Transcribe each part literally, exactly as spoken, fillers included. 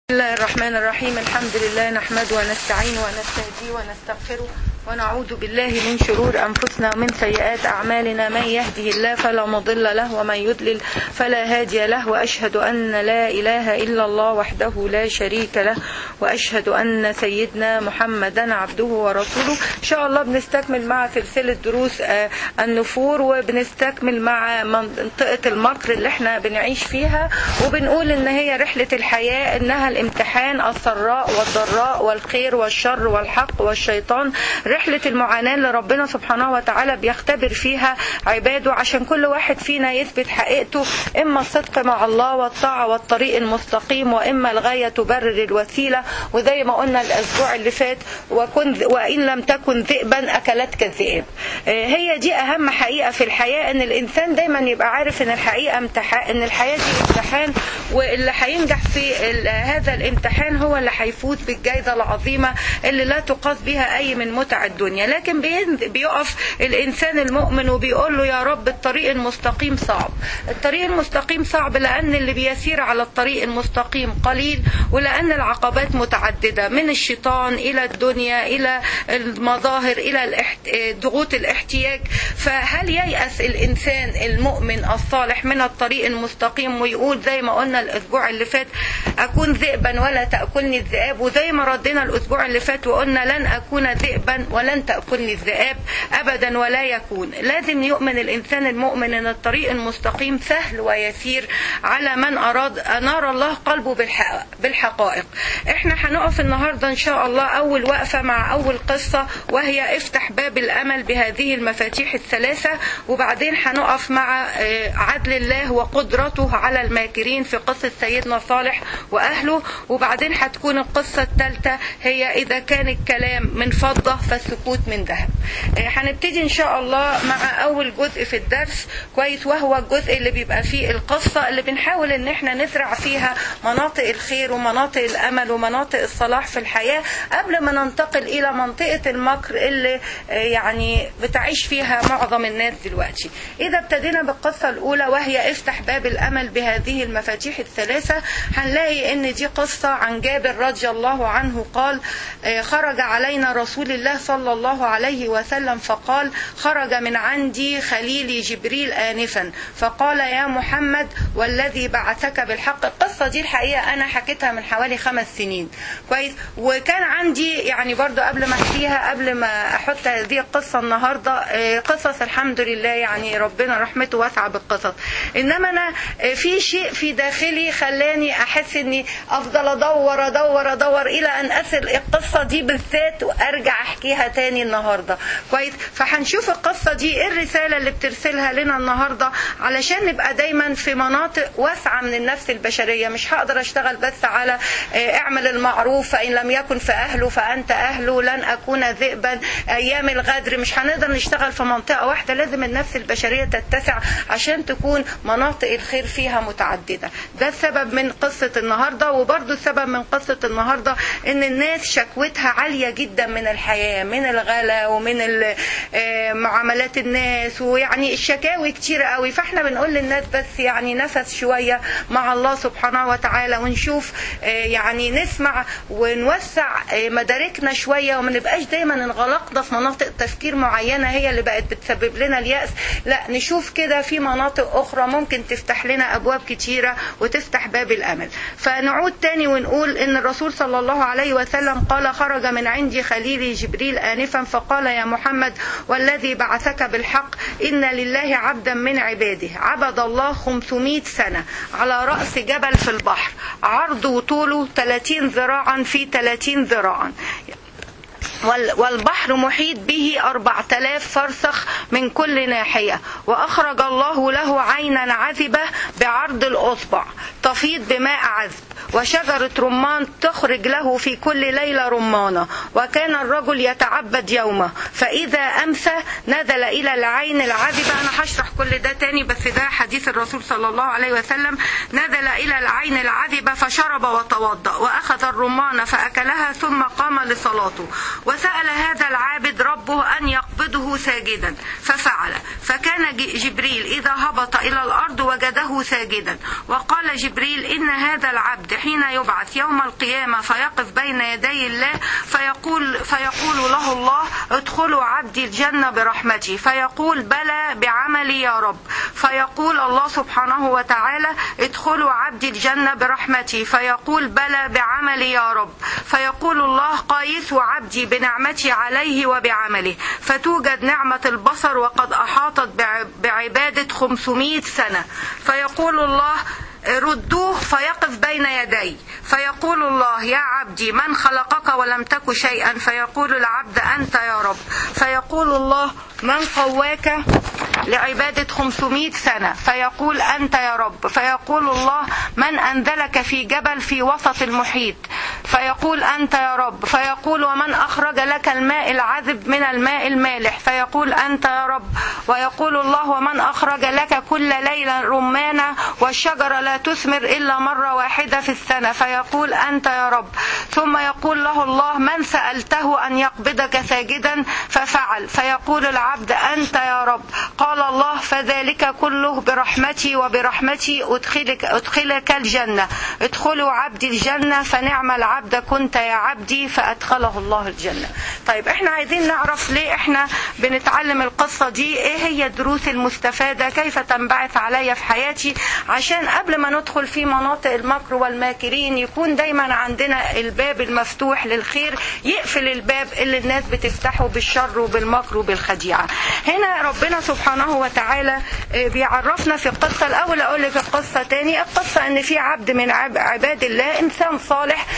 بسم الله الرحمن الرحيم. الحمد لله نحمده ونستعينه ونستهديه ونستغفره ونعوذ بالله من شرور أنفسنا ومن سيئات أعمالنا. من يهده الله فلا مضل له ومن يضلل فلا هادي له، وأشهد أن لا إله إلا الله وحده لا شريك له، وأشهد أن سيدنا محمدا عبده ورسوله. إن شاء الله بنستكمل مع سلسلة دروس النفور، وبنستكمل مع منطقة المكر اللي احنا بنعيش فيها، وبنقول إن هي رحلة الحياة، إنها الامتحان، السراء والضراء والخير والشر والحق والشيطان، رحلة المعاناة اللي ربنا سبحانه وتعالى بيختبر فيها عباده عشان كل واحد فينا يثبت حقيقته، إما الصدق مع الله والطاعة والطريق المستقيم، وإما الغاية تبرر الوسيلة. وزي ما قلنا الأسبوع اللي فات، وكن وإن لم تكن ذئبا أكلتك الذئاب. هي دي أهم حقيقة في الحياة، إن الإنسان دايما يبقى عارف إن الحقيقة امتحان، إن الحياة دي امتحان، واللي هينجح في هذا الامتحان هو اللي هيفوز بالجائزة العظيمة اللي لا تقاس بها أي من متع الدنيا. لكن بيقف الإنسان المؤمن وبيقول له يا رب الطريق المستقيم صعب. الطريق المستقيم صعب لأن اللي بيسير على الطريق المستقيم قليل، ولأن العقبات متعددة، من الشيطان إلى الدنيا إلى المظاهر إلى ضغوط الاحتياج. فهل ييأس الإنسان المؤمن الصالح من الطريق المستقيم ويقول زي ما قلنا الأسبوع اللي فات أكون ذئبا ولا تأكلني الذئاب؟ وزي ما ردنا الأسبوع اللي فات وقلنا لن أكون ذئبا ولن تأكلني الذئاب أبدا ولا يكون. لازم يؤمن الإنسان المؤمن أن الطريق المستقيم سهل ويسير على من أراد أنار الله قلبه بالحقائق. احنا هنقف النهاردة إن شاء الله أول وقفة مع أول قصة، وهي افتح باب الأمل بهذه المفاتيح الثلاثة. وبعدين هنقف مع عدل الله وقدرته على الماكرين في قصة سيدنا صالح وأهله. وبعدين هتكون القصة الثالثة هي إذا كان الكلام من فضة فالسكوت من ذهب. هنبتدي إن شاء الله مع أول جزء في الدرس كويس، وهو الجزء اللي بيبقى فيه القصة اللي بنحاول إن احنا نزرع فيها مناطق الخير ومناطق الأمل ومناطق الصلاح في الحياة، قبل ما ننتقل إلى منطقة المكر اللي يعني بتعيش فيها معظم الناس دلوقتي. إذا ابتدينا بالقصة الأولى وهي افتح باب الأمل بهذه المفاتيح الثلاثة، هنلاقي إن دي قصة عن جابر رضي الله عنه قال: خرج علينا رسول الله صلى الله عليه وسلم فقال: خرج من عندي خليلي جبريل آنفا فقال: يا محمد والذي بعثك بالحق. القصة دي الحقيقة أنا حكيتها من حوالي خمس سنين كويس، وكان عندي يعني برضو قبل ما أحكيها، قبل ما أحط هذه القصة النهاردة، قصص الحمد لله يعني ربنا رحمته واسعة بالقصص، إنما أنا في شيء في داخلي خلاني أحس إني أفضل أدور أدور أدور إلى أن أصل القصة دي بالذات وأرجع أحكيها تاني النهاردة كويس. فهنشوف القصة دي إيه الرسالة اللي بترسلها لنا النهاردة، علشان نبقى دايما في مناطق واسعة من النفس البشرية. مش هقدر أشتغل بس على اعمل المعروف فإن لم يكن فأهله فأنت أهله، لن أكون ذئبا، أيام الغدر. مش هنقدر نشتغل في منطقة واحدة، لازم النفس البشرية تتسع عشان تكون مناطق الخير فيها متعددة. ده السبب من قصة النهاردة. وبرضو السبب من قصة النهاردة إن الناس شكوتها عالية جدا من الحياة، من الغلا ومن معاملات الناس، ويعني الشكاوي كتير قوي. فاحنا بنقول للناس بس يعني نفس شوية مع الله سبحانه وتعالى، ونشوف يعني نسمع ونوسع مداركنا شوية، وما نبقاش دايما انغلقنا في مناطق تفكير معينة هي اللي بقت بتسبب لنا اليأس. لا، نشوف كده في مناطق أخرى ممكن تفتح لنا أبواب كتيرة وتفتح باب الأمل. فنعود تاني ونقول إن الرسول صلى الله عليه وسلم قال: خرج من عندي خليلي جبريل آنفا فقال: يا محمد والذي بعثك بالحق إن لله عبدا من عباده عبد الله خمسمائة سنة على رأس جبل في البحر، عرضه وطوله ثلاثين ذراعا في ثلاثين ذراعا، والبحر محيط به أربعة آلاف فرسخ من كل ناحية، وأخرج الله له عينا عذبة بعرض الأصبع تفيض بماء عذب، وشجرة رمان تخرج له في كل ليلة رمانة، وكان الرجل يتعبد يومه، فإذا أمسى نزل إلى العين العذبة. أنا هشرح كل ده تاني بس ده حديث الرسول صلى الله عليه وسلم. نزل إلى العين العذبة فشرب وتوضأ وأخذ الرمان فأكلها ثم قام لصلاته، وسأل هذا العابد ربه أن يقبضه ساجدا ففعل، فكان جبريل إذا هبط إلى الأرض وجده ساجدا، وقال جبريل: إن هذا العبد حين يبعث يوم القيامة فيقف بين يدي الله فيقول, فيقول له الله ادخلوا عبدي الجنة برحمتي، فيقول بلى بعملي يا رب، فيقول الله سبحانه وتعالى ادخلوا عبدي الجنة برحمتي، فيقول بلى بعملي يا رب، فيقول الله قايسوا عبدي بنعمتي عليه وبعمله، فتوجد نعمة البصر وقد أحاطت بعبادة خمسمائة سنة، فيقول الله ردوه فيقف بين يدي، فيقول الله يا عبدي من خلقك ولم تك شيئا، فيقول العبد أنت يا رب، فيقول الله من قواك لعبادة خمسمائة سنة، فيقول أنت يا رب، فيقول الله من أنزلك في جبل في وسط المحيط، فيقول أنت يا رب، فيقول ومن أخرج لك الماء العذب من الماء المالح، فيقول أنت يا رب، ويقول الله ومن أخرج لك كل ليلة رمانة والشجرة لا تثمر إلا مرة واحدة في السنة، فيقول أنت يا رب، ثم يقول له الله من سألته أن يقبضك ساجدا ففعل، فيقول العبد أنت يا رب، قال الله فذلك كله برحمتي وبرحمتي أدخلك, أدخلك الجنة، ادخلوا عبدي الجنة فنعم العبد كنت يا عبدي، فأدخله الله الجنة. طيب احنا عايزين نعرف ليه احنا بنتعلم القصة دي، ايه هي الدروس المستفادة، كيف تنبعث عليا في حياتي، عشان قبل ما ندخل في مناطق المكر والماكرين يكون دايما عندنا الباب المفتوح للخير، يقفل الباب اللي الناس بتفتحه بالشر وبالمكر وبالخديعة. هنا ربنا سبحانه وتعالى بيعرفنا في القصة، الأول أقول لك القصة تاني، القصة ان في عبد من عباد الله إنسان صالح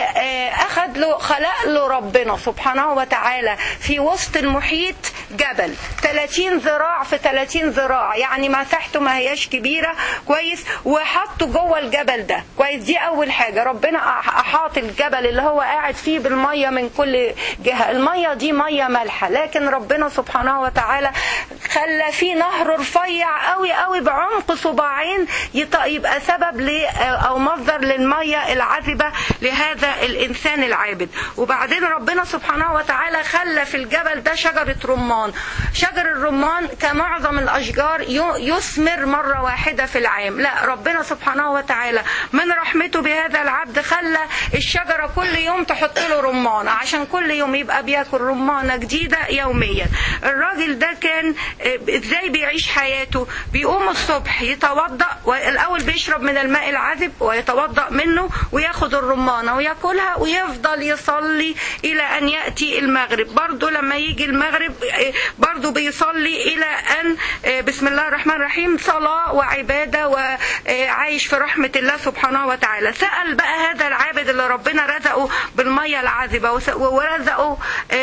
أخذ له خلق له ربنا سبحانه وتعالى في وسط المحيط جبل ثلاثين ذراع في ثلاثين ذراع، يعني مساحته ما هياش كبيرة كويس، وحطه جوه الجبل ده كويس. دي أول حاجة، ربنا أحاط الجبل اللي هو قاعد فيه بالمية من كل جهة، المية دي مية مالحة، لكن ربنا سبحانه وتعالى خلى فيه نهر رفيع قوي قوي بعمق صباعين يبقى سبب ل أو مصدر للمية العذبة لهذا الإنسان العابد. وبعدين ربنا سبحانه وتعالى خلى في الجبل ده شجرة رمان، شجر الرمان كمعظم الأشجار يثمر مرة واحدة في العام، لا ربنا سبحانه وتعالى من رحمته بهذا العبد خلى الشجرة كل يوم تحط له رمانة عشان كل يوم يبقى بياكل رمانة جديدة يوميا. الراجل ده كان ازاي بيعيش حياته؟ بيقوم الصبح يتوضأ، والأول بيشرب من الماء العذب ويتوضأ منه وياخد الرمانة وياكلها ويفضل يصلي إلى أن يأتي المغرب، برضو لما يجي المغرب برضو بيصلي إلى أن بسم الله الرحمن الرحيم صلاة وعبادة وعايش في رحمة الله سبحانه وتعالى. سأل بقى هذا العابد اللي ربنا رزقه بالمية العذبة ورزقه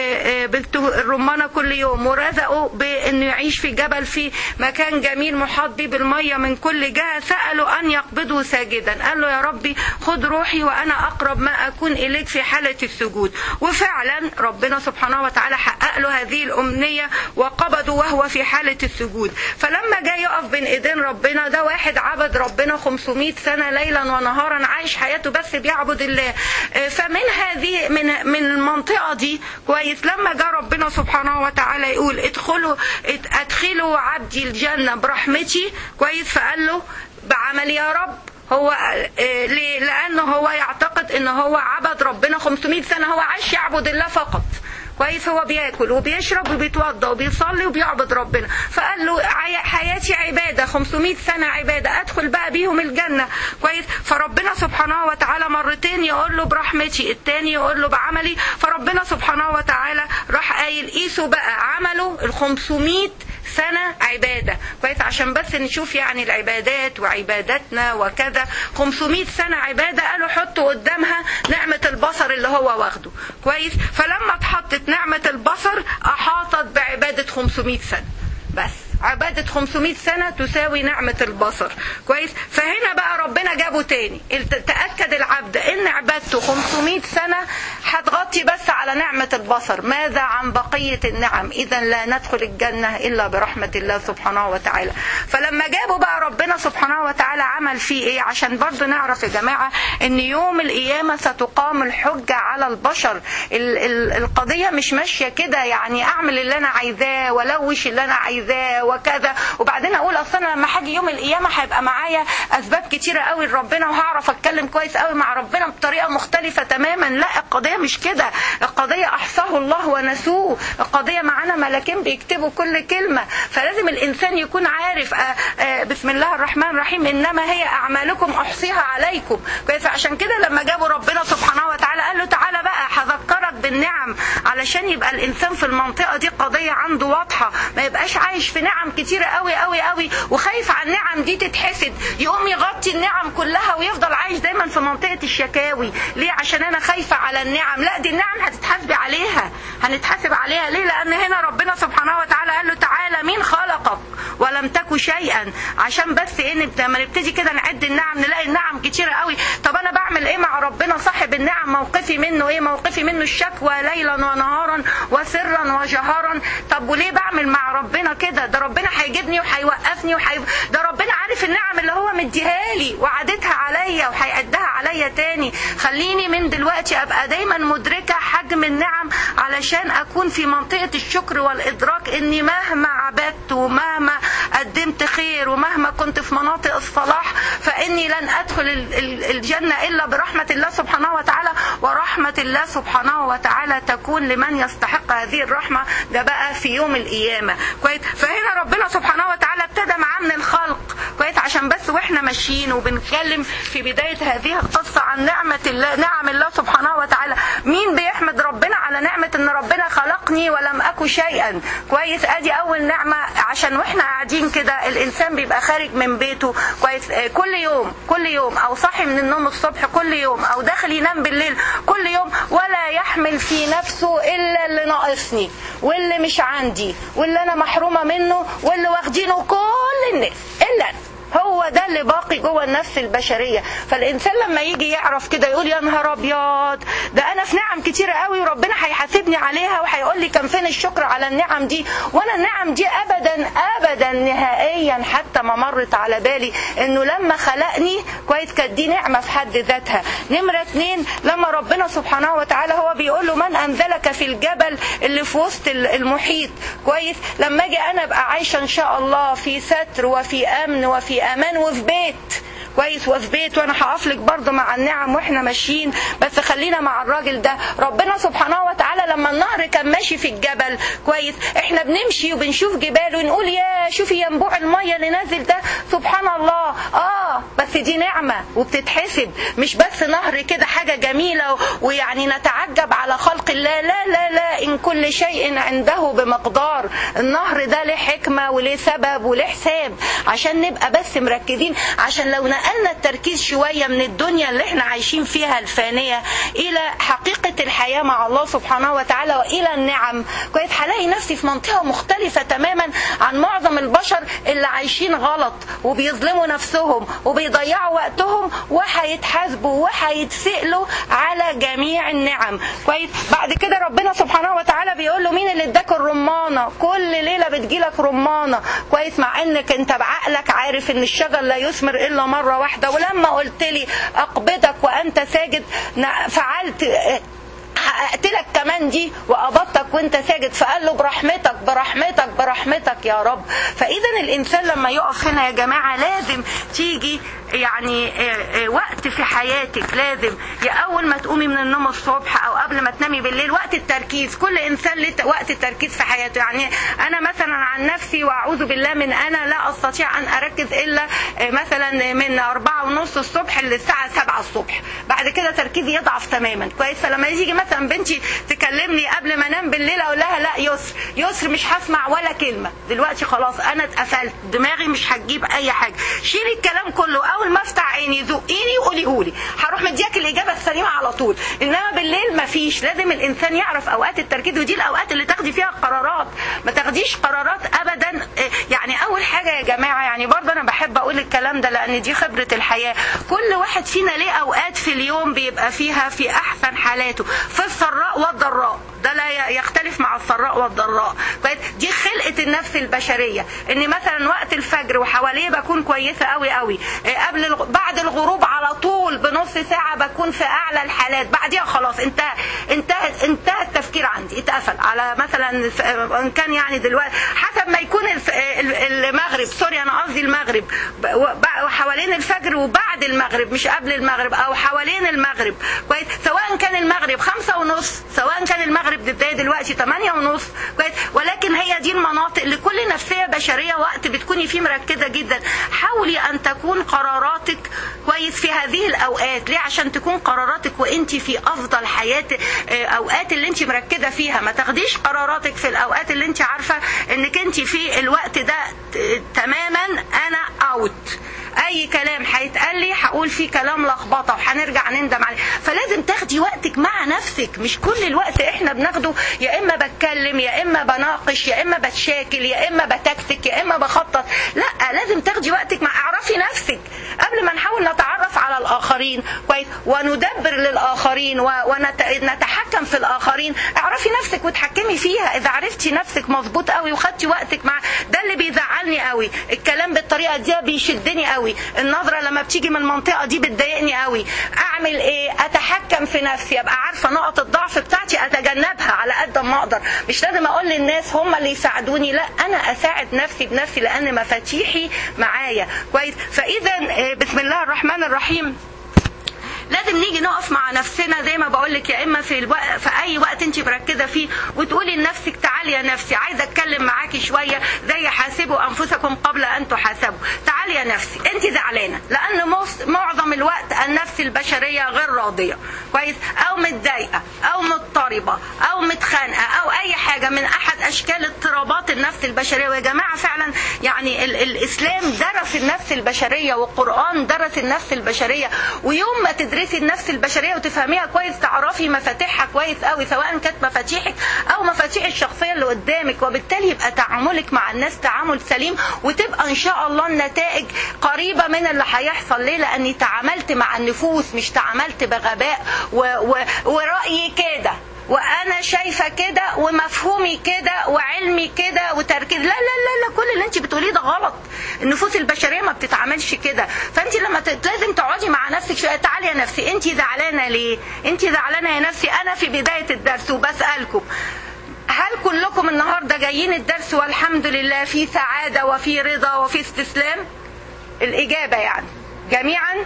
بالرمانة كل يوم ورزقه بأنه يعيش في جبل في مكان جميل محاط به بالمية من كل جهة، سأله أن يقبضه ساجدا، قال له يا ربي خد روحي وأنا أقرب ما أكون إليك في حالة السجود. وفعلا ربنا سبحانه وتعالى حقق له هذه الأمنية وقبضه وهو في حالة السجود. فلما جاء يقف بين إيدين ربنا، ده واحد عبد ربنا خمسمائة سنة ليلا ونهارا، عايش حياته بس بيعبد الله. فمن هذه من من المنطقة دي كويس، لما جاء ربنا سبحانه وتعالى يقول ادخلوا ادخلوا عبدي الجنة برحمتي كويس، فقال له بعمل يا رب. هو ليه؟ لأنه هو يعتقد انه هو عبد ربنا خمسمائة سنة، هو عايش يعبد الله فقط كويس، هو بياكل وبيشرب وبيتوضا وبيصلي وبيعبد ربنا، فقال له حياتي عباده خمسمائة سنه عباده، ادخل بقى بيهم الجنه كويس. فربنا سبحانه وتعالى مرتين يقول له برحمتي، التاني يقول له بعملي. فربنا سبحانه وتعالى راح قايل قيسوا بقى عمله ال خمسمائة سنة عبادة كويس، عشان بس نشوف يعني العبادات وعبادتنا وكذا. خمسمائة سنة عبادة قالوا حطوا قدامها نعمة البصر اللي هو واخده كويس، فلما اتحطت نعمة البصر أحاطت بعبادة خمسمائة سنة، بس عبادة خمسمائة سنة تساوي نعمة البصر كويس. فهنا بقى ربنا جابه تاني، تأكد العبد ان عبادته خمسمائة سنة هتغطي بس على نعمة البصر، ماذا عن بقية النعم؟ إذا لا ندخل الجنة إلا برحمة الله سبحانه وتعالى. فلما جابوا بقى ربنا سبحانه وتعالى عمل فيه إيه؟ عشان برضو نعرف يا جماعة إن يوم القيامة ستقام الحجة على البشر. ال ال القضية مش ماشية كده، يعني أعمل اللي أنا عايزاه ولوش اللي أنا عايزاه وكذا، وبعدين أقول أصل أنا لما هاجي يوم القيامة هيبقى معايا أسباب كتيرة قوي لربنا وهعرف أتكلم كويس قوي مع ربنا بطريقة مختلفة تماما. لا، القضية مش كده، القضية أحصاه الله ونسوه، القضية معانا ملاكين بيكتبوا كل كلمة. فلازم الإنسان يكون عارف آآ آآ بسم الله الرحمن الرحيم إنما هي أعمالكم أحصيها عليكم. فعشان كده لما جابوا ربنا سبحانه وتعالى قال له تعالى بقى هذكرك بالنعم، علشان يبقى الإنسان في المنطقة دي قضية عنده واضحة، ما يبقاش عايش في نعم كتيرة قوي قوي قوي وخايف عن النعم دي تتحسد، يقوم يغطي النعم كلها ويفضل عايش دايما في منطقة الشكاوي. ليه؟ عشان أنا خايفة على النعم. لا، دي النعم هتتحاسب عليها، هنتحاسب عليها. ليه؟ لأن هنا ربنا سبحانه وتعالى قال له تعالى مين خلقك ولم تكن شيئا، عشان بس ايه لما نبتدي كده نعد النعم نلاقي النعم كتيرة قوي. طب انا بعمل ايه مع ربنا صاحب النعم؟ موقفي منه ايه؟ موقفي منه الشكوى ليلا ونهارا وسرا وجهارا. طب وليه بعمل مع ربنا كده؟ ده ربنا هيجيبني وهيوقفني وحي... ده ربنا عارف النعم اللي هو مديها لي وعدتها عليا وهيعدها عليا تاني. خليني من دلوقتي ابقى دايما مدركة حجم النعم علشان اكون في منطقة الشكر والادراك اني مهما عبدت ومهما قدمت خير ومهما كنت في مناطق الصلاح فاني لن ادخل الجنة الا برحمة الله سبحانه وتعالى، ورحمة الله سبحانه وتعالى تكون لمن يستحق هذه الرحمة، ده بقى في يوم القيامة. كويس؟ فهنا ربنا سبحانه وتعالى ابتدى معاه من الخلق، كويس؟ عشان بس واحنا ماشيين وبنتكلم في بداية هذه القصة عن نعمة الله، نعم الله سبحانه وتعالى. مين بيحمد ربنا على نعمة ان ربنا خلقني ولم اكن شيئا؟ كويس؟ ادي اول نعمة. عشان واحنا قاعدين كده الانسان بيبقى خارج من بيته، كويس؟ كل يوم كل يوم او صاحي من النوم الصبح كل يوم او داخل ينام بالليل كل يوم، ولا يحمل في نفسه الا اللي ناقصني واللي مش عندي واللي انا محرومة منه واللي واخدينه كل الناس الا هو ده اللي باقي جوه النفس البشرية. فالإنسان لما يجي يعرف كده يقول يا نهار أبيض، ده أنا في نعم كتيرة قوي وربنا هيحاسبني عليها وهيقول لي كان فين الشكر على النعم دي، وأنا النعم دي أبدا أبدا نهائيا حتى ما مرت على بالي إنه لما خلقني، كويس، كانت دي نعمة في حد ذاتها. نمرة اتنين، لما ربنا سبحانه وتعالى هو بيقول له من أنزلك في الجبل اللي في وسط المحيط، كويس؟ لما أجي أنا أبقى عايشة إن شاء الله في ستر وفي أمن وفي امان وفي بيت، كويس؟ وفي بيت، وانا هقفلك برضو مع النعم واحنا ماشيين، بس خلينا مع الراجل ده. ربنا سبحانه وتعالى لما النهر كان ماشي في الجبل، كويس؟ احنا بنمشي وبنشوف جبال ونقول يا شوفي ينبوع المية اللي نازل ده، سبحان الله. اه بس دي نعمة وبتتحسب، مش بس نهر كده حاجة جميلة ويعني نتعجب على خلق الله. لا لا لا، ان كل شيء عنده بمقدار. النهر ده له حكمة وله سبب وله حساب، عشان نبقى بس مركزين، عشان لو نقلنا التركيز شوية من الدنيا اللي احنا عايشين فيها الفانية إلى حقيقة الحياة مع الله سبحانه وتعالى وإلى النعم، كويس؟ هلاقي نفسي في منطقة مختلفة تماما عن معظم البشر اللي عايشين غلط وبيظلموا نفسهم وبيضيعوا وقتهم وهيتحاسبوا وهيتسألوا على جميع النعم، كويس؟ بعد كده ربنا سبحانه وتعالى بيقول له مين اللي اداك الرمانة؟ كل ليلة بتجيلك رمانة، كويس؟ مع انك انت بعقلك عارف ان الشجر لا يثمر الا مرة واحدة، ولما قلت لي اقبضك وانت ساجد فعلت حققت لك كمان دي وقبضتك وانت ساجد. فقال له برحمتك برحمتك برحمتك يا رب. فاذا الانسان لما يقف هنا يا جماعة لازم تيجي يعني وقت في حياتك، لازم يا اول ما تقومي من النوم الصبح او قبل ما تنامي بالليل وقت التركيز. كل انسان له وقت التركيز في حياته. يعني انا مثلا عن نفسي واعوذ بالله من انا لا استطيع ان اركز الا مثلا من أربعة ونص الصبح للساعة سبعة الصبح، بعد كده تركيزي يضعف تماما، كويس؟ فلما يجي مثلا بنتي تكلمني قبل ما انام بالليل اقول لها لا يسر يسر مش هسمع ولا كلمة دلوقتي، خلاص انا اتقفلت، دماغي مش هتجيب اي حاجة، شيلي الكلام كله، اول ما افتح عيني زقيني وقوليهولي هروح مدياك الاجابة السليمة على طول. انما بالليل مفيش، لازم الانسان يعرف اوقات التركيز، ودي الاوقات اللي تاخدي فيها قرارات. ما تاخديش قرارات ابدا. يعني اول حاجه يا جماعه، يعني برضه انا بحب اقول الكلام ده لان دي خبره الحياه. كل واحد فينا ليه اوقات في اليوم بيبقى فيها في احسن حالاته، في السراء والضراء، ده لا يختلف مع السراء والضراء. دي خلقه النفس البشريه، ان مثلا وقت الفجر وحواليه بكون كويسه قوي قوي، قبل بعد الغروب على طول بنص ساعه بكون في اعلى الحالات، بعديها خلاص انتهى انتهى انتهى التفكير عندي، اتقفل على مثلا ان كان يعني دلوقتي حسب ما يكون المغرب، سوري انا قصدي المغرب، وحوالين الفجر وبعد المغرب مش قبل المغرب، او حوالين المغرب كويس، سواء كان المغرب خمسة ونص سواء كان المغرب دلوقتي ثمانية ونص كويس. ولكن هي دي المناطق لكل نفسيه بشريه وقت بتكوني فيه مركزه جدا. حاولي ان تكون قراراتك كويس في هذه الاوقات. ليه؟ عشان تكون قراراتك وانت في افضل حياه، اوقات اللي انت مركزه فيها. ما تاخديش قراراتك في الاوقات اللي انت عارفه انك انت في الوقت ده تماما انا اوت، اي كلام هيتقال لي هقول فيه كلام لخبطه وهنرجع نندم عليه. فلازم تاخدي وقتك مع نفسك، مش كل الوقت احنا بناخده يا اما بتكلم يا اما بناقش يا اما بتشاكل يا اما بتكتك يا اما بخطط. لا، لازم تاخدي وقتك مع اعرفي نفسك قبل ما نحاول نتعرف على الاخرين كويس وندبر للاخرين ونتحكم في الاخرين. اعرفي نفسك وتحكمي فيها. اذا عرفتي نفسك مظبوط قوي وخدتي وقتك مع ده اللي بيزعلني قوي، الكلام بالطريقه دي بيشدني قوي، النظره لما بتيجي من المنطقه دي بتضايقني قوي. اعمل ايه؟ اتحكم في نفسي، ابقى عارفه نقط الضعف بتاعتي اتجنبها على قد ما اقدر. مش لازم اقول للناس هم اللي يساعدوني، لا، انا اساعد نفسي بنفسي لان مفاتيحي معايا كويس. فاذا بسم الله الرحمن الرحيم لازم نيجي نقف مع نفسنا زي ما بقول لك، يا اما في الوقت في اي وقت انت مركزه فيه وتقولي لنفسك تعالي يا نفسي عايزه اتكلم معاكي شويه، زي حاسبوا انفسكم قبل ان تحاسبوا. تعالي يا نفسي انت زعلانه، لان معظم الوقت النفس البشريه غير راضيه كويس، او متضايقه او مضطربه او متخانقه او اي حاجه من احد اشكال اضطرابات النفس البشريه. ويا جماعه فعلا يعني ال الاسلام درس النفس البشريه والقران درس النفس البشريه، ويوم ما تدرسي النفس البشريه وتفهميها كويس تعرفي مفاتيحها كويس قوي، سواء كانت مفاتيحك او مفاتيح الشخصيه اللي قدامك، وبالتالي يبقى تعاملك مع الناس تعامل سليم، وتبقى ان شاء الله النتائج قريبه من اللي هيحصل. ليه؟ لاني تعاملت مع النفوس، مش تعاملت بغباء و... و... ورايي كده وانا شايفه كده ومفهومي كده وعلمي كده وتركيز. لا لا لا لا، كل اللي انت بتقوليه ده غلط. النفوس البشريه ما بتتعاملش كده. فانت لما ت... لازم تقعدي مع نفسك شويه. تعالي يا نفسي انت زعلانه ليه؟ انت زعلانه يا نفسي. انا في بدايه الدرس وبسالكم، هل كلكم النهارده جايين الدرس والحمد لله في سعاده وفي رضا وفي استسلام؟ الاجابه يعني جميعا.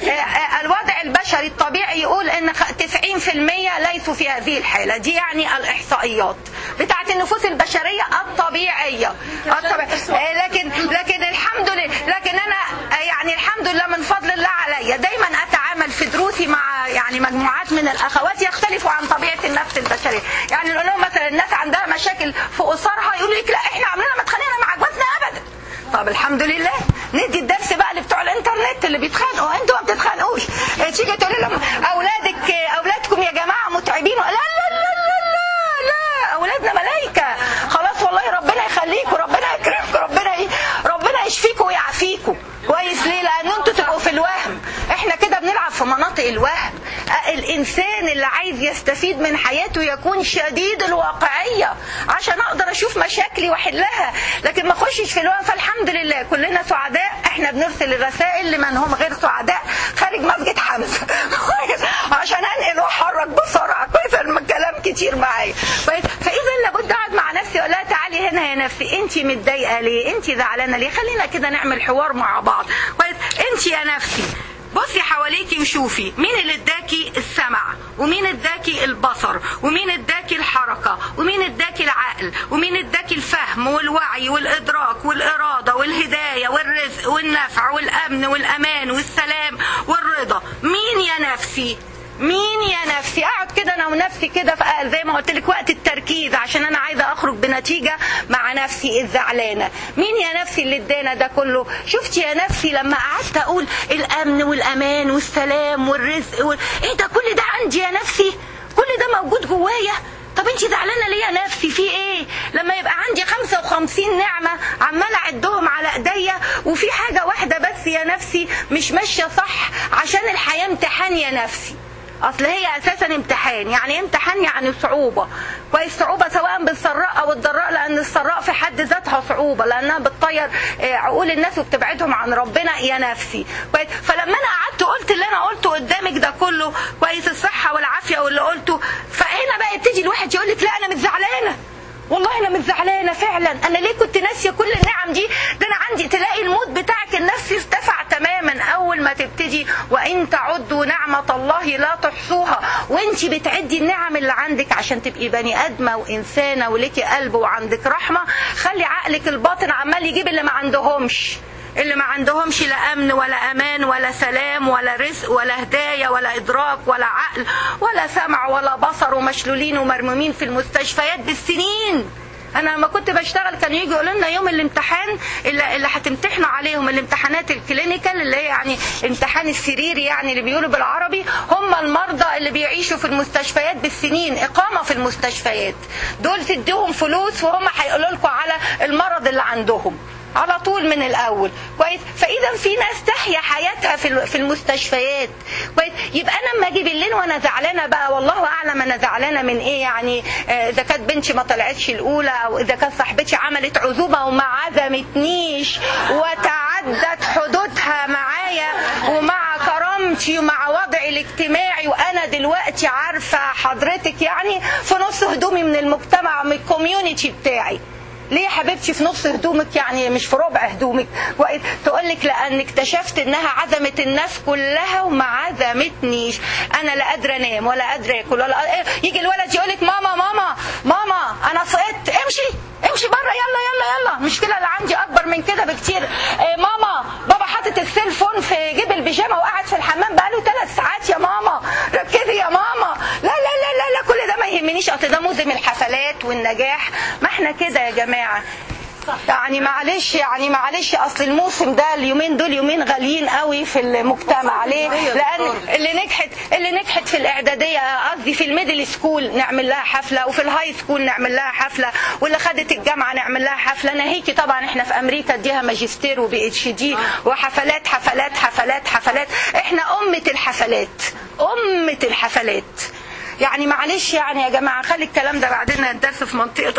الوضع البشري الطبيعي يقول ان تسعين في المية ليسوا في هذه الحالة دي، يعني الاحصائيات بتاعت النفوس البشرية الطبيعية, الطبيعية. لكن لكن الحمد لله، لكن انا يعني الحمد لله من فضل الله عليا دايما اتعامل في دروسي مع يعني مجموعات من الاخوات يختلفوا عن طبيعة النفس البشرية. يعني نقول لهم مثلا الناس عندها مشاكل في اسرها يقولوا لك لا احنا عمرنا ما اتخانقنا مع جوازنا ابدا. طب الحمد لله. ندي الدرس بقى اللي بتوع الانترنت اللي بيتخانقوا، انتوا ما بتتخانقوش. تيجي تقول لهم اولادك اولادكم يا جماعه متعبين، لا لا لا لا لا, لا. اولادنا ملائكه خلاص والله، ربنا يخليكم، ربنا يكرمكم، ربنا ي... ربنا يشفيكم ويعافيكم كويس. ليه؟ لان انتوا تبقوا في الوهم. احنا كده بنلعب في مناطق الوهم. الانسان اللي عايز يستفيد من حياته يكون شديد الواقعيه عشان اقدر اشوف مشاكلي واحلها، لكن ما اخشش في الوهم. فالحمد لله كلنا سعداء. احنا بنرسل الرسائل لمن هم غير سعداء خارج مسجد حمزه عشان انقل واحرك بسرعه كويس. الكلام كتير معايا. فاذا لابد اقعد مع نفسي ولا تعالي هنا يا نفسي انت متضايقه ليه؟ انت زعلانه ليه؟ خلينا كده نعمل حوار مع بعض كويس. انت يا نفسي بصي حواليكي وشوفي مين اللي اداكي السمع، ومين اداكي البصر، ومين اداكي الحركة، ومين اداكي العقل، ومين اداكي الفهم والوعي والادراك والاراده والهدايه والرزق والنفع والامن والامان والسلام والرضا. مين يا نفسي؟ مين يا نفسي؟ اقعد كده انا ونفسي كده زي ما قلت لك وقت التركيز عشان انا عايزه اخرج بنتيجه مع نفسي الزعلانه. مين يا نفسي اللي ادانا ده كله؟ شفتي يا نفسي لما قعدت اقول الامن والامان والسلام والرزق وال... ايه ده كل ده عندي يا نفسي؟ كل ده موجود جوايا. طب انت زعلانه ليه يا نفسي؟ في ايه لما يبقى عندي خمسة وخمسين نعمه عماله اعدهم على ايديا وفي حاجه واحده بس يا نفسي مش ماشيه صح؟ عشان الحياه امتحان يا نفسي. اصل هي اساسا امتحان، يعني امتحان يعني صعوبه. كويس؟ صعوبه سواء بالسراء او الضراء، لان السراء في حد ذاتها صعوبه لانها بتطير عقول الناس وبتبعدهم عن ربنا يا نفسي. كويس؟ فلما انا قعدت قلت اللي انا قلته قدامك ده كله، كويس، الصحه والعافيه واللي قلته، فهنا بقى يبتدي الواحد يقول لك لا انا مش زعلانه، والله انا مش زعلانه فعلا، انا ليه كنت ناسيه كل النعم دي؟ ده انا عندي، تلاقي المود بتاعك النفسي ارتفع تماما اول ما تبتدي وان تعدوا نعمه الله لا تحصوها. وانت بتعدي النعم اللي عندك عشان تبقي بني ادمه وانسانه وليكي قلب وعندك رحمه، خلي عقلك الباطن عمال يجيب اللي ما عندهمش، اللي ما عندهمش لا امن ولا امان ولا سلام ولا رزق ولا هدايه ولا ادراك ولا عقل ولا سمع ولا بصر، ومشلولين ومرمومين في المستشفيات بالسنين. انا لما كنت بشتغل كانوا يجوا يقولوا لنا يوم الامتحان اللي, اللي هتمتحنوا عليهم الامتحانات الكلينيكال، اللي هي يعني امتحان السريري يعني اللي بيقولوا بالعربي، هم المرضى اللي بيعيشوا في المستشفيات بالسنين، اقامه في المستشفيات، دول تديهم فلوس وهم هيقولوا لكم على المرض اللي عندهم على طول من الاول. كويس؟ فاذا في ناس تحيا حياتها في المستشفيات. كويس؟ يبقى انا اما اجي بالليل وانا زعلانه بقى، والله اعلم انا زعلانه من ايه، يعني اذا كانت بنتي ما طلعتش الاولى، او اذا كانت صاحبتي عملت عزومه وما عزمتنيش وتعدت حدودها معايا ومع كرامتي ومع وضعي الاجتماعي، وانا دلوقتي عارفه حضرتك يعني في نص هدومي من المجتمع من الكوميونتي بتاعي. ليه يا حبيبتي في نص هدومك يعني مش في ربع هدومك؟ تقول لك لان اكتشفت انها عزمت الناس كلها وما عزمتنيش، انا لا قادره انام ولا قادره اكل ولا يجي الولد يقول لك ماما ماما ماما انا سقطت، امشي امشي بره، يلا يلا يلا، المشكله اللي عندي اكبر من كده بكتير. إيه ماما بابا حاطط السيلفون في جيب البيجامه وقاعد في الحمام بقاله ثلاث ساعات، يا ماما ركزي يا ماما. لا لا لا لا, لا كل ده ما يهمنيش، اصل ده موسم الحفلات والنجاح. ما احنا كده يا جماعه، يعني معلش يعني معلش اصل الموسم ده اليومين دول يومين غاليين قوي في المجتمع. ليه؟ لان اللي نجحت اللي نجحت في الاعداديه، قصدي في الميدل سكول نعمل لها حفله، وفي الهاي سكول نعمل لها حفله، واللي خدت الجامعه نعمل لها حفله. ناهيكي طبعا احنا في امريكا اديها ماجستير وبي اتش دي وحفلات حفلات حفلات حفلات. احنا امه الحفلات، امه الحفلات. يعني معلش يعني يا جماعه خلي الكلام ده بعدين الدرس في منطقه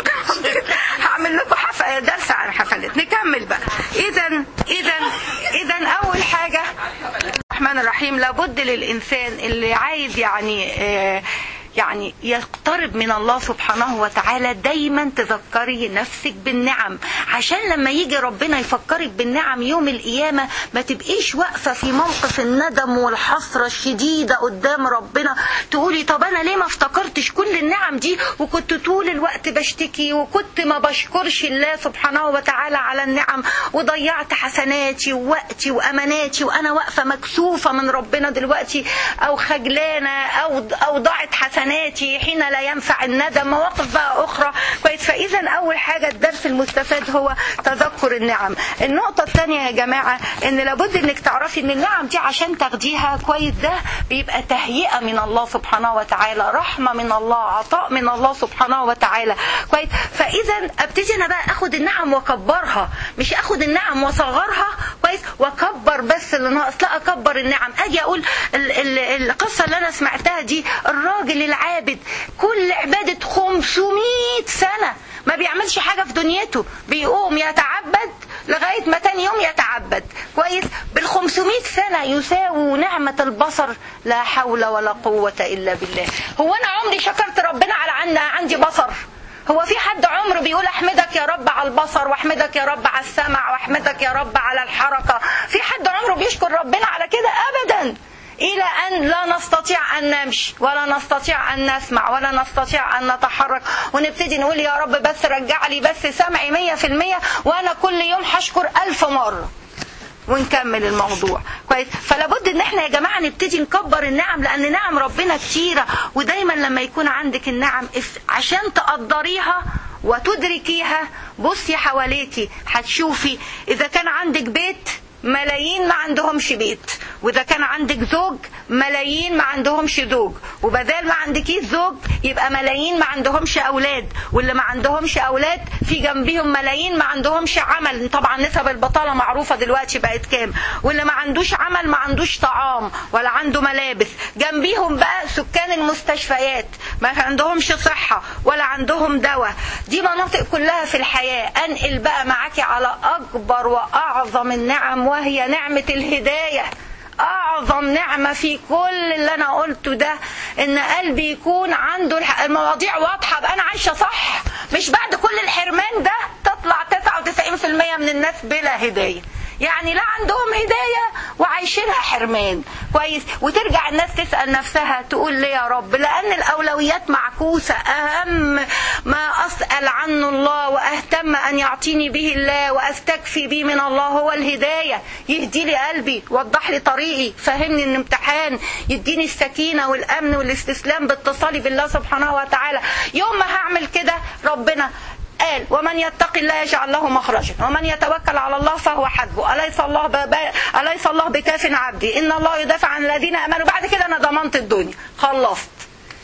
هعمل لكم حف... درس عن حفلات. نكمل بقى. اذا اذا اذا اول حاجه الرحمن الرحيم، لابد للانسان اللي عايز يعني آه يعني يقترب من الله سبحانه وتعالى دايما تذكري نفسك بالنعم، عشان لما يجي ربنا يفكرك بالنعم يوم القيامة ما تبقيش واقفة في موقف الندم والحسرة الشديدة قدام ربنا تقولي طب أنا ليه ما افتكرتش كل النعم دي، وكنت طول الوقت بشتكي وكنت ما بشكرش الله سبحانه وتعالى على النعم، وضيعت حسناتي ووقتي وأماناتي، وأنا واقفة مكسوفة من ربنا دلوقتي أو خجلانة أو أو ضاعت حسناتي حين لا ينفع الندم، مواقف بقى أخرى. كويس؟ فإذا أول حاجة الدرس المستفاد هو تذكر النعم. النقطة الثانية يا جماعة إن لابد إنك تعرفي إن النعم دي عشان تاخديها كويس ده بيبقى تهيئة من الله سبحانه وتعالى، رحمة من الله، عطاء من الله سبحانه وتعالى. كويس؟ فإذا أبتدي أنا بقى أخد النعم وأكبرها، مش أخد النعم وأصغرها. كويس؟ وأكبر بس اللي ناقص، لا أكبر النعم. أجي أقول ال ال القصة اللي أنا سمعتها دي، الراجل العابد كل عبادة خمسمائة سنة ما بيعملش حاجة في دنيته، بيقوم يتعبد لغاية ما تاني يوم يتعبد. كويس؟ بالخمسمائة سنة يساوي نعمة البصر، لا حول ولا قوة إلا بالله. هو أنا عمري شكرت ربنا على أن عندي بصر؟ هو في حد عمره بيقول احمدك يا رب على البصر، واحمدك يا رب على السمع، واحمدك يا رب على الحركة؟ في حد عمره بيشكر ربنا على كده؟ أبدا. إلى أن لا نستطيع أن نمشي ولا نستطيع أن نسمع ولا نستطيع أن نتحرك، ونبتدي نقول يا رب بس رجع لي بس سمعي مية في المية وأنا كل يوم هشكر ألف مرة، ونكمل الموضوع. كويس؟ فلابد ان احنا يا جماعة نبتدي نكبر النعم، لان نعم ربنا كتيرة. ودايما لما يكون عندك النعم عشان تقدريها وتدركيها، بصي حواليكي هتشوفي اذا كان عندك بيت ملايين ما عندهمش بيت، واذا كان عندك زوج ملايين ما عندهمش زوج، وبدال ما عندكيش زوج يبقى ملايين ما عندهمش اولاد، واللي ما عندهمش اولاد في جنبهم ملايين ما عندهمش عمل. طبعا نسب البطاله معروفه دلوقتي بقت كام، واللي ما عندوش عمل ما عندوش طعام ولا عنده ملابس. جنبيهم بقى سكان المستشفيات ما عندهمش صحه ولا عندهم دواء. دي مناطق كلها في الحياه. انقل بقى معاكي على اكبر واعظم النعم، وهي نعمه الهدايه. اعظم نعمة في كل اللي انا قلته ده ان قلبي يكون عنده المواضيع واضحة، بقى انا عايشة صح، مش بعد كل الحرمان ده تطلع تسعة وتسعين بالمية من الناس بلا هداية. يعني لا عندهم هداية وعايشينها حرمان. كويس. وترجع الناس تسأل نفسها تقول ليه يا رب؟ لأن الأولويات معكوسة. أهم ما أسأل عنه الله وأهتم أن يعطيني به الله وأستكفي به من الله هو الهداية. يهدي لي قلبي، وضح لي طريقي، فهمني الامتحان، يديني السكينة والأمن والاستسلام باتصالي بالله سبحانه وتعالى. يوم ما هعمل كده ربنا قال ومن يتق الله يجعل له مخرجا ومن يتوكل على الله فهو حسبه، أليس الله ب... أليس الله بكاف عبدي، إن الله يدافع عن الذين آمنوا. بعد كده أنا ضمنت الدنيا، خلصت.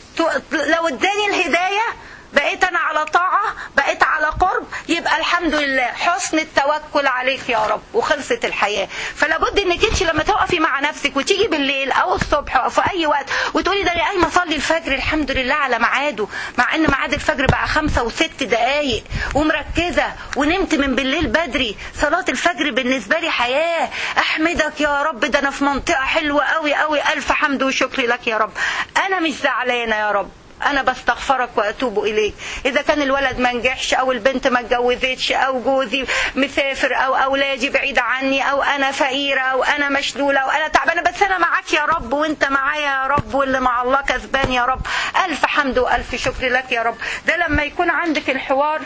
لو اداني الهداية بقيت أنا على طاعة، بقيت على قرب، يبقى الحمد لله حسن التوكل عليك يا رب وخلصت الحياة. فلا بد انك انت لما تقفي مع نفسك وتيجي بالليل او الصبح او في اي وقت وتقولي ده انا قايمه اصلي الفجر الحمد لله على ميعاده، مع ان ميعاد الفجر بقى خمسة وست دقايق، ومركزة ونمت من بالليل بدري، صلاة الفجر بالنسبة لي حياة. احمدك يا رب، ده انا في منطقة حلوة قوي قوي، الف حمد وشكر لك يا رب. انا مش زعلانة يا رب، انا بستغفرك واتوب اليك. اذا كان الولد ما نجحش او البنت ما اتجوزتش او جوزي مسافر او اولادي بعيد عني او انا فقيره او انا مشلوله او انا تعبانه، بس انا معاك يا رب وانت معايا يا رب، واللي مع الله كسبان يا رب. الف حمد والف شكر لك يا رب. ده لما يكون عندك الحوار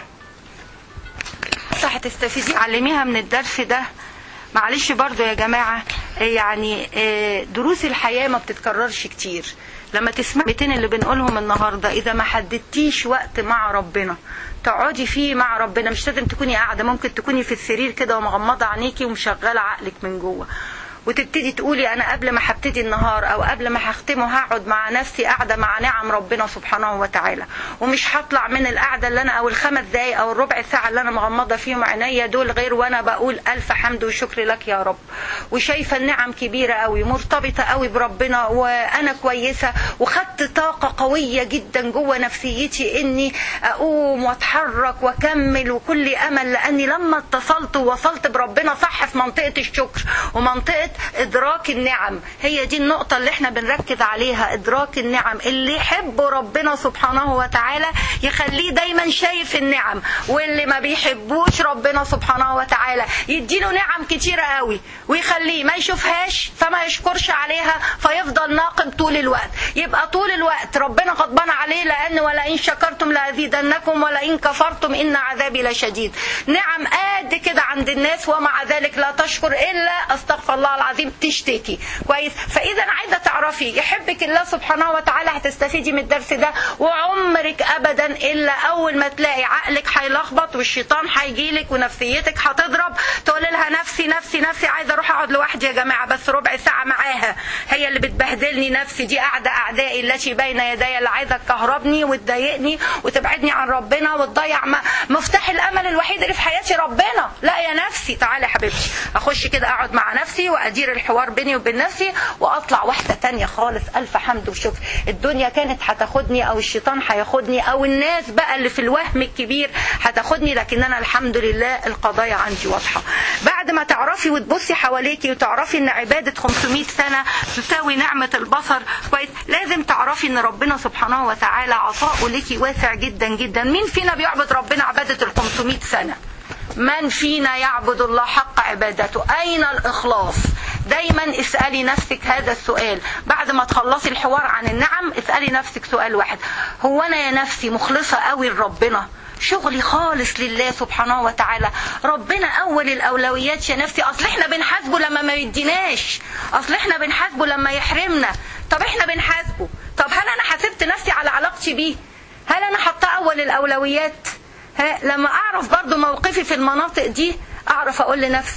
صح تستفيدي، علميها من الدرس ده. معلش برضو يا جماعه، يعني دروس الحياه ما بتتكررش كتير. لما تسمع ميتين اللي بنقولهم النهاردة، إذا ما حددتيش وقت مع ربنا تقعدي فيه مع ربنا، مش لازم تكوني قاعدة، ممكن تكوني في السرير كده ومغمضة عينيكي ومشغلة عقلك من جوه، وتبتدي تقولي أنا قبل ما هبتدي النهار أو قبل ما هختمه هقعد مع نفسي قاعدة مع نعم ربنا سبحانه وتعالى، ومش هطلع من القعدة اللي أنا أو الخمس دقايق أو الربع ساعة اللي أنا مغمضة فيهم عينيا دول غير وأنا بقول ألف حمد وشكر لك يا رب، وشايفة النعم كبيرة قوي، مرتبطة قوي بربنا، وأنا كويسة وخدت طاقة قوية جدا جوه نفسيتي إني أقوم وأتحرك وأكمل وكل أمل، لأني لما اتصلت ووصلت بربنا صح في منطقة الشكر ومنطقة إدراك النعم. هي دي النقطة اللي احنا بنركز عليها، إدراك النعم. اللي يحب ربنا سبحانه وتعالى يخليه دايما شايف النعم، واللي ما بيحبوش ربنا سبحانه وتعالى يديله نعم كتيرة قوي ويخليه ما يشوفهاش فما يشكرش عليها، فيفضل ناقم طول الوقت. يبقى طول الوقت ربنا غضبان عليه، لأن ولئن شكرتم لأزيدنكم ولئن كفرتم إن عذابي لشديد. نعم قد كده عند الناس ومع ذلك لا تشكر إلا أستغفر الله العظيم تشتكي. كويس. فإذا عايزة تعرفي يحبك الله سبحانه وتعالى هتستفيدي من الدرس ده، وعمرك أبدا إلا أول ما تلاقي عقلك هيلخبط والشيطان هيجيلك ونفسيتك هتضرب تقول لها نفسي نفسي نفسي عايزة أروح أقعد لوحدي يا جماعة بس ربع ساعة معاها، هي اللي بتبهدلني نفسي، دي قاعدة أعدائي التي بين يدي اللي عايزة تكهربني وتضايقني وتبعدني عن ربنا وتضيع مفتاح الأمل الوحيد اللي في حياتي ربنا. لا يا نفسي تعالي يا حبيبتي، أخش كده أقعد مع نفسي وأدير الحوار بيني وبين نفسي وأطلع واحدة تانية خالص. ألف حمد وشكر. الدنيا كانت هتاخدني أو الشيطان هياخدني أو الناس بقى اللي في الوهم الكبير هتاخدني، لكن أنا الحمد لله القضايا عندي واضحة. بعد ما تعرفي وتبصي حواليكي وتعرفي إن عبادة خمسمائة سنة تساوي نعمة البصر، كويس، لازم تعرفي إن ربنا سبحانه وتعالى عطاؤه ليكي واسع جدا جدا. مين فينا بيعبد ربنا عبادة ال خمسمائة سنة؟ من فينا يعبد الله حق عبادته؟ أين الإخلاص؟ دايما اسألي نفسك هذا السؤال. بعد ما تخلصي الحوار عن النعم اسألي نفسك سؤال واحد: هو أنا يا نفسي مخلصة قوي لربنا؟ شغلي خالص لله سبحانه وتعالى؟ ربنا أول الأولويات يا نفسي. أصل احنا بنحاسبه لما ما يديناش، أصل احنا بنحاسبه لما يحرمنا. طب احنا بنحاسبه، طب هل أنا حاسبت نفسي على علاقتي بيه؟ هل أنا حطاه أول الأولويات؟ ها، لما أعرف برضو موقفي في المناطق دي أعرف أقول لنفسي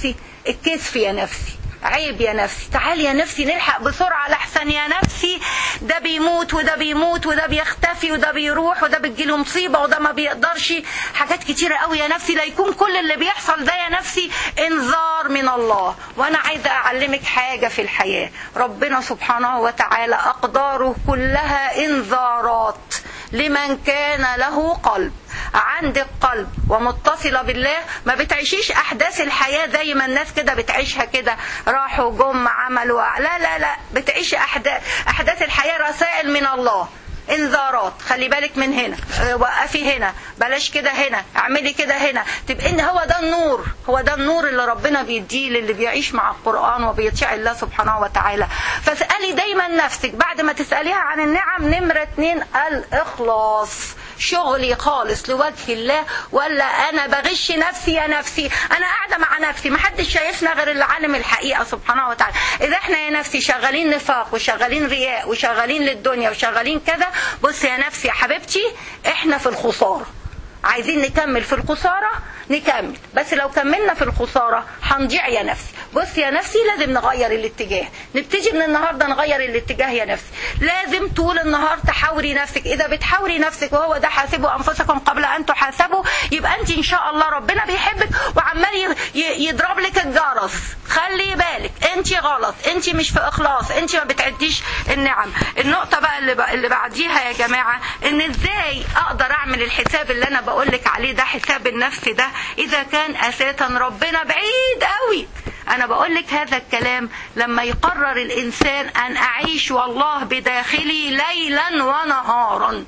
الكسف يا نفسي، عيب يا نفسي، تعالي يا نفسي نلحق بسرعة لحسن يا نفسي ده بيموت وده بيموت وده بيختفي وده بيروح وده بتجيله مصيبة وده ما بيقدرش، حاجات كتيرة قوي يا نفسي، لا يكون كل اللي بيحصل ده يا نفسي انذار من الله. وانا عايزة اعلمك حاجة في الحياة، ربنا سبحانه وتعالى اقداره كلها انذارات لمن كان له قلب. عندك قلب ومتصلة بالله ما بتعيشيش احداث الحياة زي ما الناس كده بتعيشها كده، راحوا جم عملوا، لا لا لا، بتعيشي احداث احداث الحياة رسائل من الله، انذارات، خلي بالك من هنا، وقفي هنا، بلاش كده هنا، اعملي كده هنا، تبقى ان هو ده النور، هو ده النور اللي ربنا بيديه للي بيعيش مع القرآن وبيطيع الله سبحانه وتعالى. فاسألي دايما نفسك بعد ما تسأليها عن النعم، نمرة اتنين الإخلاص، شغلي خالص لوجه الله ولا انا بغش نفسي يا نفسي، انا قاعده مع نفسي محدش شايفنا غير اللي عالم الحقيقه سبحانه وتعالى. اذا احنا يا نفسي شغالين نفاق وشغالين رياء وشغالين للدنيا وشغالين كذا، بص يا نفسي يا حبيبتي احنا في الخساره، عايزين نكمل في الخساره نكمل، بس لو كملنا في الخساره هنضيع يا نفسي. بص يا نفسي لازم نغير الاتجاه، نبتدي من النهارده نغير الاتجاه يا نفسي، لازم طول النهار تحاوري نفسك. اذا بتحاوري نفسك وهو ده حاسبوا انفسكم قبل ان تحاسبوا، يبقى انت ان شاء الله ربنا بيحبك وعمال يضرب لك الجرس، خلي بالك انت غلط، انت مش في اخلاص، انت ما بتعديش النعم. النقطه بقى اللي, اللي بعديها يا جماعه، ان ازاي اقدر اعمل الحساب اللي انا بقولك عليه ده، حساب النفس ده، اذا كان اساسا ربنا بعيد قوي. انا بقولك هذا الكلام لما يقرر الانسان ان اعيش والله بداخلي ليلا ونهارا،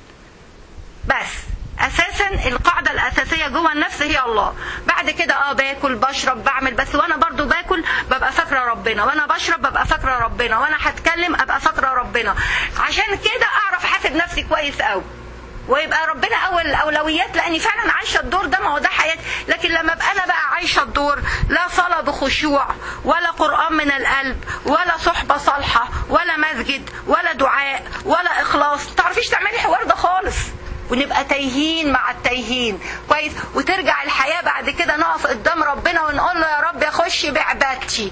بس اساسا القاعده الاساسيه جوه النفس هي الله. بعد كده اه باكل بشرب بعمل، بس وانا برضو باكل ببقى فاكره ربنا، وانا بشرب ببقى فاكره ربنا، وانا هتكلم ابقى فاكره ربنا، عشان كده اعرف احاسب نفسي كويس قوي ويبقى ربنا اول الاولويات، لاني فعلا عايشه الدور ده، ما هو ده حياتي. لكن لما ابقى انا بقى عايشه الدور، لا صلاه بخشوع ولا قران من القلب ولا صحبه صالحه ولا مسجد ولا دعاء ولا اخلاص، تعرفيش تعملي الحوار ده خالص، ونبقى تايهين مع التايهين كويس. وترجع الحياه بعد كده نقف قدام ربنا ونقول له يا رب اخش بعبادتي،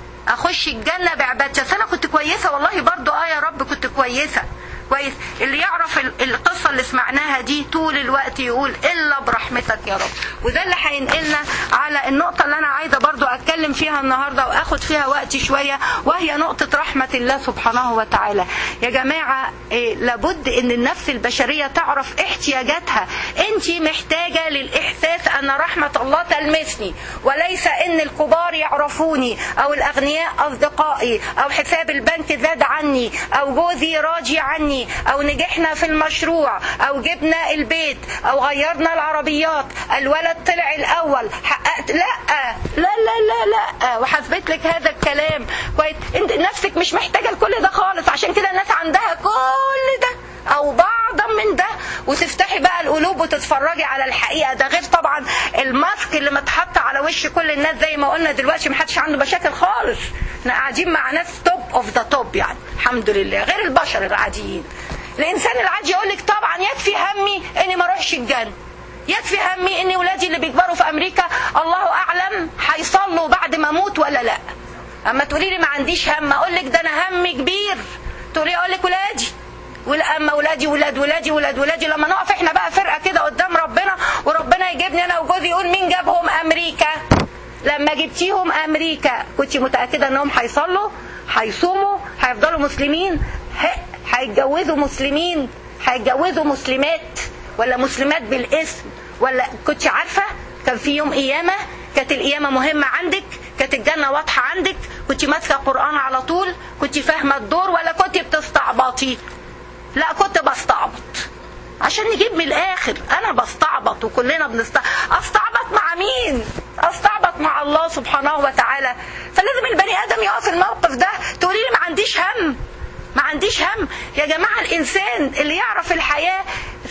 اخش الجنه بعبادتي، اصل انا كنت كويسه والله برضو، اه يا رب كنت كويسه كويس. اللي يعرف القصة اللي سمعناها دي طول الوقت يقول إلا برحمتك يا رب. وده اللي هينقلنا على النقطة اللي أنا عايزة برضو أتكلم فيها النهاردة وأخد فيها وقت شوية، وهي نقطة رحمة الله سبحانه وتعالى. يا جماعة إيه، لابد أن النفس البشرية تعرف احتياجاتها. أنت محتاجة للإحساس أن رحمة الله تلمسني، وليس أن الكبار يعرفوني، أو الأغنياء أصدقائي، أو حساب البنك زاد عني، أو جوزي راجي عني، او نجحنا في المشروع، او جبنا البيت، او غيرنا العربيات، الولد طلع الاول، حققت، لا لا لا لا لا، وحسبت لك هذا الكلام كويس. انت نفسك مش محتاجه لكل ده خالص، عشان كده الناس عندها كل ده او بعضا من ده، وتفتحي بقى القلوب وتتفرجي على الحقيقه. ده غير طبعا الماسك اللي متحط على وش كل الناس، زي ما قلنا دلوقتي محدش عنده مشاكل خالص، احنا قاعدين مع ناس توب اوف ذا توب يعني الحمد لله، غير البشر العاديين. الانسان العادي يقول لك طبعا يكفي همي اني ما اروحش الجنه، يكفي همي ان ولادي اللي بيكبروا في امريكا الله اعلم هيصلوا بعد ما اموت ولا لا. اما تقولي لي ما عنديش هم، اقول لك ده انا همي كبير، تقولي اقول لك ولادي، واما ولادي ولاد ولادي ولاد ولادي، لما نقف احنا بقى فرقه كده قدام ربنا، وربنا يجيبني انا وجوزي يقول مين جابهم امريكا؟ لما جبتيهم امريكا كنت متاكده انهم هيصلوا، هيصوموا، هيفضلوا مسلمين، هيتجوزوا مسلمين، هيتجوزوا مسلمات ولا مسلمات بالاسم، ولا كنت عارفه كان في يوم قيامه، كانت القيامه مهمه عندك، كانت الجنه واضحه عندك، كنت ماسكه قران على طول، كنت فاهمه الدور، ولا كنت بتستعبطي؟ لا كنت بستعبط عشان نجيب من الاخر. انا بستعبط وكلنا بنستعبط. استعبط مع مين؟ استعبط مع الله سبحانه وتعالى. فلازم البني ادم يقف في الموقف ده. تقولي لي ما عنديش هم، ما عنديش هم يا جماعه. الانسان اللي يعرف الحياه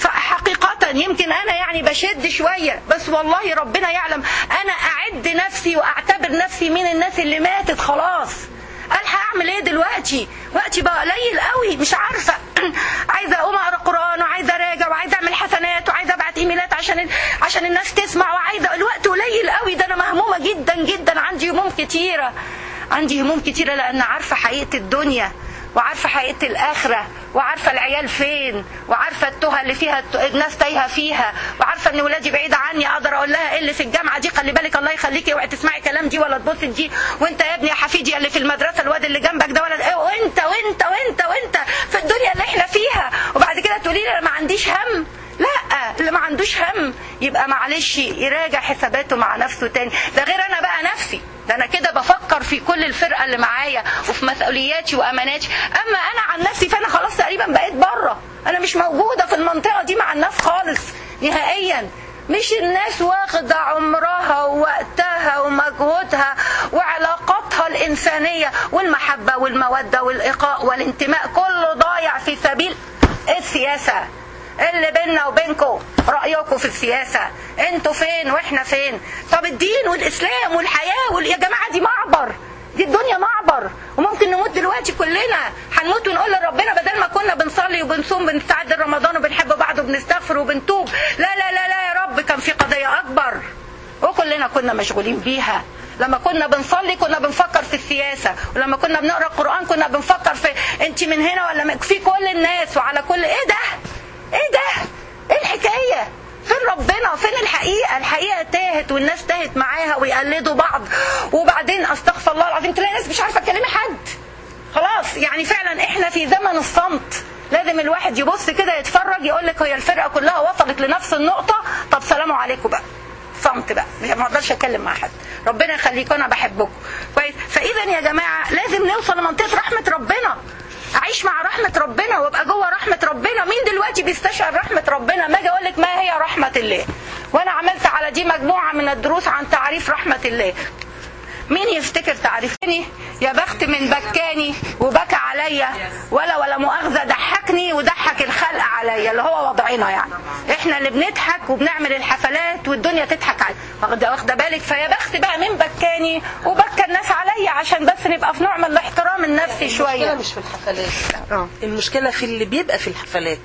حقيقه، يمكن انا يعني بشد شويه، بس والله ربنا يعلم انا اعد نفسي واعتبر نفسي من الناس اللي ماتت خلاص. قال هعمل ايه دلوقتي؟ وقتي بقى قليل قوي، مش عارفه، عايزه اقوم اقرا قران، وعايزه اراجع، وعايزه اعمل حسنات، وعايزه ابعت ايميلات عشان عشان الناس تسمع، وعايزه، الوقت قليل قوي. ده انا مهمومه جدا جدا، عندي ممكن كتيرة، عندي هموم كتيرة، لأن عارفة حقيقة الدنيا وعارفة حقيقة الآخرة، وعارفة العيال فين، وعارفة التهى اللي فيها الناس تايهة فيها، وعارفة ان ولادي بعيدة عني اقدر اقول لها ايه اللي في الجامعة دي خلي بالك الله يخليكي اوعي تسمعي كلام دي ولا تبصي دي، وانت يا ابني يا حفيدي اللي في المدرسة الواد اللي جنبك ده ولد ايه، وانت وانت وانت وانت في الدنيا اللي احنا فيها، وبعد كده تقولي لي ما عنديش هم. لا، اللي ما عندوش هم يبقى معلش يراجع حساباته مع نفسه تاني. ده غير انا بقى نفسي، ده انا كده بفكر في كل الفرقه اللي معايا وفي مسؤولياتي واماناتي. اما انا عن نفسي فانا خلاص تقريبا بقيت بره، انا مش موجوده في المنطقه دي مع الناس خالص نهائيا. مش الناس واخده عمرها ووقتها ومجهودها وعلاقاتها الانسانيه والمحبه والموده والايقاء والانتماء كله ضايع في سبيل السياسه اللي بيننا وبينكم. رأيكم في السياسة، انتوا فين واحنا فين؟ طب الدين والإسلام والحياة وال... يا جماعة دي معبر، دي الدنيا معبر، وممكن نموت دلوقتي كلنا، هنموت ونقول لربنا بدل ما كنا بنصلي وبنصوم بنستعد لرمضان وبنحب بعض وبنستغفر وبنتوب، لا لا لا لا يا رب، كان في قضية أكبر وكلنا كنا مشغولين بيها. لما كنا بنصلي كنا بنفكر في السياسة، ولما كنا بنقرأ القرآن كنا بنفكر في انت من هنا ولا من... في كل الناس وعلى كل ايه ده؟ ايه ده؟ ايه الحكاية؟ فين ربنا؟ فين الحقيقة؟ الحقيقة تاهت والناس تاهت معاها ويقلدوا بعض، وبعدين استغفر الله العظيم تلاقي ناس مش عارفة تكلمي حد. خلاص يعني فعلا احنا في زمن الصمت، لازم الواحد يبص كده يتفرج يقول لك هي الفرقة كلها وصلت لنفس النقطة، طب سلام عليكم بقى، صمت بقى، مش ما اقدرش اتكلم مع حد، ربنا يخليكم انا بحبكم كويس. فاذا يا جماعة لازم نوصل لمنطقة رحمة ربنا، اعيش مع رحمة ربنا وابقى جوه رحمة ربنا. مين دلوقتي بيستشعر رحمة ربنا؟ ما اجي اقول لك ما هي رحمة الله، وانا عملت على دي مجموعة من الدروس عن تعريف رحمة الله. مين يفتكر تعريفني؟ يا بخت من بكاني وبكى عليا ولا ولا مؤاخذة ضحكني وضحك الخلق عليا، اللي هو وضعنا يعني احنا اللي بنضحك وبنعمل الحفلات والدنيا تضحك عليا، واخده بالك؟ فيا بخت بقى من بكاني وبكى الناس عليا، عشان بس نبقى في نوع من الاحترام النفسي شويه. المشكله مش في الحفلات، اه المشكله في اللي بيبقى في الحفلات،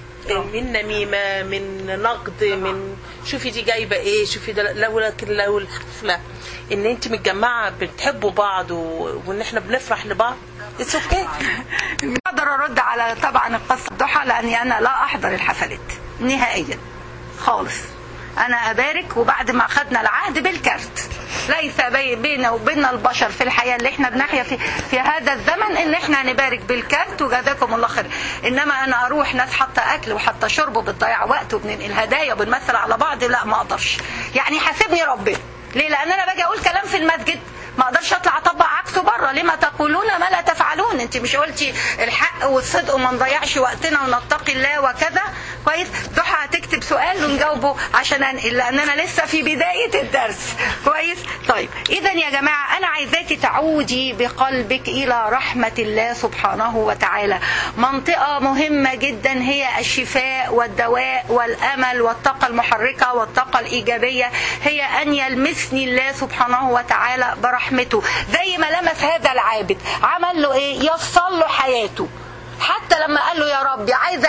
من نميمه، من نقد، من شوفي دي جايبه ايه، شوفي ده. لو لكن لو الحفله ان انت متجمعه بتحبوا بعض و... وان احنا بنفرح لبعض، اتس اوكي. اقدر ارد على طبعا القصه ضحى، لاني انا لا احضر الحفلات نهائيا خالص. انا ابارك، وبعد ما اخذنا العهد بالكارت، ليس بيننا وبين البشر في الحياه اللي احنا بنحيا في في هذا الزمن ان احنا نبارك بالكارت وجزاكم الله خير. انما انا اروح ناس حاطه اكل وحاطه شرب وبتضيع وقت وبننقل هدايا وبنمثل على بعض، لا ما اقدرش. يعني حاسبني ربنا ليه؟ لان انا باجي اقول كلام في المسجد ما اقدرش اطلع اطبق عكسه بره. لما تقولون ما لا تفعلون؟ انت مش قلتي الحق والصدق وما نضيعش وقتنا ونتقي الله وكذا كويس؟ ضحى هتكتب سؤال ونجاوبه عشان انقل، لان انا لسه في بدايه الدرس كويس. طيب اذا يا جماعه انا عايزاكي تعودي بقلبك الى رحمه الله سبحانه وتعالى. منطقه مهمه جدا هي الشفاء والدواء والامل والطاقه المحركه والطاقه الايجابيه، هي ان يلمسني الله سبحانه وتعالى برحمته، زي ما لمس هذا العابد عمل له ايه؟ يصل له حياته. حتى لما قال له يا رب عايزه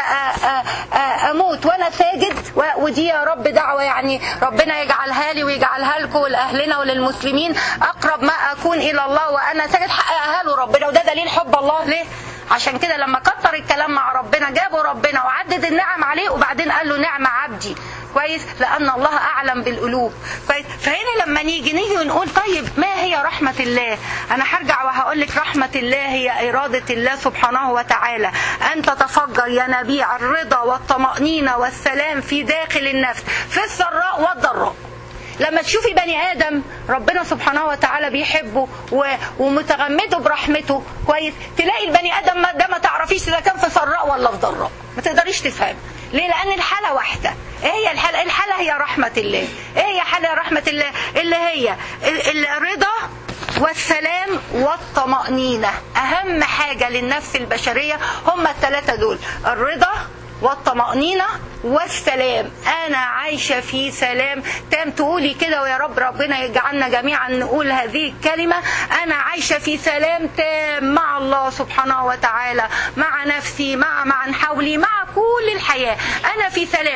اموت وانا ساجد، ودي يا رب دعوه يعني ربنا يجعلها لي ويجعلها لكم ولاهلنا وللمسلمين، اقرب ما اكون الى الله وانا ساجد، حققها له ربنا. وده دليل حب الله ليه؟ عشان كده لما كتر الكلام مع ربنا جابوا ربنا وعدد النعم عليه، وبعدين قال له نعم عبدي كويس، لأن الله أعلم بالقلوب كويس. فهنا لما نيجي نيجي ونقول طيب ما هي رحمة الله؟ أنا هرجع وهقول لك رحمة الله هي إرادة الله سبحانه وتعالى أن تتفجر ينابيع الرضا والطمأنينة والسلام في داخل النفس في السراء والضراء. لما تشوفي بني آدم ربنا سبحانه وتعالى بيحبه ومتغمده برحمته كويس، تلاقي البني آدم ده ما تعرفيش إذا كان في سراء ولا في ضراء، ما تقدريش تفهم ليه؟ لأن الحالة واحدة. ايه هي الحالة؟ الحالة هي رحمة الله. ايه هي حالة رحمة الله؟ اللي هي الرضا والسلام والطمأنينة. أهم حاجة للنفس البشرية هم الثلاثة دول، الرضا والطمأنينة والسلام. أنا عايشة في سلام تام. تقولي كده ويا رب ربنا يجعلنا جميعا نقول هذه الكلمة، أنا عايشة في سلام تام مع الله سبحانه وتعالى، مع نفسي، مع من حولي، مع كل الحياة. أنا في سلام.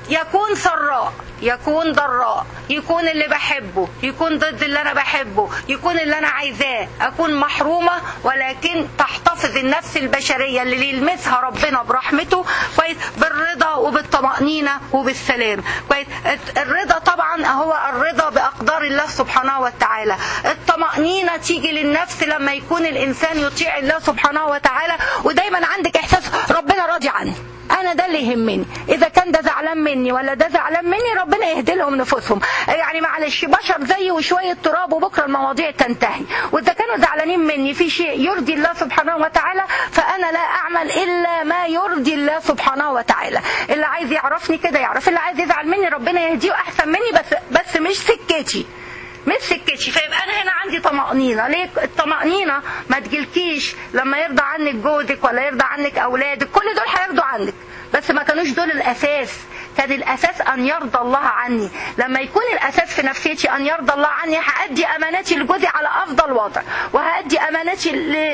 يكون سراء يكون ضراء، يكون اللي بحبه يكون ضد اللي انا بحبه، يكون اللي انا عايزاه اكون محرومة، ولكن تحتفظ النفس البشرية اللي يلمسها ربنا برحمته كويس بالرضا وبالطمأنينة وبالسلام كويس. الرضا طبعا هو الرضا بأقدار الله سبحانه وتعالى. الطمأنينة تيجي للنفس لما يكون الإنسان يطيع الله سبحانه وتعالى، ودايما عندك إحساس ربنا راضي عني، انا ده اللي يهمني، اذا كان ده زعلان مني ولا ده زعلان مني ربنا يهدي لهم نفوسهم، يعني معلش بشر زي وشويه تراب وبكره المواضيع تنتهي، واذا كانوا زعلانين مني في شيء يرضي الله سبحانه وتعالى فانا لا اعمل الا ما يرضي الله سبحانه وتعالى. اللي عايز يعرفني كده يعرف، اللي عايز يزعل مني ربنا يهديه احسن مني، بس بس مش سكتي مش سكتي. فيبقى انا هنا عندي طمأنينة. ليه الطمأنينة؟ ما تجيلكيش لما يرضى عنك جوزك ولا يرضى عنك اولادك، كل دول هيرضوا عنك بس ما كانوش دول الاساس. كان الاساس ان يرضى الله عني. لما يكون الاساس في نفسيتي ان يرضى الله عني، هأدي اماناتي لجوزي على افضل وضع، وهأدي اماناتي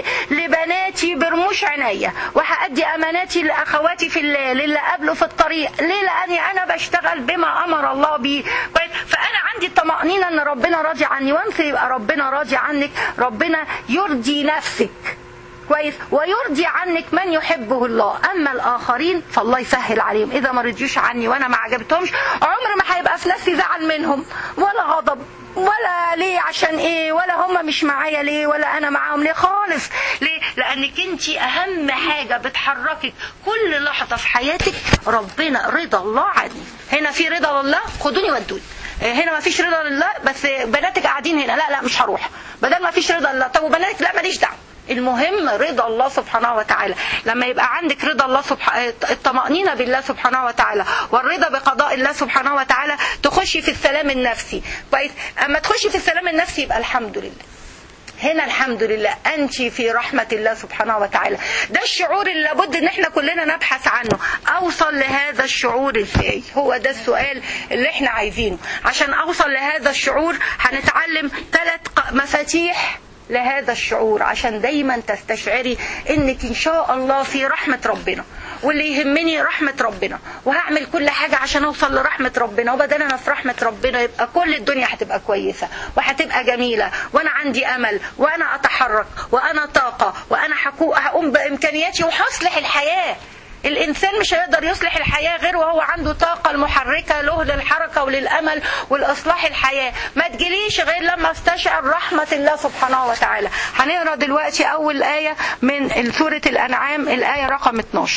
لبناتي برموش عينيا، وهأدي اماناتي لاخواتي في الله اللي قابله في الطريق. ليه؟ لاني انا بشتغل بما امر الله به. فانا عندي الطمأنينة ان ربنا راضي عني، وانت يبقى ربنا راضي عنك، ربنا يرضي نفسك كويس ويرضي عنك من يحبه الله. اما الاخرين فالله يسهل عليهم، اذا ما رضيوش عني وانا ما عجبتهمش عمر ما هيبقى في نفسي زعل منهم ولا غضب ولا ليه عشان ايه، ولا هم مش معايا ليه، ولا انا معاهم ليه خالص. ليه؟ لانك انت اهم حاجة بتحركك كل لحظة في حياتك ربنا رضا الله عني. هنا في رضا لله خدوني ودوني، هنا ما فيش رضا لله بس بناتك قاعدين هنا، لا لا مش هروح. بدل ما فيش رضا لله، طب وبناتك لا ماليش دعوه. المهم رضا الله سبحانه وتعالى. لما يبقى عندك رضا الله سبحانه، الطمأنينة بالله سبحانه وتعالى والرضا بقضاء الله سبحانه وتعالى، تخشي في السلام النفسي كويس. اما تخشي في السلام النفسي يبقى الحمد لله. هنا الحمد لله انت في رحمة الله سبحانه وتعالى. ده الشعور اللي لابد ان احنا كلنا نبحث عنه. اوصل لهذا الشعور ازاي؟ هو ده السؤال اللي احنا عايزينه. عشان اوصل لهذا الشعور هنتعلم ثلاث مفاتيح لهذا الشعور، عشان دايما تستشعري انك ان شاء الله في رحمة ربنا، واللي يهمني رحمة ربنا، وهعمل كل حاجة عشان اوصل لرحمة ربنا. وبدل انا في رحمة ربنا يبقى كل الدنيا هتبقى كويسة وهتبقى جميلة، وانا عندي امل، وانا اتحرك، وانا طاقة، وانا هقوم بامكانياتي وهصلح الحياة. الإنسان مش هيقدر يصلح الحياة غير وهو عنده طاقة المحركة له للحركة وللأمل والإصلاح الحياة. ما تجيليش غير لما استشعر رحمة الله سبحانه وتعالى. هنقرأ دلوقتي أول آية من سورة الأنعام، الآية رقم اتناشر.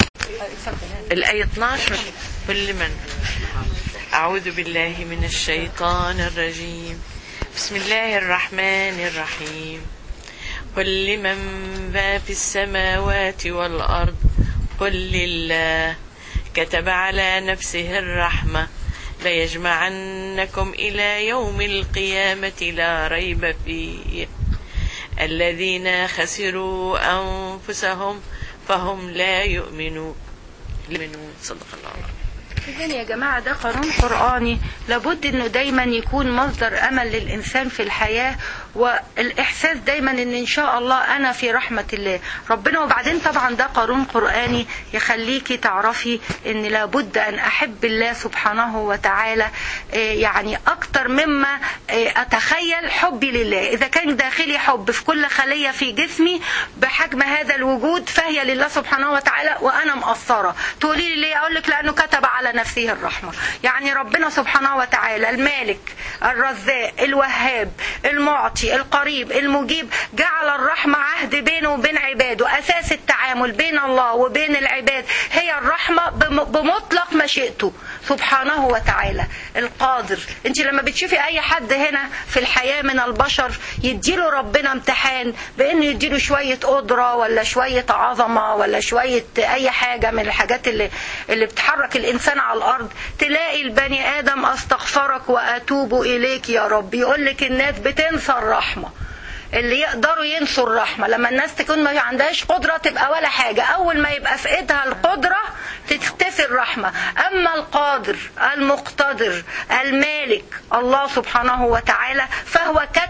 الآية اتناشر. كل من أعوذ بالله من الشيطان الرجيم. بسم الله الرحمن الرحيم. قل لمن ما في السماوات والأرض قل لله كتب على نفسه الرحمة ليجمعنكم إلى يوم القيامة لا ريب فيه الذين خسروا أنفسهم فهم لا يؤمنون. صدق الله. إذن يا جماعة ده قانون قرآني لابد انه دايما يكون مصدر امل للانسان في الحياة، والاحساس دايما ان ان شاء الله انا في رحمة الله ربنا. وبعدين طبعا ده قانون قرآني يخليكي تعرفي ان لابد ان احب الله سبحانه وتعالى يعني اكتر مما اتخيل حبي لله. اذا كان داخلي حب في كل خلية في جسمي بحجم هذا الوجود فهي لله سبحانه وتعالى، وانا مقصرة. تقولي لي ليه؟ اقول لك لانه كتب على نفسه الرحمة. يعني ربنا سبحانه وتعالى المالك الرزاق الوهاب المعطي القريب المجيب جعل الرحمة عهد بينه وبين عباده. أساس التعامل بين الله وبين العباد هي الرحمة بمطلق مشيئته سبحانه وتعالى القادر. انت لما بتشوفي اي حد هنا في الحياة من البشر يديله ربنا امتحان بانه يديله شوية قدرة ولا شوية عظمة ولا شوية اي حاجة من الحاجات اللي, اللي بتحرك الانسان على الارض، تلاقي البني ادم استغفرك واتوب اليك يا رب. يقولك الناس بتنسى الرحمة. اللي يقدروا ينسوا الرحمة لما الناس تكون ما عندهاش قدرة تبقى ولا حاجة، اول ما يبقى في ايدها القدرة تختفي الرحمة. اما القادر المقتدر المالك الله سبحانه وتعالى فهو كتب على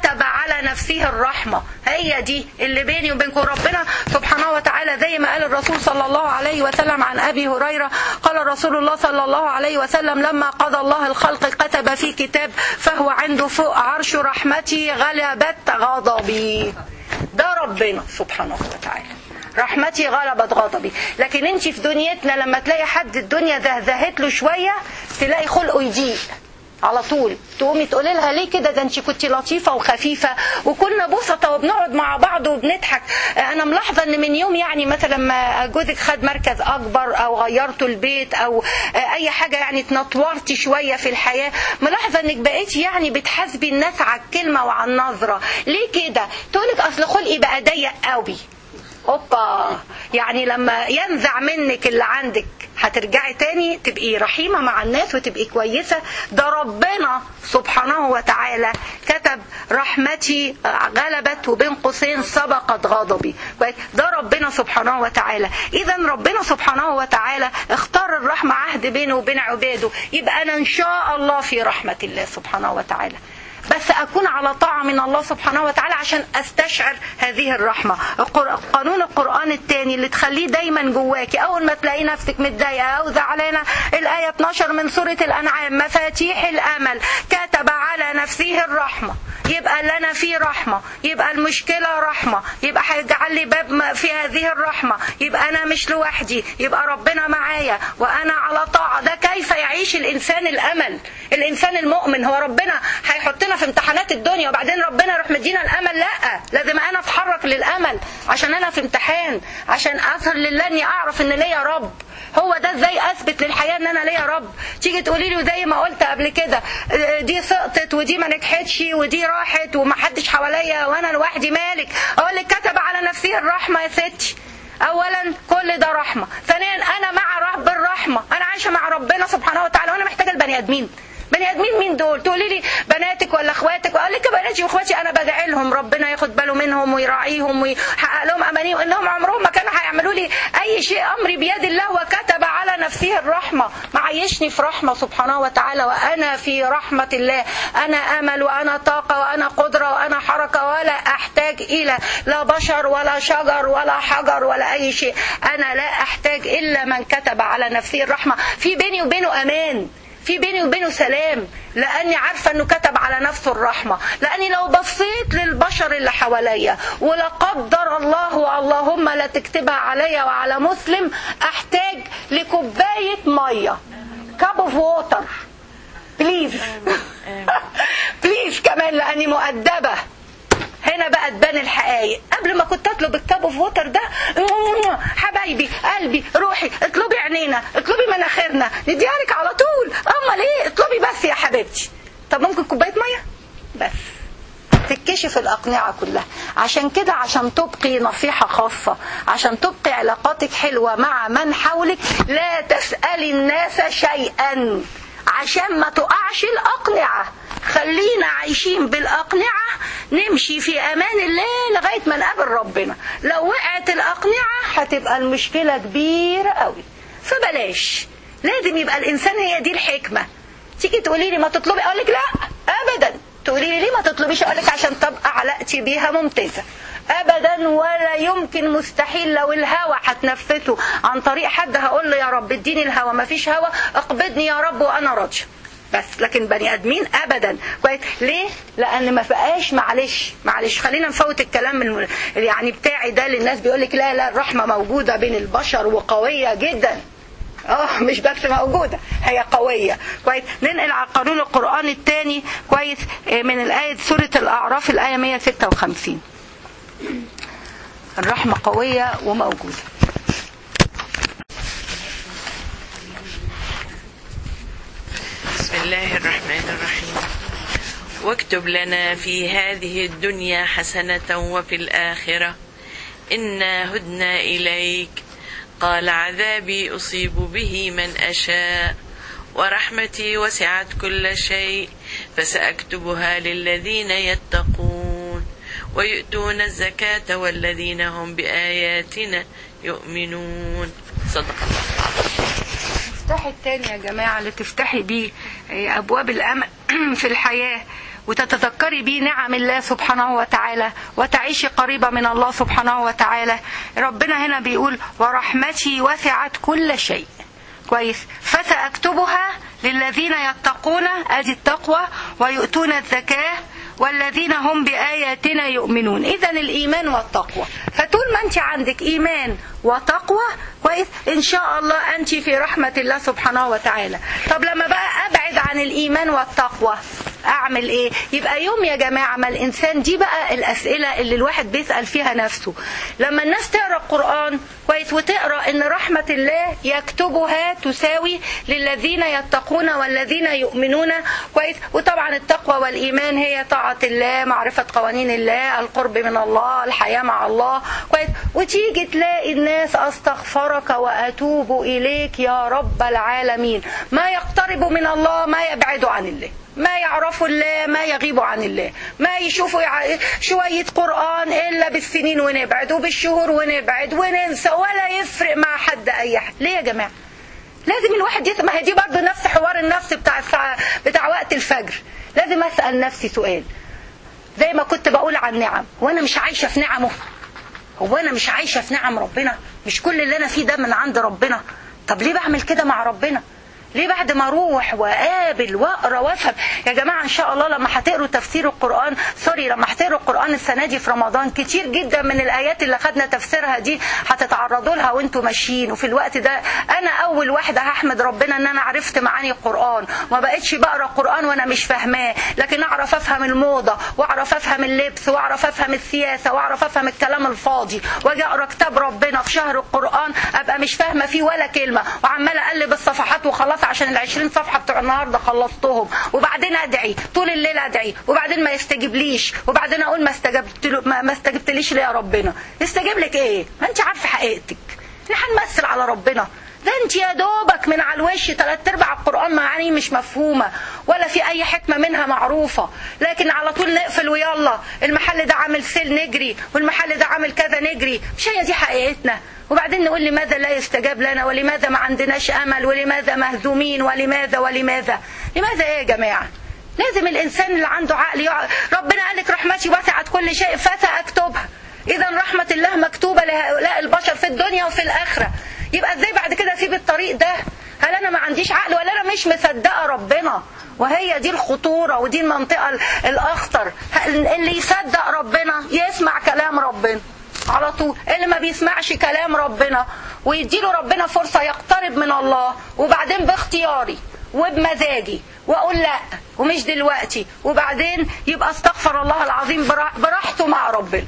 على نفسه الرحمة. هي دي اللي بيني وبينكم. ربنا سبحانه وتعالى زي ما قال الرسول صلى الله عليه وسلم عن أبي هريرة، قال رسول الله صلى الله عليه وسلم: لما قضى الله الخلق كتب في كتاب فهو عنده فوق عرش رحمتي غلبت غضبي. ده ربنا سبحانه وتعالى، رحمتي غلبت غضبي. لكن انت في دنيتنا لما تلاقي حد الدنيا زهزهت له شوية تلاقي خلقه يضيق على طول، تقومي تقولي لها ليه كده؟ ده انت كنتي لطيفه وخفيفه وكنا بسطه وبنقعد مع بعض وبنضحك. انا ملاحظه ان من يوم يعني مثلا ما جوزك خد مركز اكبر او غيرتوا البيت او اي حاجه يعني تنطورتي شويه في الحياه، ملاحظه انك بقيتي يعني بتحاسبي الناس على الكلمه وعلى النظره. ليه كده؟ تقولك اصل خلقي بقى ضيق قوي. اوبا، يعني لما ينزع منك اللي عندك هترجعي تاني تبقي رحيمة مع الناس وتبقي كويسة. ده ربنا سبحانه وتعالى كتب رحمتي غلبت وبين قوسين سبقت غضبي. ده ربنا سبحانه وتعالى. إذا ربنا سبحانه وتعالى اختار الرحمة عهد بينه وبين عباده، يبقى أنا إن شاء الله في رحمة الله سبحانه وتعالى، بس أكون على طاعة من الله سبحانه وتعالى عشان أستشعر هذه الرحمة. قانون القرآن الثاني اللي تخليه دايما جواكي أول ما تلاقي نفسك متضايقة أو زعلانة، الآية اتناشر من سورة الأنعام: مفاتيح الأمل كتب على نفسه الرحمة. يبقى لنا في رحمة، يبقى المشكلة رحمة، يبقى هيجعل لي باب في هذه الرحمة، يبقى أنا مش لوحدي، يبقى ربنا معايا وأنا على طاعة. ده كيف يعيش الإنسان الأمل، الإنسان المؤمن. هو ربنا هيحطنا في امتحانات الدنيا وبعدين ربنا يروح مدينا الأمل؟ لا، لازم أنا أتحرك للأمل عشان أنا في امتحان، عشان أظهر لله أني أعرف أن ليا رب. هو ده ازاي اثبت للحياه ان انا ليا رب. تيجي تقولي لي زي ما قلت قبل كده، دي سقطت ودي ما نجحتش ودي راحت ومحدش حواليا وانا لوحدي، مالك؟ اقول لك كتب على نفسه الرحمه يا ستي. اولا كل ده رحمه، ثانيا انا مع رب الرحمه، انا عايشه مع ربنا سبحانه وتعالى وانا محتاجه البني ادمين. بني ادمين مين دول؟ تقولي لي بناتك ولا اخواتك، واقول لك بناتي واخواتي انا بدعي لهم ربنا ياخد باله منهم ويراعيهم ويحقق لهم امانيهم، انهم عمرهم ما كانوا هيعملوا لي اي شيء، امري بيد الله وكتب على نفسه الرحمه. معيشني في رحمه سبحانه وتعالى، وانا في رحمه الله. انا امل وانا طاقه وانا قدره وانا حركه، ولا احتاج الى لا بشر ولا شجر ولا حجر ولا اي شيء. انا لا احتاج الا من كتب على نفسه الرحمه. في بيني وبينه امان، في بيني وبينه سلام، لأني عارفة أنه كتب على نفسه الرحمة. لأني لو بصيت للبشر اللي حواليا ولا قدر الله واللهم لا تكتبها عليا وعلى مسلم، أحتاج لكوباية مية، كاب اوف ووتر بليز بليز كمان، لأني مؤدبة. هنا بقى تبان الحقائق. قبل ما كنت اطلب الكاب اوف ووتر ده، حبايبي قلبي روحي اطلبي عينينا اطلبي مناخيرنا نديها لك على طول. امال ايه؟ اطلبي بس يا حبيبتي. طب ممكن كوبايه ميه بس؟ تتكشف الأقنعة كلها. عشان كده عشان تبقي نصيحة خاصة، عشان تبقي علاقاتك حلوة مع من حولك، لا تسألي الناس شيئا عشان ما تقعش الأقنعة. خلينا عايشين بالأقنعة، نمشي في أمان الله لغاية ما نقابل ربنا. لو وقعت الأقنعة هتبقى المشكلة كبيرة قوي. فبلاش، لازم يبقى الإنسان هي دي الحكمة. تيجي تقولي لي ما تطلبي، أقول لك لا أبدا. تقولي لي ليه ما تطلبيش؟ أقول لك عشان تبقى علاقتي بيها ممتازة. أبدا ولا يمكن، مستحيل. لو الهوى هتنفذه عن طريق حد هقول له يا رب اديني الهوى، ما فيش هوى اقبضني يا رب وأنا راضية بس. لكن بني ادمين ابدا. كويس؟ ليه؟ لان ما بقاش، معلش معلش خلينا نفوت الكلام من يعني بتاعي ده للناس بيقول لك لا لا الرحمه موجوده بين البشر وقويه جدا. اه مش بس موجوده، هي قويه. كويس؟ ننقل على قانون القران الثاني. كويس؟ من الايه سوره الاعراف الايه مية وستة وخمسين. الرحمه قويه وموجوده. بسم الله الرحمن الرحيم. واكتب لنا في هذه الدنيا حسنة وفي الآخرة إنا هدنا إليك قال عذابي أصيب به من أشاء ورحمتي وسعت كل شيء فسأكتبها للذين يتقون ويؤتون الزكاة والذين هم بآياتنا يؤمنون. صدق الله. المفتاح الثاني يا جماعة اللي تفتحي بيه أبواب الأمل في الحياة وتتذكري بيه نعم الله سبحانه وتعالى وتعيشي قريبة من الله سبحانه وتعالى. ربنا هنا بيقول ورحمتي وسعت كل شيء. كويس. فسأكتبها للذين يتقون، ادي التقوى، ويؤتون الزكاة والذين هم بآياتنا يؤمنون. إذن الإيمان والتقوى. فطول ما أنت عندك إيمان وتقوى كويس إن شاء الله أنت في رحمة الله سبحانه وتعالى. طب لما بقى أبعد عن الإيمان والتقوى أعمل إيه؟ يبقى يوم يا جماعة ما الإنسان، دي بقى الأسئلة اللي الواحد بيسأل فيها نفسه. لما الناس تقرأ القرآن كويس وتقرأ إن رحمة الله يكتبها تساوي للذين يتقون والذين يؤمنون كويس. وطبعا التقوى والإيمان هي طاعة الله، معرفة قوانين الله، القرب من الله، الحياة مع الله كويس. وتيجي تلاقي الناس أستغفرك وأتوب إليك يا رب العالمين، ما يقترب من الله ما يبعد عن الله، ما يعرفوا الله ما يغيبوا عن الله، ما يشوفوا شوية قرآن إلا بالسنين ونبعد وبالشهور ونبعد وننسى ولا يفرق مع حد أي حد. ليه يا جماعة؟ لازم الواحد يسمع. ما هي دي برضه نفس حوار النفس بتاع الساعة بتاع وقت الفجر. لازم أسأل نفسي سؤال زي ما كنت بقول عن نعم، وأنا مش عايشة في نعمه؟ هو أنا مش عايشة في نعم ربنا؟ مش كل اللي أنا فيه ده من عند ربنا؟ طب ليه بعمل كده مع ربنا؟ ليه بعد ما اروح واقابل واقرا وافهم؟ يا جماعه ان شاء الله لما هتقروا تفسير القران سوري لما هتقروا القران السنه دي في رمضان كتير جدا من الايات اللي خدنا تفسيرها دي هتتعرضوا لها وانتم ماشيين. وفي الوقت ده انا اول واحده هحمد ربنا ان انا عرفت معاني القران، وما بقتش بقرا القران وانا مش فاهماه، لكن اعرف افهم الموضه واعرف افهم اللبس واعرف افهم السياسه واعرف افهم الكلام الفاضي، واجي اقرا كتاب ربنا في شهر القران ابقى مش فاهمه فيه ولا كلمه وعماله اقلب الصفحات وخلاص عشان العشرين صفحة بتوع النهاردة خلصتهم، وبعدين ادعي طول الليل ادعي وبعدين ما يستجيبليش، وبعدين اقول ما استجبت له ما استجبتليش ليه يا ربنا؟ يستجيب لك ايه؟ ما انت عارفه حقيقتك. احنا هنمثل على ربنا؟ ده انت يا دوبك من على الوش ثلاث ارباع القرآن معاني مش مفهومة ولا في اي حكمة منها معروفة، لكن على طول نقفل ويلا المحل ده عامل سيل نجري والمحل ده عامل كذا نجري. مش هي دي حقيقتنا؟ وبعدين نقول لماذا لا يستجاب لنا ولماذا ما عندناش امل ولماذا مهزومين ولماذا ولماذا لماذا ايه يا جماعة؟ لازم الانسان اللي عنده عقل يع... ربنا قال لك رحمتي وسعت كل شيء فسأكتبها. اذا رحمة الله مكتوبة لهؤلاء البشر في الدنيا وفي الاخرة. يبقى ازاي بعد كده اسيب الطريق ده؟ هل انا ما عنديش عقل ولا انا مش مصدقه ربنا؟ وهي دي الخطوره ودي المنطقه الاخطر. اللي يصدق ربنا يسمع كلام ربنا على طول، اللي ما بيسمعش كلام ربنا ويديله ربنا فرصه يقترب من الله وبعدين باختياري وبمزاجي واقول لا ومش دلوقتي، وبعدين يبقى استغفر الله العظيم براحته مع ربنا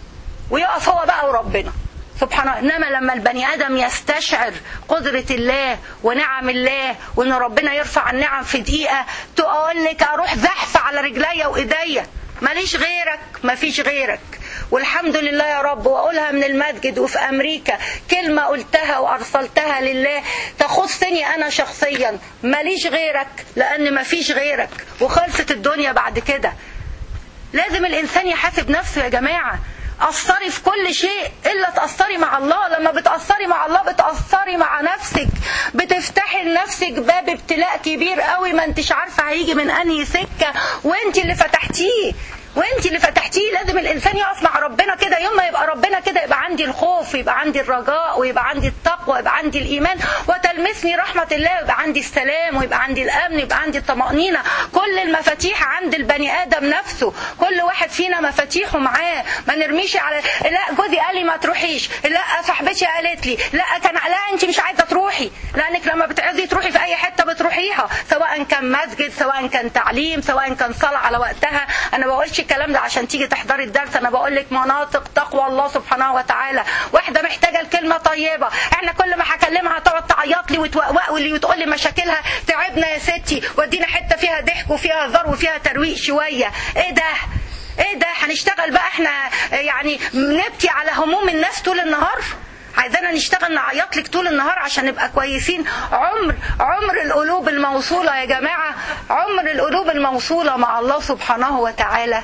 ويقف هو بقى وربنا سبحانه. انما لما البني ادم يستشعر قدرة الله ونعم الله وان ربنا يرفع النعم في دقيقة، تقول لك اروح زحف على رجليا وايديا ماليش غيرك مفيش غيرك. والحمد لله يا رب، واقولها من المسجد وفي امريكا كلمة قلتها وارسلتها لله تخصني انا شخصيا، ماليش غيرك لان مفيش غيرك، وخلصت الدنيا بعد كده. لازم الانسان يحاسب نفسه يا جماعة. قصري في كل شيء إلا تقصري مع الله. لما بتقصري مع الله بتقصري مع نفسك، بتفتحي لنفسك باب ابتلاء كبير قوي ما انتش عارفة هيجي من انهي سكة، وانت اللي فتحتيه وانت اللي فتحتيه. لازم الانسان يقف مع ربنا كده. يوم ما يبقى ربنا كده يبقى عندي الخوف، يبقى عندي الرجاء، ويبقى عندي التقوى، يبقى عندي الايمان، وتلمسني رحمة الله، يبقى عندي السلام، ويبقى عندي الامن، يبقى عندي الطمأنينة. كل المفاتيح عند البني ادم نفسه. كل واحد فينا مفاتيحه معاه. ما نرميش على لا جوزي قال لي ما تروحيش، لا صاحبتي قالت لي، لا كان لا انت مش عايزه تروحي، لانك لما بتعوزي تروحي في اي حته بتروحيها، سواء كان مسجد، سواء كان تعليم، سواء كان صلاه على وقتها. انا ما بقولش الكلام ده عشان تيجي تحضري الدرس، انا بقول لك مناطق تقوى الله سبحانه وتعالى. واحده محتاجه الكلمه طيبه، احنا كل ما هكلمها تقعد تعيط لي وتوقوق لي وتقول لي مشاكلها، تعبنا يا ستي، ودينا حته فيها ضحك وفيها هزار وفيها ترويق شويه. ايه ده ايه ده؟ هنشتغل بقى احنا يعني نبكي على هموم الناس طول النهار؟ عايزانا نشتغل نعيط لك طول النهار عشان نبقى كويسين؟ عمر عمر القلوب الموصولة يا جماعة، عمر القلوب الموصولة مع الله سبحانه وتعالى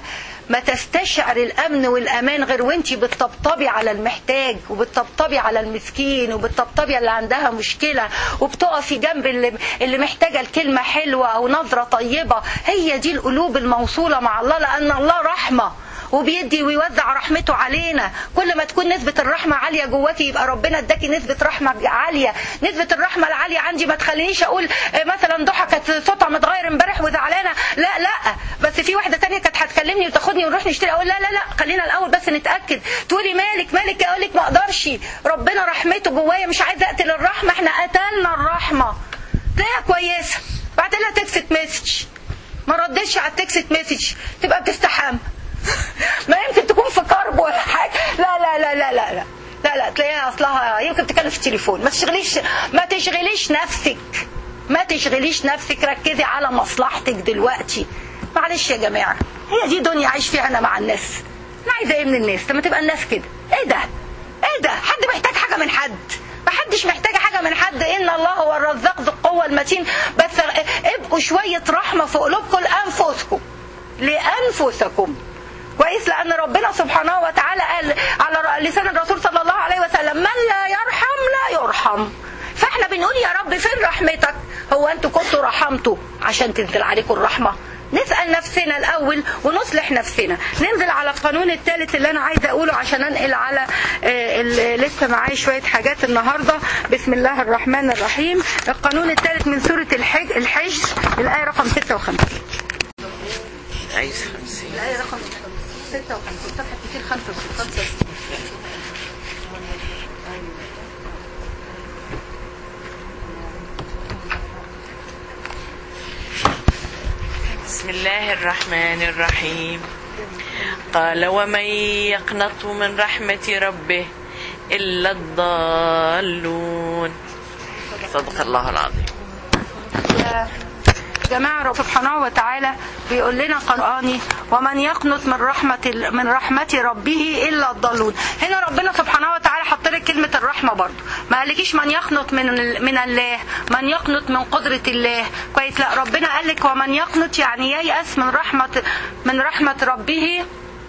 ما تستشعر الامن والامان غير وانتي بتطبطبي على المحتاج وبتطبطبي على المسكين وبتطبطبي اللي عندها مشكله وبتقفي جنب اللي, اللي محتاجه الكلمه حلوه او نظره طيبه. هي دي القلوب الموصوله مع الله، لان الله رحمه وبيدي ويوزع رحمته علينا. كل ما تكون نسبة الرحمة عالية جواكي يبقى ربنا اداكي نسبة رحمة عالية. نسبة الرحمة العالية عندي ما تخلينيش اقول مثلا ضحى كانت صوتها متغير امبارح وزعلانة، لا لا، بس في واحدة تانية كانت هتكلمني وتاخدني ونروح نشتري، اقول لا لا لا خلينا الاول بس نتأكد. تقولي مالك مالك، اقول لك ما اقدرش، ربنا رحمته جوايا، مش عايزة اقتل الرحمة، احنا قتلنا الرحمة. تلاقيها كويسة بعد لها تكست مسج، ما ردتش على التكست مسج تبقى بتستحمى ما يمكن تكون في كرب ولا حاجه، لا لا لا لا لا لا لا لا تلاقيها اصلها يمكن تتكلم في التليفون. ما تشغليش ما تشغليش نفسك ما تشغليش نفسك ركزي على مصلحتك دلوقتي. معلش يا جماعه، هي دي دنيا عايش فيها انا مع الناس. انا عايزه ايه من الناس لما تبقى الناس كده؟ ايه ده ايه ده حد محتاج حاجه من حد؟ ما حدش محتاج حاجه من حد. ان الله هو الرزاق ذو القوه المتين. بس ابقوا شويه رحمه في قلوبكم لانفسكم لانفسكم كويس، لأن ربنا سبحانه وتعالى قال على لسان الرسول صلى الله عليه وسلم من لا يرحم لا يرحم. فاحنا بنقول يا رب فين رحمتك؟ هو انتوا كنتوا رحمتوا عشان تنزل عليكم الرحمة؟ نسأل نفسنا الأول ونصلح نفسنا. ننزل على القانون الثالث اللي أنا عايزة أقوله عشان أنقل على لسه معايا شوية حاجات النهاردة. بسم الله الرحمن الرحيم. القانون الثالث من سورة الحج الحج الآية رقم ستة وخمسين. آية خمسين. الآية رقم ستة وخمسين صفحة كتير خمسة وستين. بسم الله الرحمن الرحيم. قال ومن يقنط من رحمة ربه إلا الضالون. صدق الله العظيم. جماعة رب سبحانه وتعالى بيقول لنا قرآني ومن يقنط من رحمة من رحمة ربه إلا الضالون. هنا ربنا سبحانه وتعالى حط لك كلمة الرحمة برضو، ما قالكيش من يقنط من من الله، من يقنط من قدرة الله كويس، لا ربنا قال لك ومن يقنط يعني ييأس من رحمة من رحمة ربه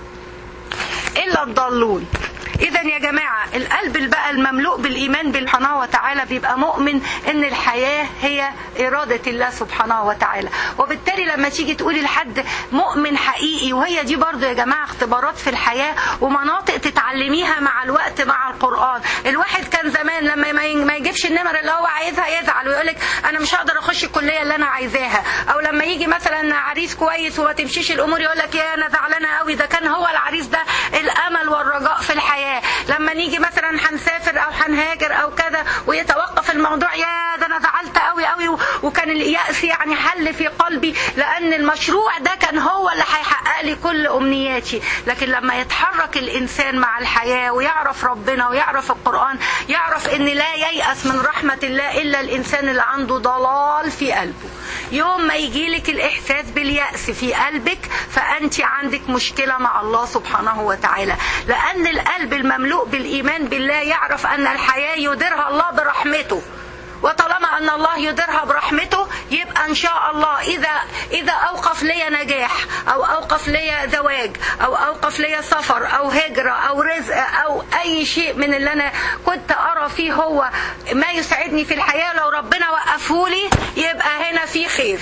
إلا الضالون. إذا يا جماعة القلب بقى المملوء بالإيمان بالله سبحانه وتعالى بيبقى مؤمن إن الحياة هي إرادة الله سبحانه وتعالى، وبالتالي لما تيجي تقولي لحد مؤمن حقيقي، وهي دي برضو يا جماعة اختبارات في الحياة ومناطق تتعلميها مع الوقت مع القرآن. الواحد كان زمان لما ما يجيبش النمر اللي هو عايزها يزعل ويقولك أنا مش هقدر أخش الكلية اللي أنا عايزاها، أو لما يجي مثلا عريس كويس وما تمشيش الأمور يقولك يا أنا زعلانة قوي، ده كان هو العريس ده الأمل والرجاء في الحياة. لما نيجي مثلا هنسافر او هنهاجر او كذا ويتوقف الموضوع، يا ده انا زعلت قوي قوي وكان اليأس يعني حل في قلبي، لان المشروع ده كان هو اللي هيحقق لي كل امنياتي. لكن لما يتحرك الانسان مع الحياة ويعرف ربنا ويعرف القرآن، يعرف ان لا ييأس من رحمة الله الا الانسان اللي عنده ضلال في قلبه. يوم ما يجيلك الاحساس باليأس في قلبك فانت عندك مشكلة مع الله سبحانه وتعالى، لان القلب المملوء بالإيمان بالله يعرف أن الحياة يديرها الله برحمته، وطالما أن الله يديرها برحمته يبقى إن شاء الله إذا إذا أوقف لي نجاح أو أوقف لي زواج أو أوقف لي سفر أو هجرة أو رزق أو أي شيء من اللي أنا كنت أرى فيه هو ما يسعدني في الحياة، لو ربنا وقفه لي يبقى هنا في خير،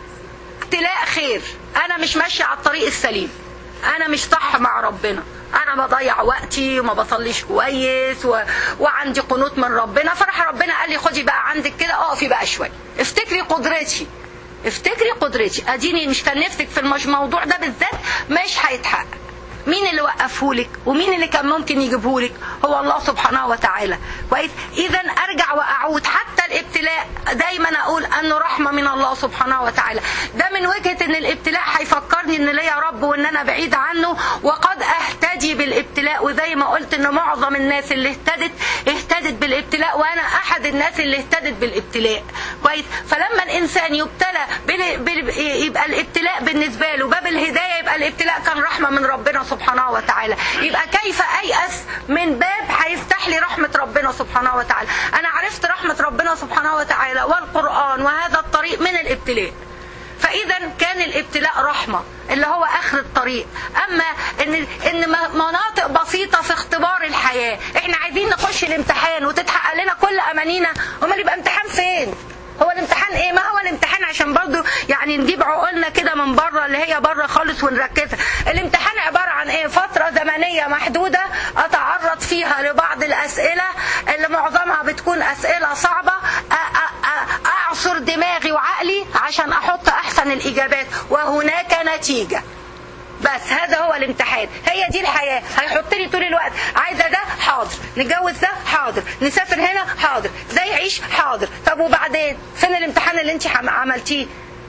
ابتلاء خير. أنا مش ماشية على الطريق السليم، أنا مش صح مع ربنا، أنا بضيع وقتي وما بصليش كويس و... وعندي قنوط من ربنا، فرح ربنا قال لي خدي بقى عندك كده اقفي بقى شوية، افتكري قدرتي افتكري قدرتي اديني مش كان نفسك في الموضوع ده بالذات مش هيتحقق. مين اللي وقفهولك ومين اللي كان ممكن يجيبهولك؟ هو الله سبحانه وتعالى كويس. اذا ارجع واعود حتى الابتلاء دايما اقول انه رحمه من الله سبحانه وتعالى. ده من وجهه ان الابتلاء هيفكرني ان ليا رب وان انا بعيد عنه وقد اهتدي بالابتلاء. وزي ما قلت ان معظم الناس اللي اهتدت اهتدت بالابتلاء، وانا احد الناس اللي اهتدت بالابتلاء كويس. فلما الانسان يبتلى يبقى الابتلاء بالنسبه له باب الهدايه، يبقى الابتلاء كان رحمه من ربنا سبحانه وتعالى. يبقى كيف أيأس من باب هيفتح لي رحمة ربنا سبحانه وتعالى؟ أنا عرفت رحمة ربنا سبحانه وتعالى والقرآن وهذا الطريق من الابتلاء. فإذا كان كان الابتلاء رحمة اللي هو اخر الطريق. اما ان ان مناطق بسيطة في اختبار الحياة، احنا عايزين نخش الامتحان وتتحقق لنا كل امانينا، امال يبقى امتحان فين؟ هو الامتحان ايه؟ ما هو الامتحان عشان برضو يعني نجيب عقولنا كده من بره اللي هي بره خالص ونركزها. الامتحان عبارة عن ايه؟ فترة زمنية محدودة اتعرض فيها لبعض الاسئلة اللي معظمها بتكون اسئلة صعبة، اعصر دماغي وعقلي عشان احط احسن الاجابات، وهناك نتيجة. بس هذا هو الامتحان، هي دي الحياة. هيحط لي طول الوقت عايزة ده حاضر، نتجوز ده حاضر، نسافر هنا حاضر، ده يعيش حاضر. طب وبعدين فين الامتحان اللي انت عملتيه؟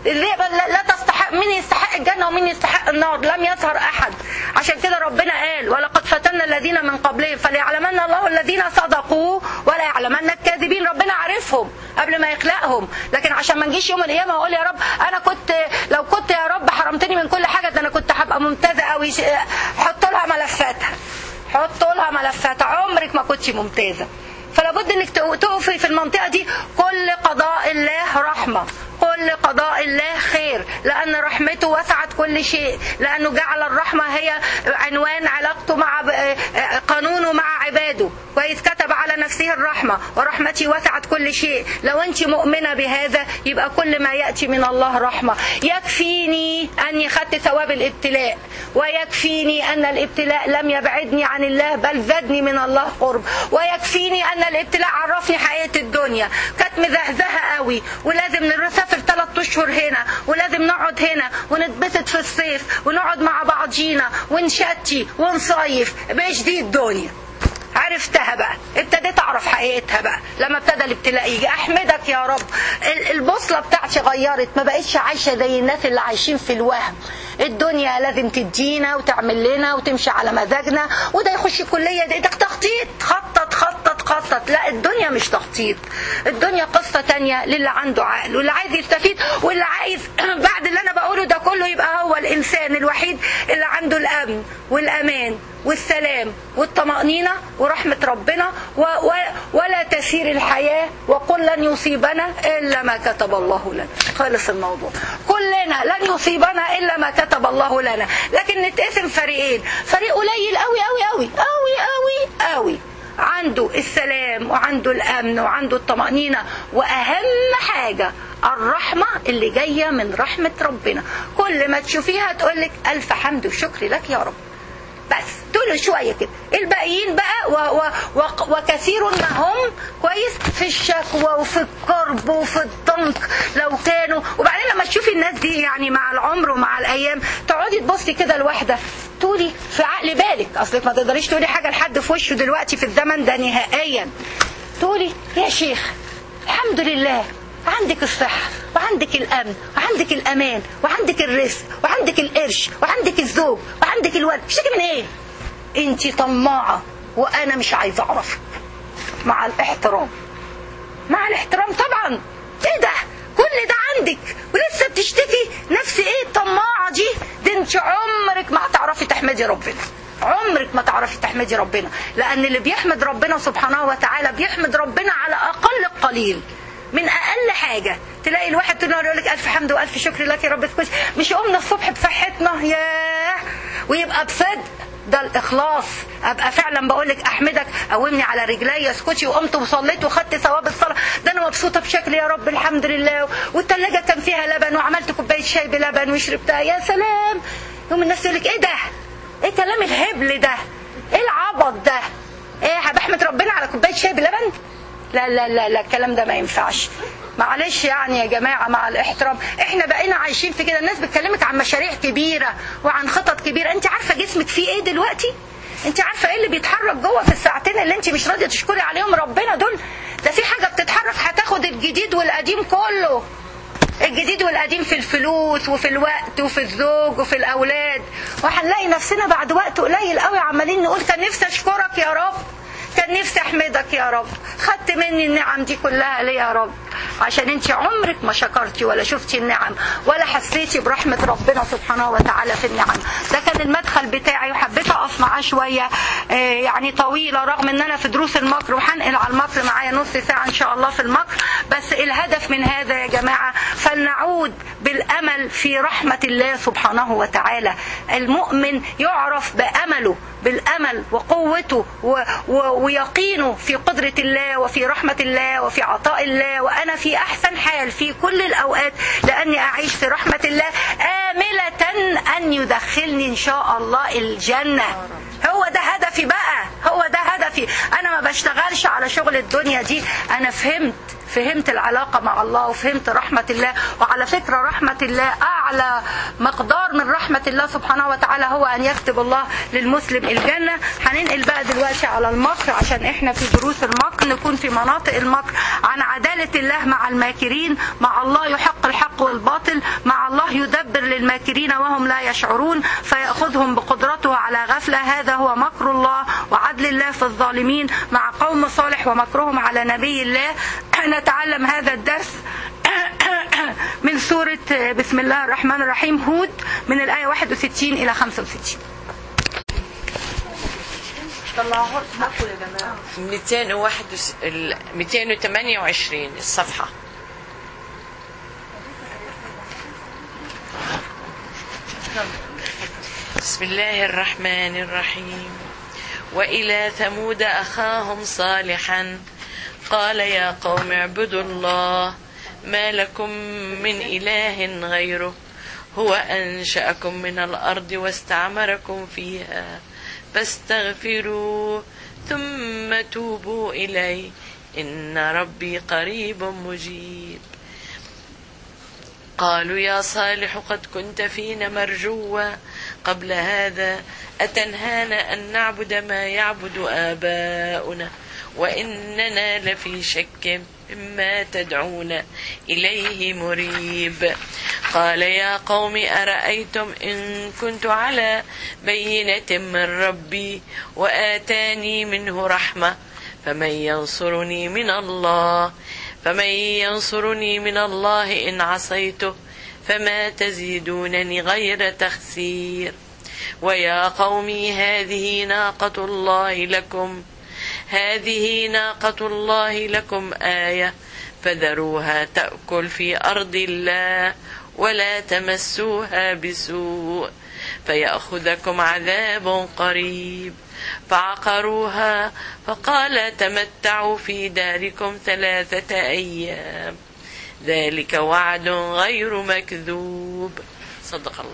لا تستحق، مين يستحق الجنة ومين يستحق النار؟ لم يظهر أحد. عشان كده ربنا قال ولقد فتنا الذين من قبلهم فليعلمن الله الذين صدقوا ولا يعلمن الكاذبين. ربنا عارفهم قبل ما يخلقهم، لكن عشان ما نجيش يوم القيامة واقول يا رب انا كنت لو كنت يا رب حرمتني من كل حاجة ده انا كنت هبقى ممتازة قوي. حطوا لها ملفاتها، حطوا لها ملفاتها، عمرك ما كنتي ممتازة. فلا بد انك تقفي في المنطقة دي. كل قضاء الله رحمة، كل قضاء الله خير، لأن رحمته وسعت كل شيء، لأنه جعل الرحمة هي عنوان علاقته مع قانونه مع عباده. كويس، كتب على نفسه الرحمة ورحمتي وسعت كل شيء. لو أنت مؤمنة بهذا يبقى كل ما يأتي من الله رحمة. يكفيني أني خدت ثواب الابتلاء، ويكفيني أن الابتلاء لم يبعدني عن الله بل زادني من الله قرب، ويكفيني أن الابتلاء عرفني حياة الدنيا كانت مزهزهة قوي، ولازم نسافر ثلاث اشهر هنا، ولازم نقعد هنا ونتبسط في الصيف ونقعد مع بعضينا ونشتي ونصيف. بايش دي الدنيا؟ عرفتها بقى، ابتديت اعرف حقيقتها بقى لما ابتدى الابتلاء يجي. احمدك يا رب، البوصله بتاعتي غيرت، ما بقتش عايشه زي الناس اللي عايشين في الوهم. الدنيا لازم تدينا وتعمل لنا وتمشي على مزاجنا، وده يخش كليه ده, ده تخطيط، خطط خطط خطط. لا، الدنيا مش تخطيط، الدنيا قصه تانية للي عنده عقل واللي عايز يستفيد واللي عايز بعد اللي انا بقوله ده كله يبقى هو الانسان الوحيد اللي عنده الامن والامان والسلام والطمأنينة ورحمة ربنا و و ولا تسير الحياة. وقل لن يصيبنا إلا ما كتب الله لنا. خلص الموضوع، كلنا لن يصيبنا إلا ما كتب الله لنا. لكن نتقسم فريقين، فريق قليل قوي قوي قوي قوي قوي قوي عنده السلام وعنده الأمن وعنده الطمأنينة، وأهم حاجة الرحمة اللي جاية من رحمة ربنا. كل ما تشوفيها تقولك ألف حمد وشكر لك يا رب، بس دول شوية كده. الباقيين بقى و و و وكثير ما هم كويس في الشكوى وفي الكرب وفي الضنك لو كانوا. وبعدين لما تشوفي الناس دي يعني مع العمر ومع الأيام تقعدي تبصي كده الواحدة تقولي في عقل بالك، أصلك ما تقدريش تقولي حاجة لحد في وشه دلوقتي في الزمن ده نهائيا. تقولي يا شيخ الحمد لله عندك الصحة وعندك الأمن وعندك الأمان وعندك الرزق وعندك القرش وعندك الزوج وعندك الولد، بتشتكي من ايه؟ انتي طماعة وانا مش عايزة اعرفك. مع الاحترام، مع الاحترام طبعا. ايه ده؟ كل ده عندك ولسه بتشتكي؟ نفس ايه الطماعة دي؟ دي انت عمرك ما هتعرفي تحمدي ربنا، عمرك ما تعرفي تحمدي ربنا. لان اللي بيحمد ربنا سبحانه وتعالى بيحمد ربنا على اقل القليل، من اقل حاجة. تلاقي الواحد طول النهار يقول لك الف حمد والف شكر لك يا رب، كويس مش قمنا الصبح بصحتنا ياه، ويبقى بصدق. ده الاخلاص، ابقى فعلا بقول لك احمدك، قومني على رجلي اسكتي وقمت وصليت وخدت ثواب الصلاه، ده انا مبسوطه بشكل يا رب الحمد لله. والثلاجه كان فيها لبن وعملت كوبايه شاي بلبن وشربتها، يا سلام. يوم الناس يقول لك ايه ده؟ ايه كلام الهبل ده؟ ايه العبط ده؟ ايه بحمد ربنا على كوبايه شاي بلبن؟ لا لا لا لا، الكلام ده ما ينفعش. معلش يعني يا جماعة مع الاحترام، احنا بقينا عايشين في كده. الناس بتكلمك عن مشاريع كبيرة وعن خطط كبيرة، انت عارفة جسمك فيه ايه دلوقتي؟ انت عارفة ايه اللي بيتحرك جوه في الساعتين اللي انت مش راضية تشكري عليهم ربنا دول؟ ده في حاجة بتتحرك هتاخد الجديد والقديم كله، الجديد والقديم في الفلوس وفي الوقت وفي الزوج وفي الاولاد. وهنلاقي نفسنا بعد وقت قليل قوي عمالين نقول كان نفسي اشكرك يا رب، كان نفسي احمدك يا رب، خدت مني النعم دي كلها ليه يا رب؟ عشان انت عمرك ما شكرتي ولا شفتي النعم ولا حسيتي برحمة ربنا سبحانه وتعالى في النعم. ده كان المدخل بتاعي، وحبيت اقف معاه شوية يعني طويلة، رغم ان انا في دروس المكر وهنقل على المكر معايا نص ساعة ان شاء الله في المكر. بس الهدف من هذا يا جماعة فلنعود بالامل في رحمة الله سبحانه وتعالى. المؤمن يعرف بأمله، بالأمل وقوته و... و... ويقينه في قدرة الله وفي رحمة الله وفي عطاء الله، وأنا في أحسن حال في كل الأوقات لأني أعيش في رحمة الله، آملة أن يدخلني إن شاء الله الجنة. هو ده هدفي بقى، هو ده هدفي. أنا ما بشتغلش على شغل الدنيا دي، أنا فهمت فهمت العلاقة مع الله وفهمت رحمة الله. وعلى فكرة رحمة الله أعلى مقدار من رحمة الله سبحانه وتعالى هو أن يكتب الله للمسلم الجنة. هننقل بقى دلوقتي على المكر، عشان احنا في دروس المكر نكون في مناطق المكر، عن عدالة الله مع الماكرين. مع الله يحق الحق والباطل، مع الله يدبر للماكرين وهم لا يشعرون فيأخذهم بقدرته على غفلة. هذا هو مكر الله وعدل الله في الظالمين مع قوم صالح ومكرهم على نبي الله. نتعلم هذا الدرس من سورة بسم الله الرحمن الرحيم هود من الآية واحد وستين إلى خمسة وستين. مئتين وثمانية وعشرين الصفحة. بسم الله الرحمن الرحيم. وإلى ثمود أخاهم صالحا قال يا قوم اعبدوا الله ما لكم من إله غيره هو أنشأكم من الأرض واستعمركم فيها فاستغفروا ثم توبوا إليه إن ربي قريب مجيب. قالوا يا صالح قد كنت فينا مرجوا قبل هذا أتنهانا أن نعبد ما يعبد آباؤنا وإننا لفي شك مما تدعون إليه مريب. قال يا قوم أرأيتم إن كنت على بينة من ربي وآتاني منه رحمة فمن ينصرني من الله فمن ينصرني من الله إن عصيته فما تزيدونني غير تخسير. ويا قومي هذه ناقة الله لكم هذه ناقة الله لكم آية فذروها تأكل في أرض الله ولا تمسوها بسوء فيأخذكم عذاب قريب. فعقروها فقال تمتعوا في داركم ثلاثة أيام ذلك وعد غير مكذوب. صدق الله.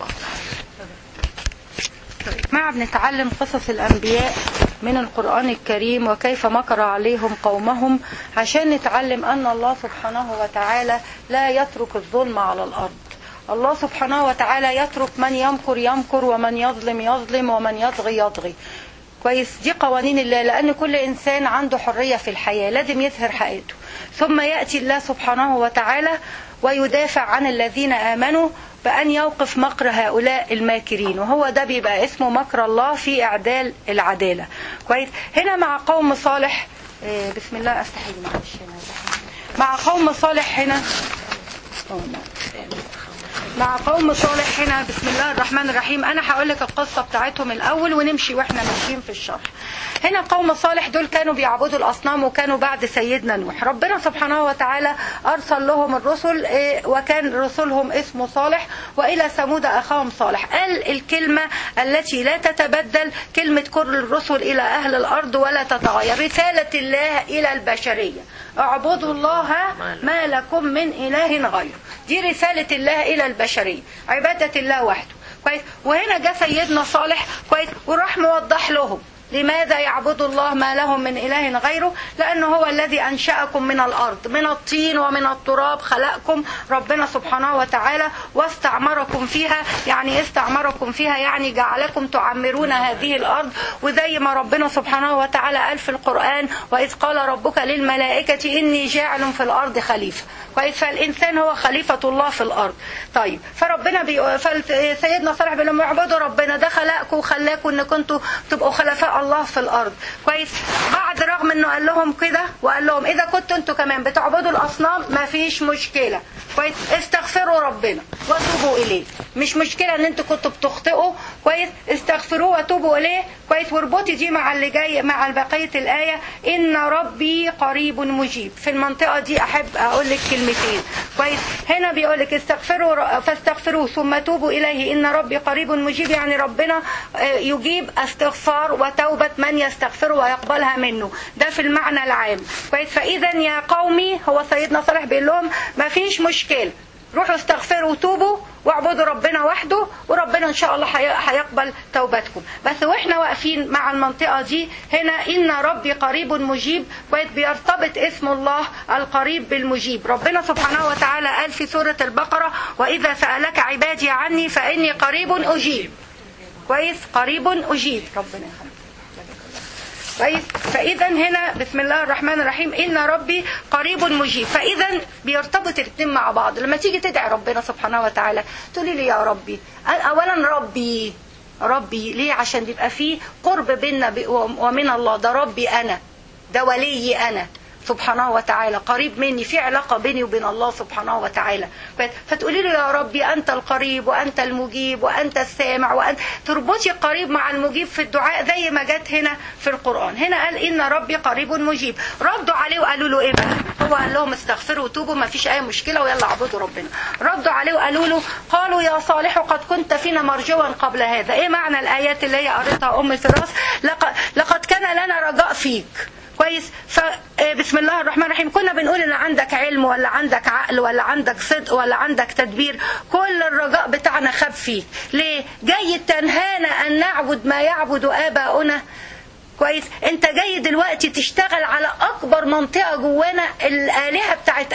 مع بنتعلم قصص الأنبياء من القرآن الكريم وكيف مكر عليهم قومهم، عشان نتعلم أن الله سبحانه وتعالى لا يترك الظلم على الأرض. الله سبحانه وتعالى يترك من يمكر يمكر ومن يظلم يظلم ومن يطغي يطغي. كويس، دي قوانين الله، لأن كل إنسان عنده حرية في الحياة لازم يظهر حقيقته. ثم يأتي الله سبحانه وتعالى ويدافع عن الذين آمنوا بأن يوقف مكر هؤلاء الماكرين، وهو ده بيبقى اسمه مكر الله في إعدال العدالة. كويس. هنا مع قوم صالح بسم الله أفتحي معلش هنا مع قوم صالح هنا مع قوم صالح هنا بسم الله الرحمن الرحيم. أنا هقول لك القصة بتاعتهم الأول ونمشي وإحنا ماشيين في الشرح. هنا قوم صالح دول كانوا بيعبدوا الأصنام وكانوا بعد سيدنا نوح. ربنا سبحانه وتعالى أرسل لهم الرسل وكان رسولهم اسمه صالح. وإلى ثمود أخاهم صالح. قال الكلمة التي لا تتبدل، كلمة كل الرسل إلى أهل الأرض ولا تتغير، رسالة الله إلى البشرية اعبدوا الله ما لكم من إله غيره. دي رسالة الله إلى البشرية، عبادة الله وحده. كويس. وهنا جاء سيدنا صالح كويس وراح موضح لهم لماذا يعبدوا الله ما لهم من إله غيره، لأنه هو الذي أنشأكم من الأرض من الطين ومن التراب، خلقكم ربنا سبحانه وتعالى واستعمركم فيها. يعني استعمركم فيها يعني جعلكم تعمرون هذه الأرض. وزي ما ربنا سبحانه وتعالى قال في القرآن وإذ قال ربك للملائكة إني جاعل في الأرض خليفة. كويس. فالإنسان هو خليفة الله في الأرض. طيب فربنا بي... فسيدنا صالح بيقول لهم اعبدوا ربنا، ده خلقكم وخلاكم إن كنتوا تبقوا خلفاء شاء الله في الارض. كويس. بعد رغم انه قال لهم كده وقال لهم اذا كنتوا انتوا كمان بتعبدوا الاصنام ما فيش مشكله. كويس. استغفروا ربنا وتوبوا اليه. مش مشكله ان انتوا كنتوا بتخطئوا. كويس. استغفروه وتوبوا اليه. كويس. واربطي دي مع اللي جاي مع بقيه الايه ان ربي قريب مجيب. في المنطقه دي احب اقول لك كلمتين. كويس. هنا بيقول لك استغفروا فاستغفروه ثم توبوا اليه ان ربي قريب مجيب، يعني ربنا يجيب استغفار وتوبه من يستغفره ويقبلها منه. ده في المعنى العام. كويس. فاذا يا قومي، هو سيدنا صالح بيقول لهم ما فيش مشكله، روحوا استغفروا وتوبوا واعبدوا ربنا وحده وربنا ان شاء الله هيقبل توبتكم. بس واحنا واقفين مع المنطقه دي هنا ان ربي قريب مجيب، بيرتبط اسم الله القريب بالمجيب. ربنا سبحانه وتعالى قال في سوره البقره واذا سالك عبادي عني فاني قريب اجيب. كويس. قريب اجيب. ربنا يخليك. كويس. فاذا هنا بسم الله الرحمن الرحيم ان ربي قريب مجيب. فاذا بيرتبط الاثنين مع بعض. لما تيجي تدعي ربنا سبحانه وتعالى تقولي لي يا ربي، اولا ربي ربي ليه؟ عشان بيبقى فيه قرب بيننا ومن الله. ده ربي انا، ده ولي انا سبحانه وتعالى، قريب مني، في علاقة بيني وبين الله سبحانه وتعالى. فتقولي له يا ربي أنت القريب وأنت المجيب وأنت السامع، وأنت تربطي القريب مع المجيب في الدعاء زي ما جت هنا في القرآن. هنا قال إن ربي قريب مجيب. ردوا عليه وقالوا له إيه بقى؟ هو قال لهم استغفروا وتوبوا ما فيش أي مشكلة ويلا اعبدوا ربنا. ردوا عليه وقالوا له قالوا يا صالح قد كنت فينا مرجوا قبل هذا. إيه معنى الآيات اللي هي قريتها أم فراس؟ لقد, لقد كان لنا رجاء فيك. كويس. فبسم الله الرحمن الرحيم كنا بنقول ان عندك علم ولا عندك عقل ولا عندك صدق ولا عندك تدبير. كل الرجاء بتاعنا خاب فيك. ليه؟ جاي تنهانا ان نعبد ما يعبد آباؤنا. كويس. انت جاي دلوقتي تشتغل على اكبر منطقة جوانا الالهة بتاعت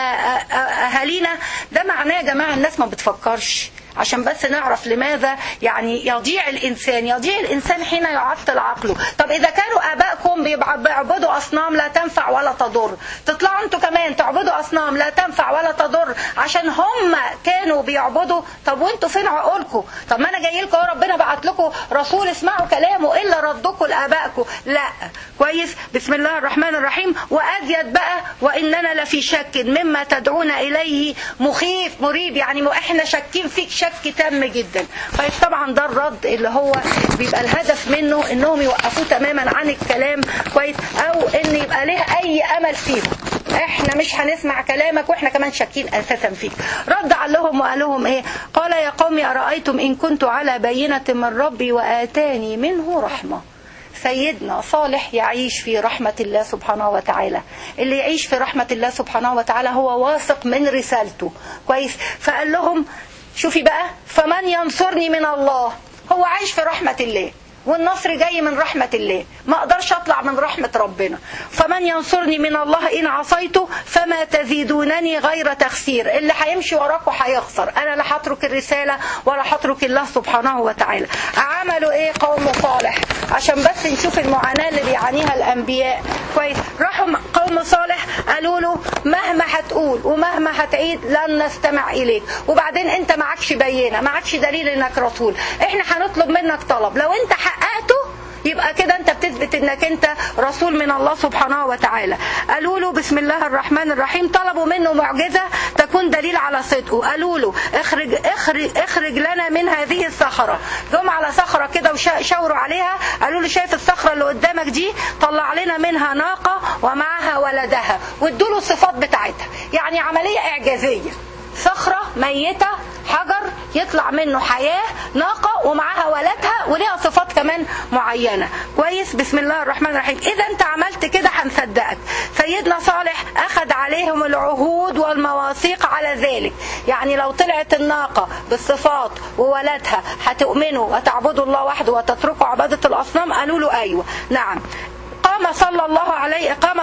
اهالينا. ده معناه يا جماعة الناس ما بتفكرش. عشان بس نعرف لماذا يعني يضيع الإنسان يضيع الإنسان حين يعطل عقله. طب إذا كانوا آبائكم بيعبدوا أصنام لا تنفع ولا تضر، تطلعوا أنتوا كمان تعبدوا أصنام لا تنفع ولا تضر عشان هم كانوا بيعبدوا. طب وأنتوا فين عقولكم؟ طب ما أنا جاي لكم ربنا بعت لكم رسول اسمعوا كلامه إلا ردكم لآبائكم. لا. كويس. بسم الله الرحمن الرحيم. وأزيد بقى وإننا لفي شك مما تدعون إليه مخيف مريب، يعني إحنا شاكين فيك شك تام جدا. طيب طبعا ده الرد اللي هو بيبقى الهدف منه انهم يوقفوه تماما عن الكلام. كويس. او ان يبقى له اي امل فيهم. احنا مش هنسمع كلامك واحنا كمان شاكين اساسا فيك. رد عليهم وقال لهم ايه؟ قال يا قوم ارايتم ان كنت على بينة من ربي واتاني منه رحمة. سيدنا صالح يعيش في رحمة الله سبحانه وتعالى. اللي يعيش في رحمة الله سبحانه وتعالى هو واثق من رسالته. كويس. فقال لهم شوفي بقى فمن ينصرني من الله. هو عايش في رحمة الله والنصر جاي من رحمة الله. ما اقدرش اطلع من رحمة ربنا. فمن ينصرني من الله ان عصيته فما تزيدونني غير تخسير. اللي هيمشي وراكوا هيخسر. انا لا هترك الرسالة ولا هترك الله سبحانه وتعالى. عملوا ايه قوم صالح عشان بس نشوف المعاناة اللي بيعانيها الانبياء. كويس. راحوا قوم صالح قالوا له مهما هتقول ومهما هتعيد لن نستمع اليك، وبعدين انت معكش بينة معكش دليل انك رسول. احنا هنطلب منك طلب لو انت حققته يبقى كده انت بتثبت انك انت رسول من الله سبحانه وتعالى. قالوا له بسم الله الرحمن الرحيم. طلبوا منه معجزة تكون دليل على صدقه. قالوا له اخرج اخرج اخرج لنا من هذه الصخرة. جم على صخرة كده وشاوروا عليها. قالوا له شايف الصخرة اللي قدامك دي؟ طلع لنا منها ناقة ومعها ولدها، وادوا له الصفات بتاعتها. يعني عملية اعجازية. صخرة ميتة حجر يطلع منه حياة، ناقة ومعها ولدها وليها صفات كمان معينة. كويس. بسم الله الرحمن الرحيم. إذا أنت عملت كده هنصدقك. سيدنا صالح أخذ عليهم العهود والمواثيق على ذلك. يعني لو طلعت الناقة بالصفات وولدها هتؤمنوا وتعبدوا الله وحده وتتركوا عبادة الأصنام؟ قالوا له أيوة. نعم. قام صلى الله عليه قام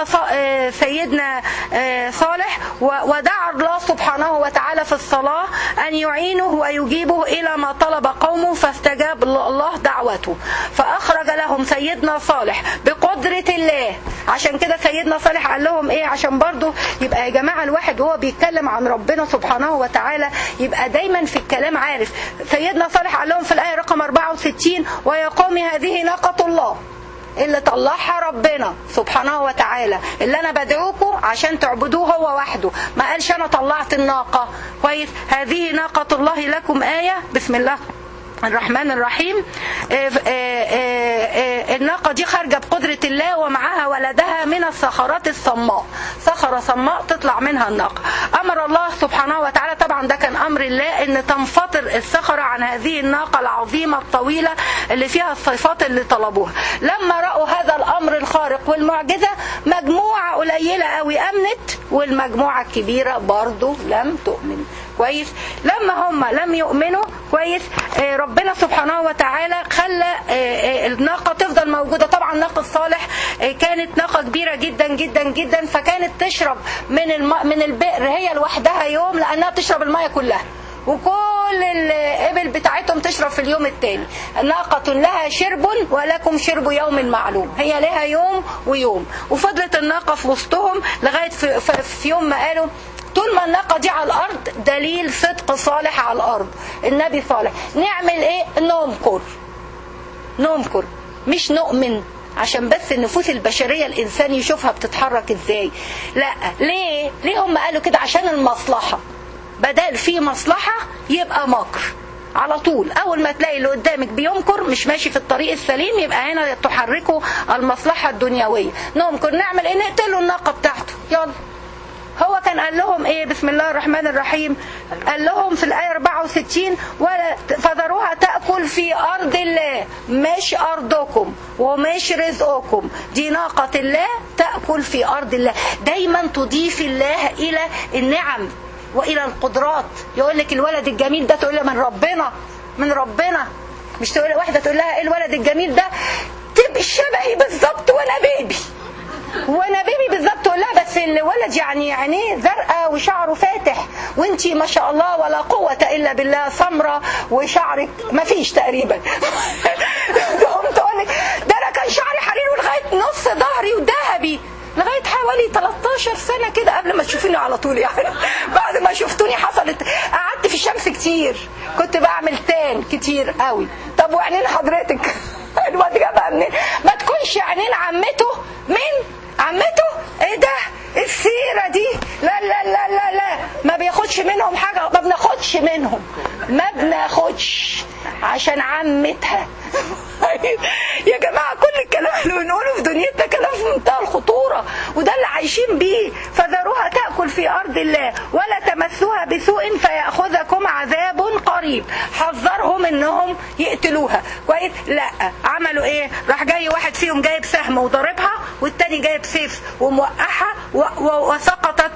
سيدنا صالح ودعا الله سبحانه وتعالى في الصلاة أن يعينه ويجيبه إلى ما طلب قومه، فاستجاب الله دعوته. فأخرج لهم سيدنا صالح بقدرة الله. عشان كده سيدنا صالح قال لهم إيه؟ عشان برضو يبقى يا جماعة الواحد وهو بيتكلم عن ربنا سبحانه وتعالى يبقى دايما في الكلام عارف. سيدنا صالح قال لهم في الآية رقم أربعة وستين ويا قوم هذه ناقة الله. اللي طلعها ربنا سبحانه وتعالى، اللي انا بدعوكم عشان تعبدوه هو وحده. ما قالش انا طلعت الناقة. كويس. هذه ناقة الله لكم آية. بسم الله الرحمن الرحيم. آآ آآ الناقة دي خارجة بقدرة الله ومعها ولدها من الصخرات الصماء، صخرة صماء تطلع منها الناقة. أمر الله سبحانه وتعالى، طبعا ده كان أمر الله، أن تنفطر الصخرة عن هذه الناقة العظيمة الطويلة اللي فيها الصفات اللي طلبوها. لما رأوا هذا الأمر الخارق والمعجزة مجموعة قليلة قوي أمنت، والمجموعة الكبيرة برضو لم تؤمن. كويس. لما هم لم يؤمنوا كويس ربنا سبحانه وتعالى خلى الناقة تفضل موجودة. طبعا ناقة صالح كانت ناقة كبيرة جدا جدا جدا، فكانت تشرب من الم... من البئر هي لوحدها يوم، لأنها تشرب المية كلها، وكل الإبل بتاعتهم تشرب في اليوم التاني. ناقة لها شرب ولكم شرب يوم معلوم، هي لها يوم ويوم. وفضلت الناقة في وسطهم لغاية في, في يوم ما قالوا طول ما الناقة دي على الأرض دليل صدق صالح على الأرض، النبي صالح. نعمل إيه؟ نمكر نمكر مش نؤمن، عشان بس النفوس البشرية الإنسان يشوفها بتتحرك إزاي. لا، ليه؟ ليه هم قالوا كده؟ عشان المصلحة. بدل في مصلحة يبقى مكر على طول. أول ما تلاقي اللي قدامك بيمكر مش ماشي في الطريق السليم، يبقى هنا تحركوا المصلحة الدنيوية. نمكر نعمل إيه؟ نقتلوا الناقة بتاعته. يلا. هو كان قال لهم ايه؟ بسم الله الرحمن الرحيم. قال لهم في الآية أربعة وستين ولا فذروها تأكل في أرض الله، مش أرضكم ومش رزقكم، دي ناقة الله تأكل في أرض الله. دايما تضيف الله إلى النعم وإلى القدرات. يقول لك الولد الجميل ده، تقول له من ربنا من ربنا. مش تقول واحدة تقول لها ايه الولد الجميل ده؟ تبقى شبهي بالظبط وانا بيبي وانا بيبي بالظبط. تقول لها بس الولد يعني عينيه زرقاء وشعره فاتح، وانتي ما شاء الله ولا قوة الا بالله سمرة وشعرك ما فيش تقريبا. تقوم تقول لك ده انا كان شعري حرير ولغاية نص ظهري وذهبي لغاية حوالي تلتاشر سنة كده قبل ما تشوفيني على طول. يعني بعد ما شفتوني حصلت، قعدت في الشمس كتير، كنت بعمل تان كتير قوي. طب وعينين حضرتك الواد جابها منين؟ ما تكونش عينين عمته. من عمته؟ ايه ده السيرة دي؟ لا لا لا لا لا، ما بياخدش منهم حاجة، ما بناخدش منهم ما بناخدش عشان عمتها. يا جماعة كل الكلام اللي بنقوله في دنيتنا كلام في منتهى الخطورة، وده اللي عايشين بيه. فذروها تأكل في أرض الله ولا تمسوها بسوء فيأخذكم عذاب قريب. حذرهم انهم يقتلوها. كويس. لا، عملوا ايه؟ راح جاي واحد فيهم جايب سهم وضربها، والتاني جايب سيف وموقعها، وسقطت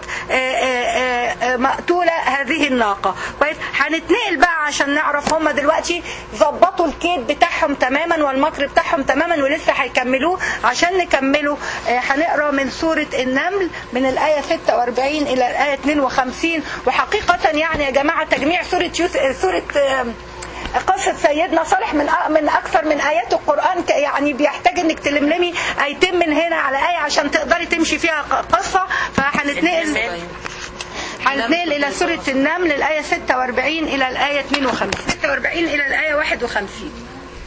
مقتولة هذه الناقة. كويس. هنتنقل بقى عشان نعرف هم دلوقتي ظبطوا الكيد بتاعهم تماما والمكر بتاعهم تماما، ولسه هيكملوه. عشان نكمله هنقرا من سورة النمل من الآية ستة وأربعين إلى الآية اثنين وخمسين. وحقيقة يعني يا جماعة تجميع سورة يوسف سورة قصة سيدنا صالح من من أكثر من آيات القرآن، يعني بيحتاج إنك تلملمي آيتين من هنا على آية عشان تقدري تمشي فيها قصة. فهنتنقل هنتنقل إلى سورة النمل الآية ستة وأربعين إلى الآية اثنين وخمسين، ستة وأربعين إلى الآية واحد وخمسين،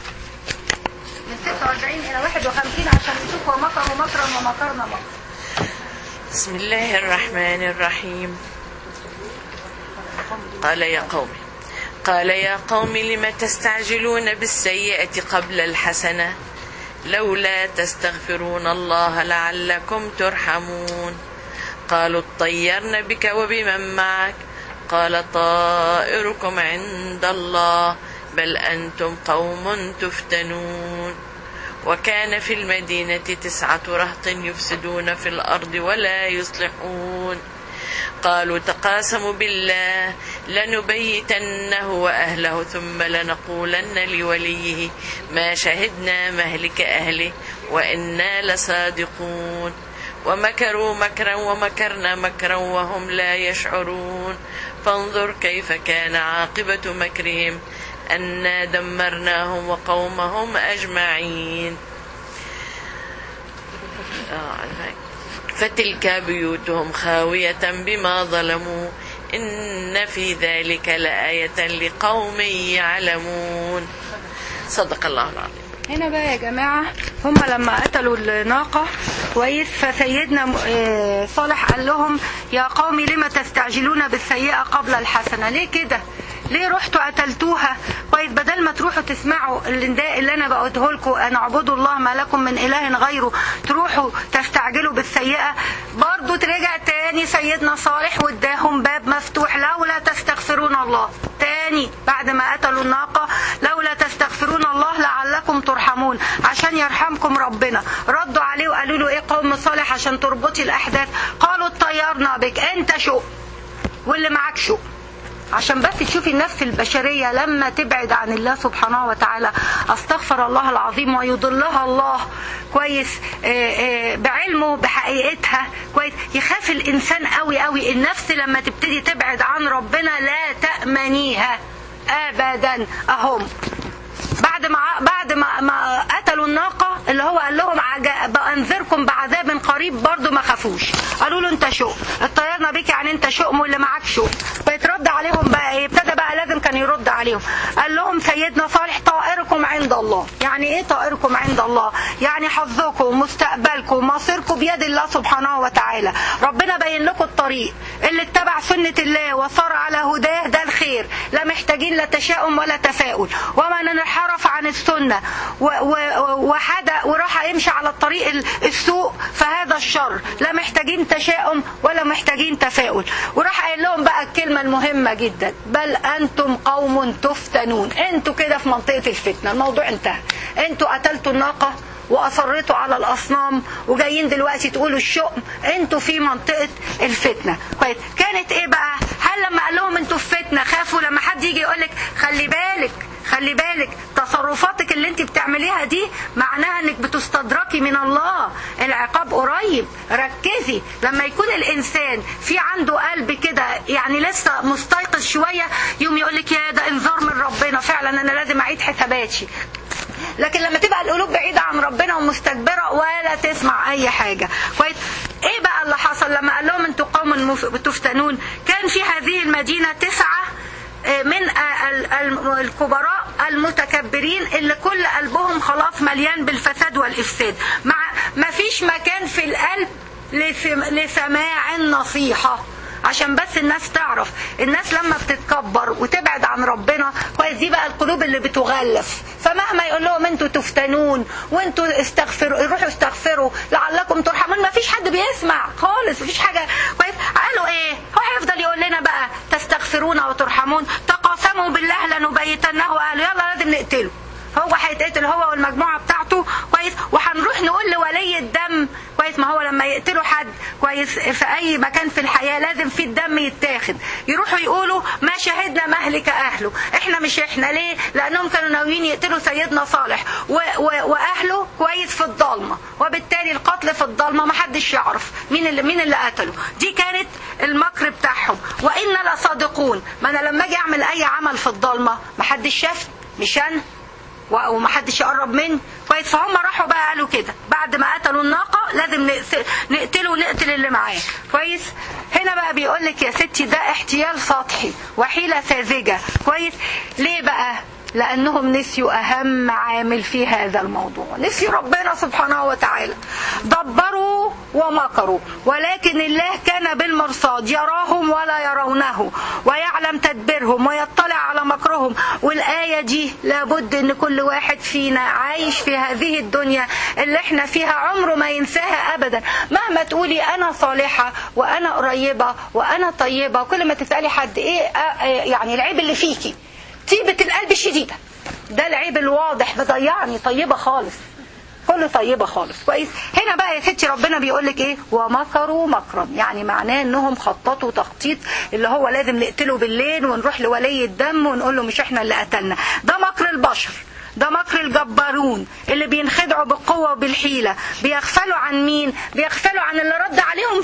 من ستة وأربعين إلى واحد وخمسين عشان تشوفوا مكروا مكرا ومكرنا مكرا. بسم الله الرحمن الرحيم. قال يا قوم قال يا قوم لم تستعجلون بالسيئة قبل الحسنة لولا تستغفرون الله لعلكم ترحمون. قالوا اطيرن بك وبمن معك قال طائركم عند الله بل أنتم قوم تفتنون. وكان في المدينة تسعة رهط يفسدون في الأرض ولا يصلحون. قالوا تقاسموا بالله لنبيتنه وأهله ثم لنقولن لوليه ما شهدنا مهلك أهله وإنا لصادقون. ومكروا مكرا ومكرنا مكرا وهم لا يشعرون. فانظر كيف كان عاقبة مكرهم أنا دمرناهم وقومهم أجمعين. فتلك بيوتهم خاوية بما ظلموا إن في ذلك لآية لقوم يعلمون. صدق الله العظيم. هنا بقى يا جماعة هم لما قتلوا الناقة كويس، فسيدنا صالح قال لهم يا قوم لما تستعجلون بالسيئة قبل الحسنة؟ ليه كده؟ ليه رحتوا قتلتوها؟ كويس، بدل ما تروحوا تسمعوا النداء اللي انا بقوله لكم ان اعبدوا الله ما لكم من اله غيره، تروحوا تستعجلوا بالسيئة. برضو ترجع تاني سيدنا صالح واداهم باب مفتوح، لولا تستغفرون الله. تاني بعد ما قتلوا الناقة، لولا تستغفرون الله لعلكم ترحمون، عشان يرحمكم ربنا. ردوا عليه وقالوا له ايه قوم صالح عشان تربطي الاحداث؟ قالوا اطيرنا بك، انت شو واللي معاك شو. عشان بس تشوفي النفس البشرية لما تبعد عن الله سبحانه وتعالى، استغفر الله العظيم، ويضلها الله كويس بعلمه بحقيقتها كويس. يخاف الإنسان قوي قوي. النفس لما تبتدي تبعد عن ربنا لا تأمنيها أبدا. أهم بعد ما بعد ما, ما قتلوا الناقة اللي هو قال لهم بأنذركم بعذاب قريب، برضو ما خافوش. قالوا له انت شؤم، اطيرنا بك يعني انت شؤم واللي معاك شؤم. فيترد عليهم بقى ايه؟ ابتدى بقى لازم كان يرد عليهم. قال لهم سيدنا صالح طائركم عند الله. يعني ايه طائركم عند الله؟ يعني حظكم مستقبلكم مصيركم بيد الله سبحانه وتعالى. ربنا بين لكم الطريق، اللي اتبع سنة الله وصار على هداه ده الخير، لا محتاجين لا تشاؤم ولا تفاؤل. ومن انحرف عن السنة وحدا وراح يمشي على الطريق السوء فهذا الشر، لا محتاجين تشاؤم ولا محتاجين تفاؤل. وراح قايل لهم بقى الكلمة المهمة جدا، بل أنتم قوم تفتنون. انتوا كده في منطقة الفتنة، الموضوع انتهى. انتوا قتلتوا الناقة وأصرتوا على الأصنام وجايين دلوقتي تقولوا الشؤم. انتوا في منطقة الفتنة. كويس. كانت ايه بقى؟ هل لما قال لهم انتوا في فتنة خافوا لما حد يجي يقولك خلي بالك خلي بالك تصرفاتك اللي انت بتعمليها دي معناها انك بتستدركي من الله، العقاب قريب، ركزي. لما يكون الانسان في عنده قلب كده يعني لسه مستيقظ شوية، يوم يقولك يا ده انذار من ربنا، فعلا انا لازم اعيد حساباتي. لكن لما تبقى القلوب بعيدة عن ربنا ومستكبرة ولا تسمع اي حاجة. كويس. ايه بقى اللي حصل لما قال لهم انتوا قوم تفتنون؟ كان في هذه المدينة تسعة من الكبراء المتكبرين اللي كل قلبهم خلاص مليان بالفساد والإفساد. مع ما فيش مكان في القلب لسماع النصيحة. عشان بس الناس تعرف، الناس لما بتتكبر وتبعد عن ربنا كويس، دي بقى القلوب اللي بتغلف. فمهما يقول لهم انتوا تفتنون وانتوا استغفروا، روحوا استغفروا لعلكم ترحمون، ما فيش حد بيسمع خالص، ما فيش حاجة كويس. قالوا ايه؟ هو هيفضل يقول لنا بقى تستغفرون وترحمون؟ تقاسموا بالله لنبيتنه اهله، يلا لازم نقتله. هو هيتقتل هو والمجموعة بتاعته كويس، وهنروح نقول لولي الدم كويس. ما هو لما يقتلوا حد كويس في اي مكان في الحياة لازم في الدم يتاخد. يروحوا يقولوا ما شهدنا مهلك اهله، احنا مش احنا. ليه؟ لانهم كانوا ناويين يقتلوا سيدنا صالح و و واهله كويس في الضلمة، وبالتالي القتل في الضلمة ما حدش يعرف مين اللي مين اللي قتله. دي كانت المكر بتاعهم. وإنا لصادقون، ما انا لما اجي اعمل اي عمل في الضلمة ما حدش شاف، مش انا ومحدش يقرب مني كويس. فهم راحوا بقى قالوا كده بعد ما قتلوا الناقة لازم نقتله ونقتل اللي معاه كويس. هنا بقى بيقولك يا ستي ده احتيال سطحي وحيلة ساذجة كويس. ليه بقى؟ لأنهم نسيوا أهم عامل في هذا الموضوع، نسيوا ربنا سبحانه وتعالى. دبروا ومكروا، ولكن الله كان بالمرصاد، يراهم ولا يرونه، ويعلم تدبيرهم ويطلع على مكرهم. والآية دي لابد أن كل واحد فينا عايش في هذه الدنيا اللي احنا فيها عمره ما ينساها أبدا. مهما تقولي أنا صالحة وأنا قريبة وأنا طيبة، وكل ما تسألي حد إيه يعني العيب اللي فيكي، طيبة القلب الشديدة، ده العيب الواضح مضيعني. طيبة خالص، كله طيبة خالص كويس. هنا بقى يا ستي ربنا بيقولك ايه؟ ومكروا مكرا، يعني معناه انهم خططوا تخطيط اللي هو لازم نقتله بالليل ونروح لولي الدم ونقول له مش احنا اللي قتلنا. ده مكر البشر، ده مكر الجبارون اللي بينخدعوا بالقوة وبالحيلة. بيغفلوا عن مين؟ بيغفلوا عن اللي رد عليهم.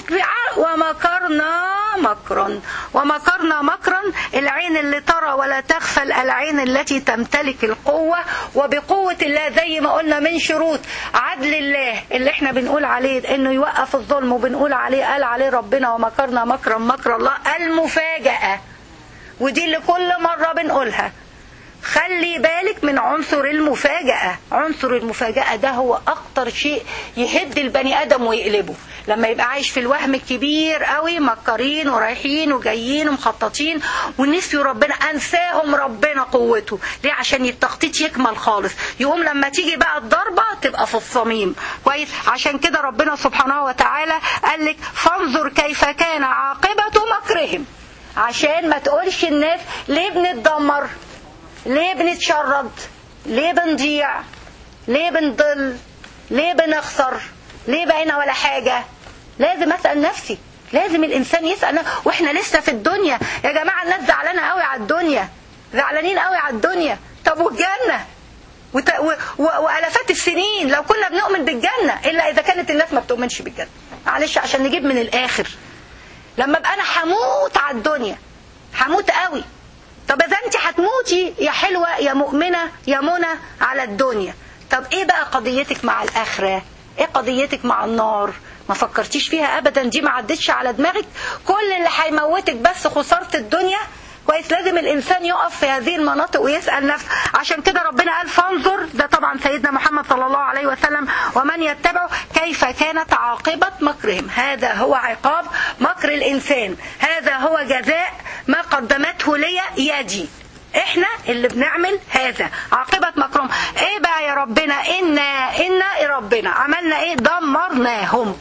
ومكرنا مكرا، ومكرنا مكرا، العين اللي ترى ولا تغفل، العين التي تمتلك القوة. وبقوة الله زي ما قلنا من شروط عدل الله اللي احنا بنقول عليه انه يوقف الظلم، وبنقول عليه قال عليه ربنا ومكرنا مكرا مكر الله المفاجأة. ودي اللي كل مرة بنقولها، خلي بالك من عنصر المفاجأة. عنصر المفاجأة ده هو أكتر شيء يهد البني آدم ويقلبه. لما يبقى عايش في الوهم الكبير قوي، مكرين ورايحين وجايين ومخططين ونسيوا ربنا، أنساهم ربنا قوته. ليه؟ عشان التخطيط يكمل خالص. يقوم لما تيجي بقى الضربة تبقى في الصميم. كويس؟ عشان كده ربنا سبحانه وتعالى قال لك فانظر كيف كان عاقبة مكرهم. عشان ما تقولش الناس ليه بنتدمر، ليه بنتشرد، ليه بنضيع، ليه بنضل، ليه بنخسر، ليه بقينا ولا حاجة. لازم أسأل نفسي، لازم الإنسان يسأل نفسه. وإحنا لسه في الدنيا يا جماعة. الناس زعلانة قوي على الدنيا، زعلانين قوي على الدنيا. طب والجنة وت... و... و... وألفات السنين لو كنا بنؤمن بالجنة، إلا إذا كانت الناس ما بتؤمنش بالجنة. معلش عشان نجيب من الآخر. لما ابقى أنا حموت على الدنيا، حموت قوي. طب إذا أنت هتموتي يا حلوة يا مؤمنة يا منى على الدنيا، طب إيه بقى قضيتك مع الآخرة؟ إيه قضيتك مع النار؟ ما فكرتيش فيها أبدا؟ دي ما عدتش على دماغك؟ كل اللي هيموتك بس خسارة الدنيا. كويس؟ لازم الإنسان يقف في هذه المناطق ويسأل نفسه. عشان كده ربنا قال فانظر، ده طبعا سيدنا محمد صلى الله عليه وسلم ومن يتبعه، كيف كانت عاقبة مكرهم. هذا هو عقاب مكر الإنسان، هذا هو جزاء ما قدمته لي يدي. احنا اللي بنعمل هذا، عاقبة مكرهم. ايه بقى يا ربنا؟ إنا إنا ربنا عملنا ايه؟ دمرناهم.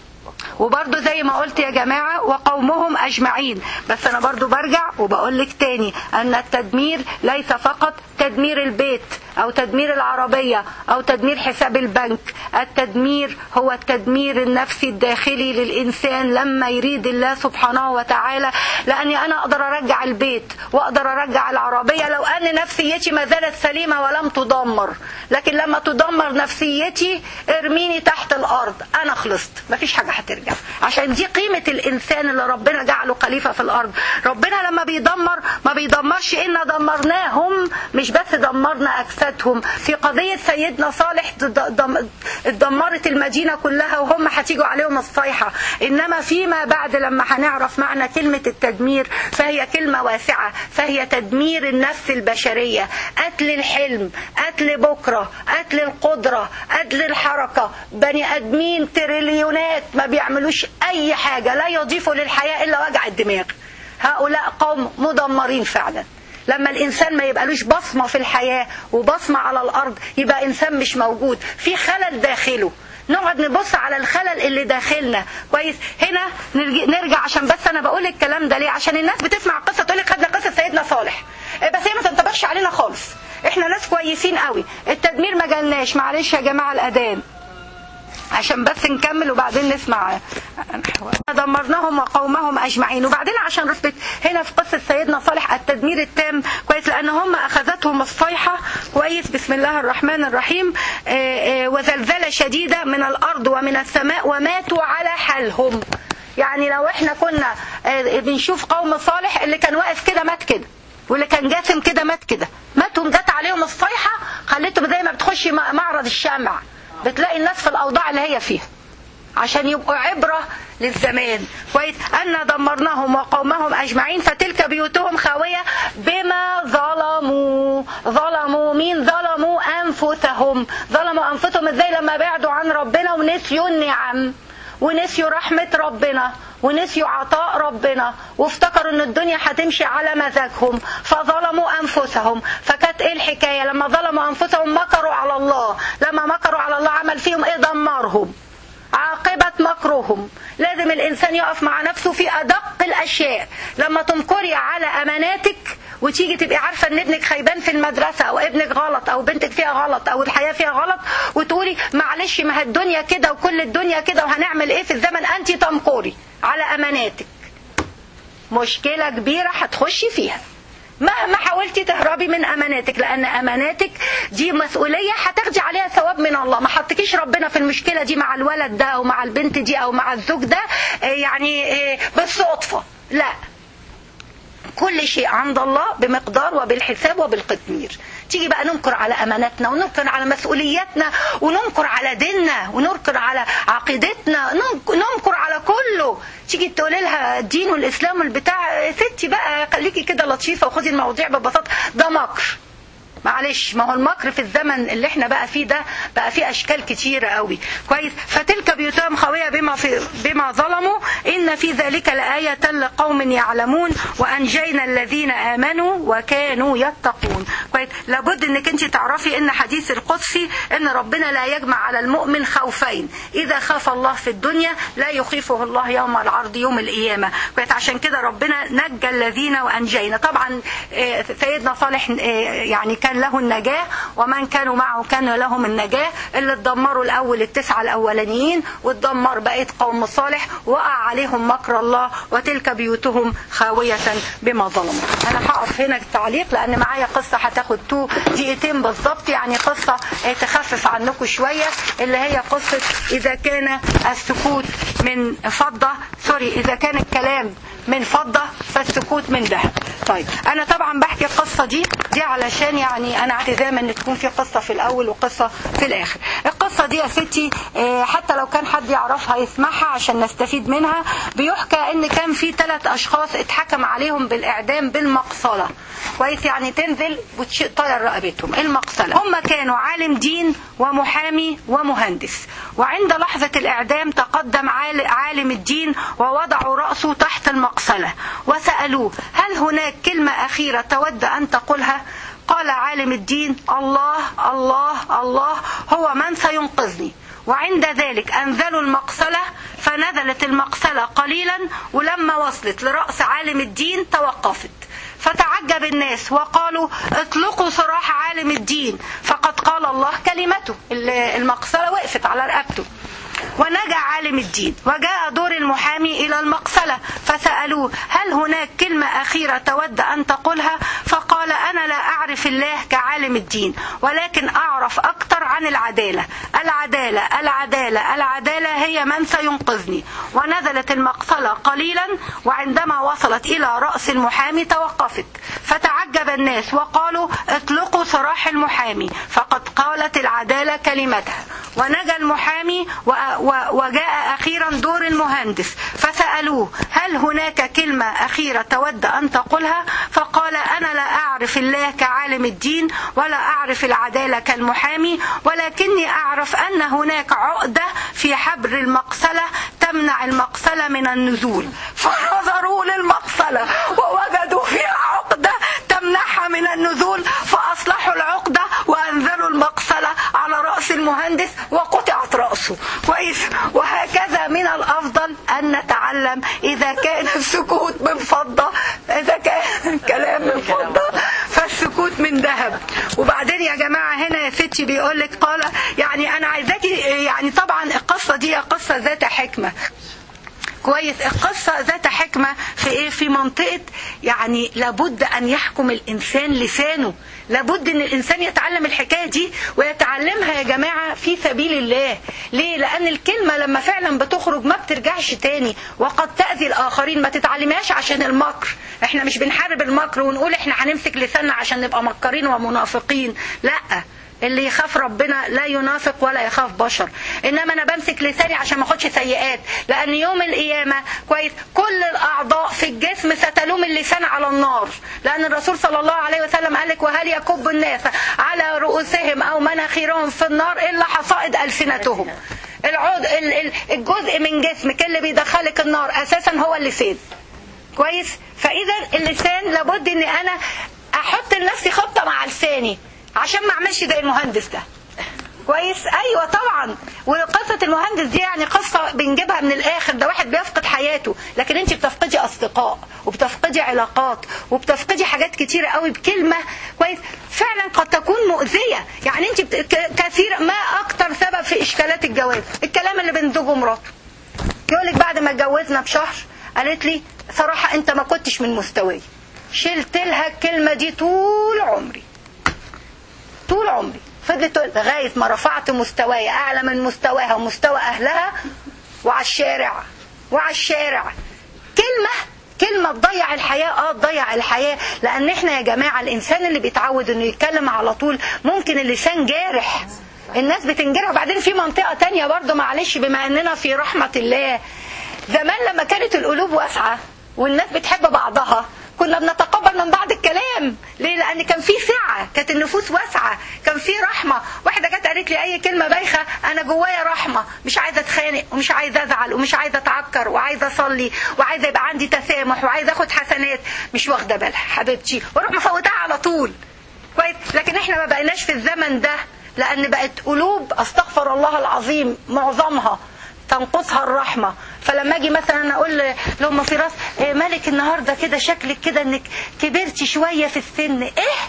وبرضو زي ما قلت يا جماعة وقومهم أجمعين. بس أنا برضو برجع وبقول لك تاني أن التدمير ليس فقط تدمير البيت أو تدمير العربية أو تدمير حساب البنك. التدمير هو التدمير النفسي الداخلي للإنسان لما يريد الله سبحانه وتعالى. لأني أنا أقدر أرجع البيت وأقدر أرجع العربية لو أن نفسيتي ما زالت سليمة ولم تدمر. لكن لما تدمر نفسيتي ارميني تحت الأرض، أنا خلصت، مفيش حاجة هترجع. عشان دي قيمة الإنسان اللي ربنا جعله خليفة في الأرض. ربنا لما بيدمر ما بيدمرش إنا دمرناهم، مش بس دمرنا أجسادهم. في قضية سيدنا صالح اتدمرت المدينة كلها وهم هتيجوا عليهم الصيحة. إنما فيما بعد لما هنعرف معنى كلمة التدمير فهي كلمة واسعة، فهي تدمير النفس البشرية، قتل الحلم، قتل بكرة، قتل القدرة، قتل الحركة. بني أدمين تريليونات ما بيعملوش أي حاجة، لا يضيفوا للحياة إلا وجع الدماغ. هؤلاء قوم مدمرين فعلا. لما الإنسان ما يبقالوش بصمة في الحياة وبصمة على الأرض يبقى إنسان مش موجود، في خلل داخله. نقعد نبص على الخلل اللي داخلنا. كويس؟ هنا نرجع، عشان بس أنا بقول الكلام ده ليه؟ عشان الناس بتسمع قصة تقول لك خدنا قصة سيدنا صالح، بس هي ما تنطبقش علينا خالص. إحنا ناس كويسين قوي، التدمير ما جالناش. معلش يا جماعة الأذان عشان بس نكمل وبعدين نسمع. دمرناهم وقومهم أجمعين. وبعدين عشان رفت هنا في قصة سيدنا صالح التدمير التام. كويس؟ لأن هم أخذتهم الصيحة. كويس؟ بسم الله الرحمن الرحيم. وزلزلة شديدة من الأرض ومن السماء وماتوا على حالهم. يعني لو احنا كنا بنشوف قوم صالح، اللي كان واقف كده مات كده، واللي كان جاثم كده مات كده. ماتهم، جت عليهم الصيحة خليتهم زي ما بتخشي معرض الشمع، بتلاقي الناس في الأوضاع اللي هي فيها، عشان يبقوا عبرة للزمان. كويس؟ أن دمرناهم وقومهم أجمعين فتلك بيوتهم خاوية بما ظلموا. ظلموا مين؟ ظلموا أنفسهم. ظلموا أنفسهم إزاي؟ لما بعدوا عن ربنا ونسيوا النعم ونسيوا رحمة ربنا ونسيوا عطاء ربنا وافتكروا ان الدنيا هتمشي على مزاجهم فظلموا انفسهم. فكانت ايه الحكاية؟ لما ظلموا انفسهم مكروا على الله. لما مكروا على الله عمل فيهم ايه؟ دمرهم. عاقبة مكرهم. لازم الانسان يقف مع نفسه في ادق الاشياء. لما تمكري على اماناتك وتيجي تبقي عارفة ان ابنك خيبان في المدرسة او ابنك غلط او بنتك فيها غلط او الحياة فيها غلط، وتقولي معلش ما الدنيا كده وكل الدنيا كده وهنعمل ايه في الزمن، انت تمكري على اماناتك، مشكلة كبيرة هتخشي فيها مهما حاولتي تهربي من اماناتك. لان اماناتك دي مسؤولية هتاخدي عليها ثواب من الله. ما حطكيش ربنا في المشكلة دي مع الولد ده او مع البنت دي او مع الزوج ده يعني بالصدفة، لا. كل شيء عند الله بمقدار وبالحساب وبالقدمير. تيجي بقى ننكر على أماناتنا وننكر على مسؤولياتنا وننكر على ديننا وننكر على عقيدتنا، ننكر على كله. تيجي تقولي لها الدين والإسلام والبتاع، ستي بقى خليكي كده لطيفة وخذي المواضيع ببساطة. ده مكر. معلش، ما هو المكر في الزمن اللي احنا بقى فيه ده بقى فيه اشكال كتيره قوي. كويس. فتلك بيوتهم خاويه بما في بما ظلموا ان في ذلك لآية لقوم يعلمون وانجينا الذين امنوا وكانوا يتقون. كويس. لابد انك انت تعرفي ان حديث القدسي ان ربنا لا يجمع على المؤمن خوفين، اذا خاف الله في الدنيا لا يخيفه الله يوم العرض يوم القيامه. كويس. عشان كده ربنا نجى الذين وانجينا. طبعا سيدنا صالح يعني كان له النجاه ومن كانوا معه كان لهم النجاه، اللي اتدمروا الاول التسعه الاولانيين واتدمر بقيه قوم صالح، وقع عليهم مكر الله وتلك بيوتهم خاويه بما ظلموا. انا هقف هنا التعليق لان معايا قصه هتاخد تو دقيقتين بالظبط، يعني قصه تخفف عنكم شويه، اللي هي قصه اذا كان السكوت من فضه سوري اذا كان الكلام من فضة فالسكوت من ذهب. طيب انا طبعا بحكي القصة دي دي علشان يعني انا عادي دايما ان تكون في قصة في الاول وقصة في الاخر. القصة دي يا ستي حتى لو كان حد يعرفها يسمعها عشان نستفيد منها. بيحكى ان كان في ثلاث اشخاص اتحكم عليهم بالاعدام بالمقصلة. كويس. يعني تنزل وتطير رقبتهم. المقصلة. هم كانوا عالم دين ومحامي ومهندس، وعند لحظة الاعدام تقدم عالم الدين ووضعوا رأسه تحت المقصلة وسألوه هل هناك كلمة أخيرة تود أن تقولها؟ قال عالم الدين الله الله الله هو من سينقذني. وعند ذلك أنزلوا المقصلة فنزلت المقصلة قليلا، ولما وصلت لرأس عالم الدين توقفت. فتعجب الناس وقالوا اطلقوا سراح عالم الدين فقد قال الله كلمته. المقصلة وقفت على رقبته. ونجا عالم الدين. وجاء دور المحامي إلى المقصلة فسألوه هل هناك كلمة أخيرة تود أن تقولها؟ فقال أنا لا أعرف الله كعالم الدين، ولكن أعرف أكثر عن العدالة. العدالة العدالة العدالة هي من سينقذني. ونزلت المقصلة قليلا، وعندما وصلت إلى رأس المحامي توقفت. فتعجب الناس وقالوا اطلقوا سراح المحامي فقد قالت العدالة كلمتها. ونجا المحامي وجاء أخيرا دور المهندس فسألوه هل هناك كلمة أخيرة تود أن تقولها؟ فقال أنا لا أعرف الله كعالم الدين ولا أعرف العدالة كالمحامي، ولكني أعرف أن هناك عقدة في حبر المقصلة تمنع المقصلة من النزول. فنظروا للمقصلة ووجدوا فيها عقدة تمنعها من النزول فأصلحوا العقدة وأنزلوا المقصلة على رأس المهندس وقطعت رأسه. كويس. وهكذا من الأفضل أن نتعلم إذا كان السكوت من فضة إذا كان الكلام من فضة فالسكوت من ذهب. وبعدين يا جماعة هنا يا ستي بيقولك قال يعني أنا عايزاكي يعني طبعا القصة دي قصة ذات حكمة. كويس. القصة ذات حكمة في ايه؟ في منطقة يعني لابد ان يحكم الانسان لسانه. لابد ان الانسان يتعلم الحكاية دي ويتعلمها يا جماعة في سبيل الله. ليه؟ لان الكلمة لما فعلا بتخرج ما بترجعش تاني وقد تأذي الاخرين. ما تتعلمهاش عشان المكر. احنا مش بنحارب المكر ونقول احنا هنمسك لساننا عشان نبقى مكرين ومنافقين. لا، اللي يخاف ربنا لا ينافق ولا يخاف بشر. انما انا بمسك لساني عشان ما اخدش سيئات، لان يوم القيامه كويس كل الاعضاء في الجسم ستلوم اللسان على النار. لان الرسول صلى الله عليه وسلم قال لك وهل يكب الناس على رؤوسهم او مناخيرهم في النار الا حصائد السنتهم. العود الجزء من جسمك اللي بيدخلك النار اساسا هو اللسان. كويس. فاذا اللسان لابد ان انا احط لنفسي خطه مع لساني عشان ما اعملش زي المهندس ده. كويس. ايوه طبعا. وقصه المهندس دي يعني قصه بنجيبها من الاخر. ده واحد بيفقد حياته، لكن انت بتفقدي اصدقاء وبتفقدي علاقات وبتفقدي حاجات كتيره قوي بكلمه. كويس. فعلا قد تكون مؤذيه. يعني انت كثير ما اكتر سبب في اشكالات الجواز الكلام اللي بين زوج ومراته. يقولك بعد ما اتجوزنا بشهر قالت لي صراحه انت ما كنتش من مستواي. شلت لها الكلمه دي طول عمري طول عمري فضلت لغاية ما رفعت مستواي أعلى من مستواها ومستوى أهلها وعلى الشارع وعلى الشارع. كلمة كلمة تضيع الحياة. اه تضيع الحياة. لأن احنا يا جماعة الإنسان اللي بيتعود انه يتكلم على طول ممكن اللسان جارح. الناس بتنجرح. وبعدين في منطقة تانية برضو معلش بما اننا في رحمة الله. زمان لما كانت القلوب واسعة والناس بتحب بعضها كنا بنتقبل من بعض الكلام. ليه؟ لان كان في سعه، كانت النفوس واسعه، كان في رحمه. واحده جت قالت لي اي كلمه بايخه، انا جوايا رحمه، مش عايزه اتخانق ومش عايزه ازعل ومش عايزه اتعكر وعايزه اصلي وعايزه يبقى عندي تسامح وعايزه اخد حسنات، مش واخده بالها حبيبتي، واروح مفوتها على طول. كويس. لكن احنا ما بقيناش في الزمن ده، لان بقت قلوب استغفر الله العظيم معظمها تنقصها الرحمة. فلما اجي مثلا اقول لهم في راس إيه مالك النهارده كده شكلك كده انك كبرتي شويه في السن، ايه؟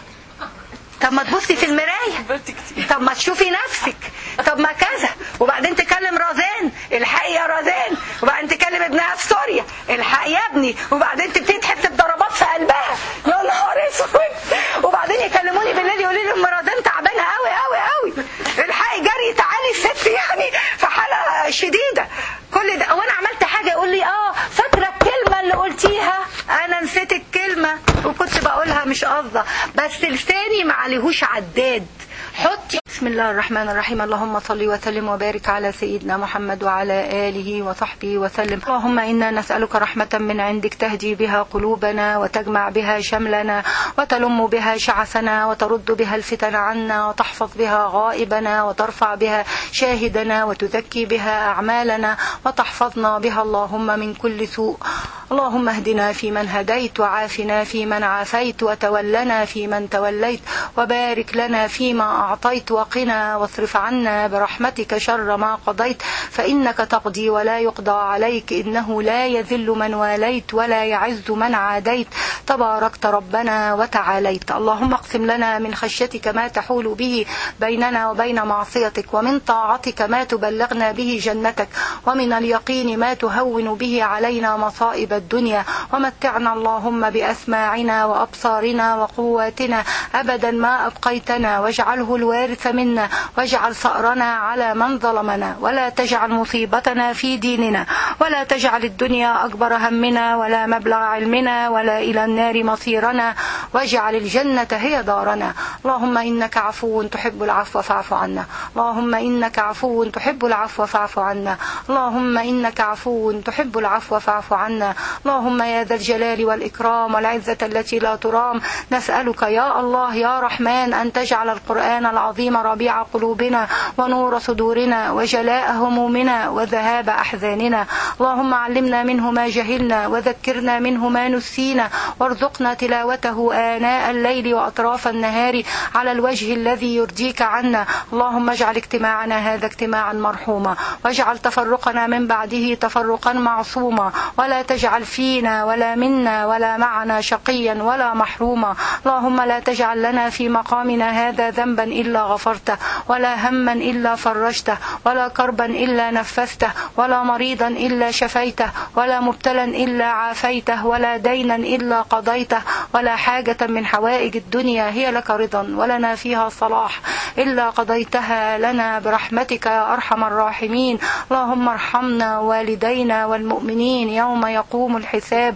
طب ما تبصي في المرايه، طب ما تشوفي نفسك، طب ما كذا. وبعدين تكلم رزان، الحقي يا رزان. وبعدين تكلم ابنها في سوريا، الحقي يا ابني. وبعدين تبتدي تحس بضربات في قلبها، يا نهار اسود. وبعدين يكلموني بالليل يقولوا لي ام رزان تعبانه قوي قوي قوي، الحقي جري تعالي الست يعني في حاله شديده. كل ده وانا عملت حاجه يقول لي اه فاكره الكلمه اللي قلتيها؟ انا نسيت الكلمه وكنت بقولها مش قصده، بس لساني ما عليهوش عداد. حطي. بسم الله الرحمن الرحيم. اللهم صل وسلم وبارك على سيدنا محمد وعلى آله وصحبه وسلم. اللهم إنا نسألك رحمة من عندك تهدي بها قلوبنا وتجمع بها شملنا وتلم بها شعثنا وترد بها الفتن عنا وتحفظ بها غائبنا وترفع بها شاهدنا وتزكي بها أعمالنا وتحفظنا بها اللهم من كل سوء. اللهم اهدنا فيمن هديت وعافنا فيمن عافيت وتولنا فيمن توليت وبارك لنا فيما أعطيت وقنا واصرف عنا برحمتك شر ما قضيت، فإنك تقضي ولا يقضى عليك، إنه لا يذل من واليت ولا يعز من عاديت، تباركت ربنا وتعاليت. اللهم اقسم لنا من خشيتك ما تحول به بيننا وبين معصيتك، ومن طاعتك ما تبلغنا به جنتك، ومن اليقين ما تهون به علينا مصائب الدنيا، ومتعنا اللهم بأسماعنا وأبصارنا وقواتنا أبدا ما أبقيتنا، واجعله الوارث منا، واجعل ثأرنا على من ظلمنا، ولا تجعل مصيبتنا في ديننا، ولا تجعل الدنيا أكبر همنا ولا مبلغ علمنا ولا إلى النار مصيرنا، واجعل الجنة هي دارنا. اللهم إنك عفو تحب العفو فاعف عنا، اللهم إنك عفو تحب العفو فاعف عنا، اللهم إنك عفو تحب العفو فاعف عنا. اللهم يا ذا الجلال والإكرام والعزة التي لا ترام، نسألك يا الله يا رحمن أن تجعل القرآن العظيم ربيع قلوبنا ونور صدورنا وجلاء همومنا وذهاب أحزاننا. اللهم علمنا منه ما جهلنا وذكرنا منه ما نسينا، وارزقنا تلاوته آناء الليل وأطراف النهار على الوجه الذي يرضيك عنا. اللهم اجعل اجتماعنا هذا اجتماعا مرحوما، واجعل تفرقنا من بعده تفرقا معصوما، ولا تجعل فينا ولا منا ولا معنا شقيا ولا محروما. اللهم لا تجعل لنا في مقامنا هذا ذنبا إلا غفرته، ولا هما إلا فرجته، ولا كربا إلا نفسته، ولا مريضا إلا شفيته، ولا مبتلا إلا عافيته، ولا دينا إلا قضيته، ولا حاجة من حوائج الدنيا هي لك رضا ولنا فيها صلاح إلا قضيتها لنا برحمتك يا أرحم الراحمين. اللهم ارحمنا والدينا والمؤمنين يوم يقوم الحساب.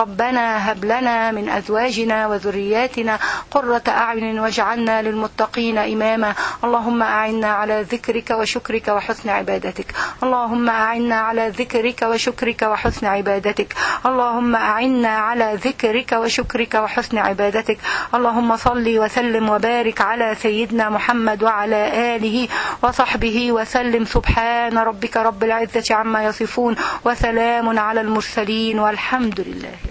ربنا هب لنا من أزواجنا وذرياتنا قرة أعين واجعلنا للمتقين إماما. اللهم أعنا على ذكرك وشكرك وحسن عبادتك، اللهم أعنا على ذكرك وشكرك وحسن عبادتك، اللهم أعنا على ذكرك وشكرك وحسن عبادتك. اللهم صل وسلم وبارك على سيدنا محمد وعلى آله وصحبه وسلم. سبحان ربك رب العزة عما يصفون، وسلام على المرسلين، والحمد لله.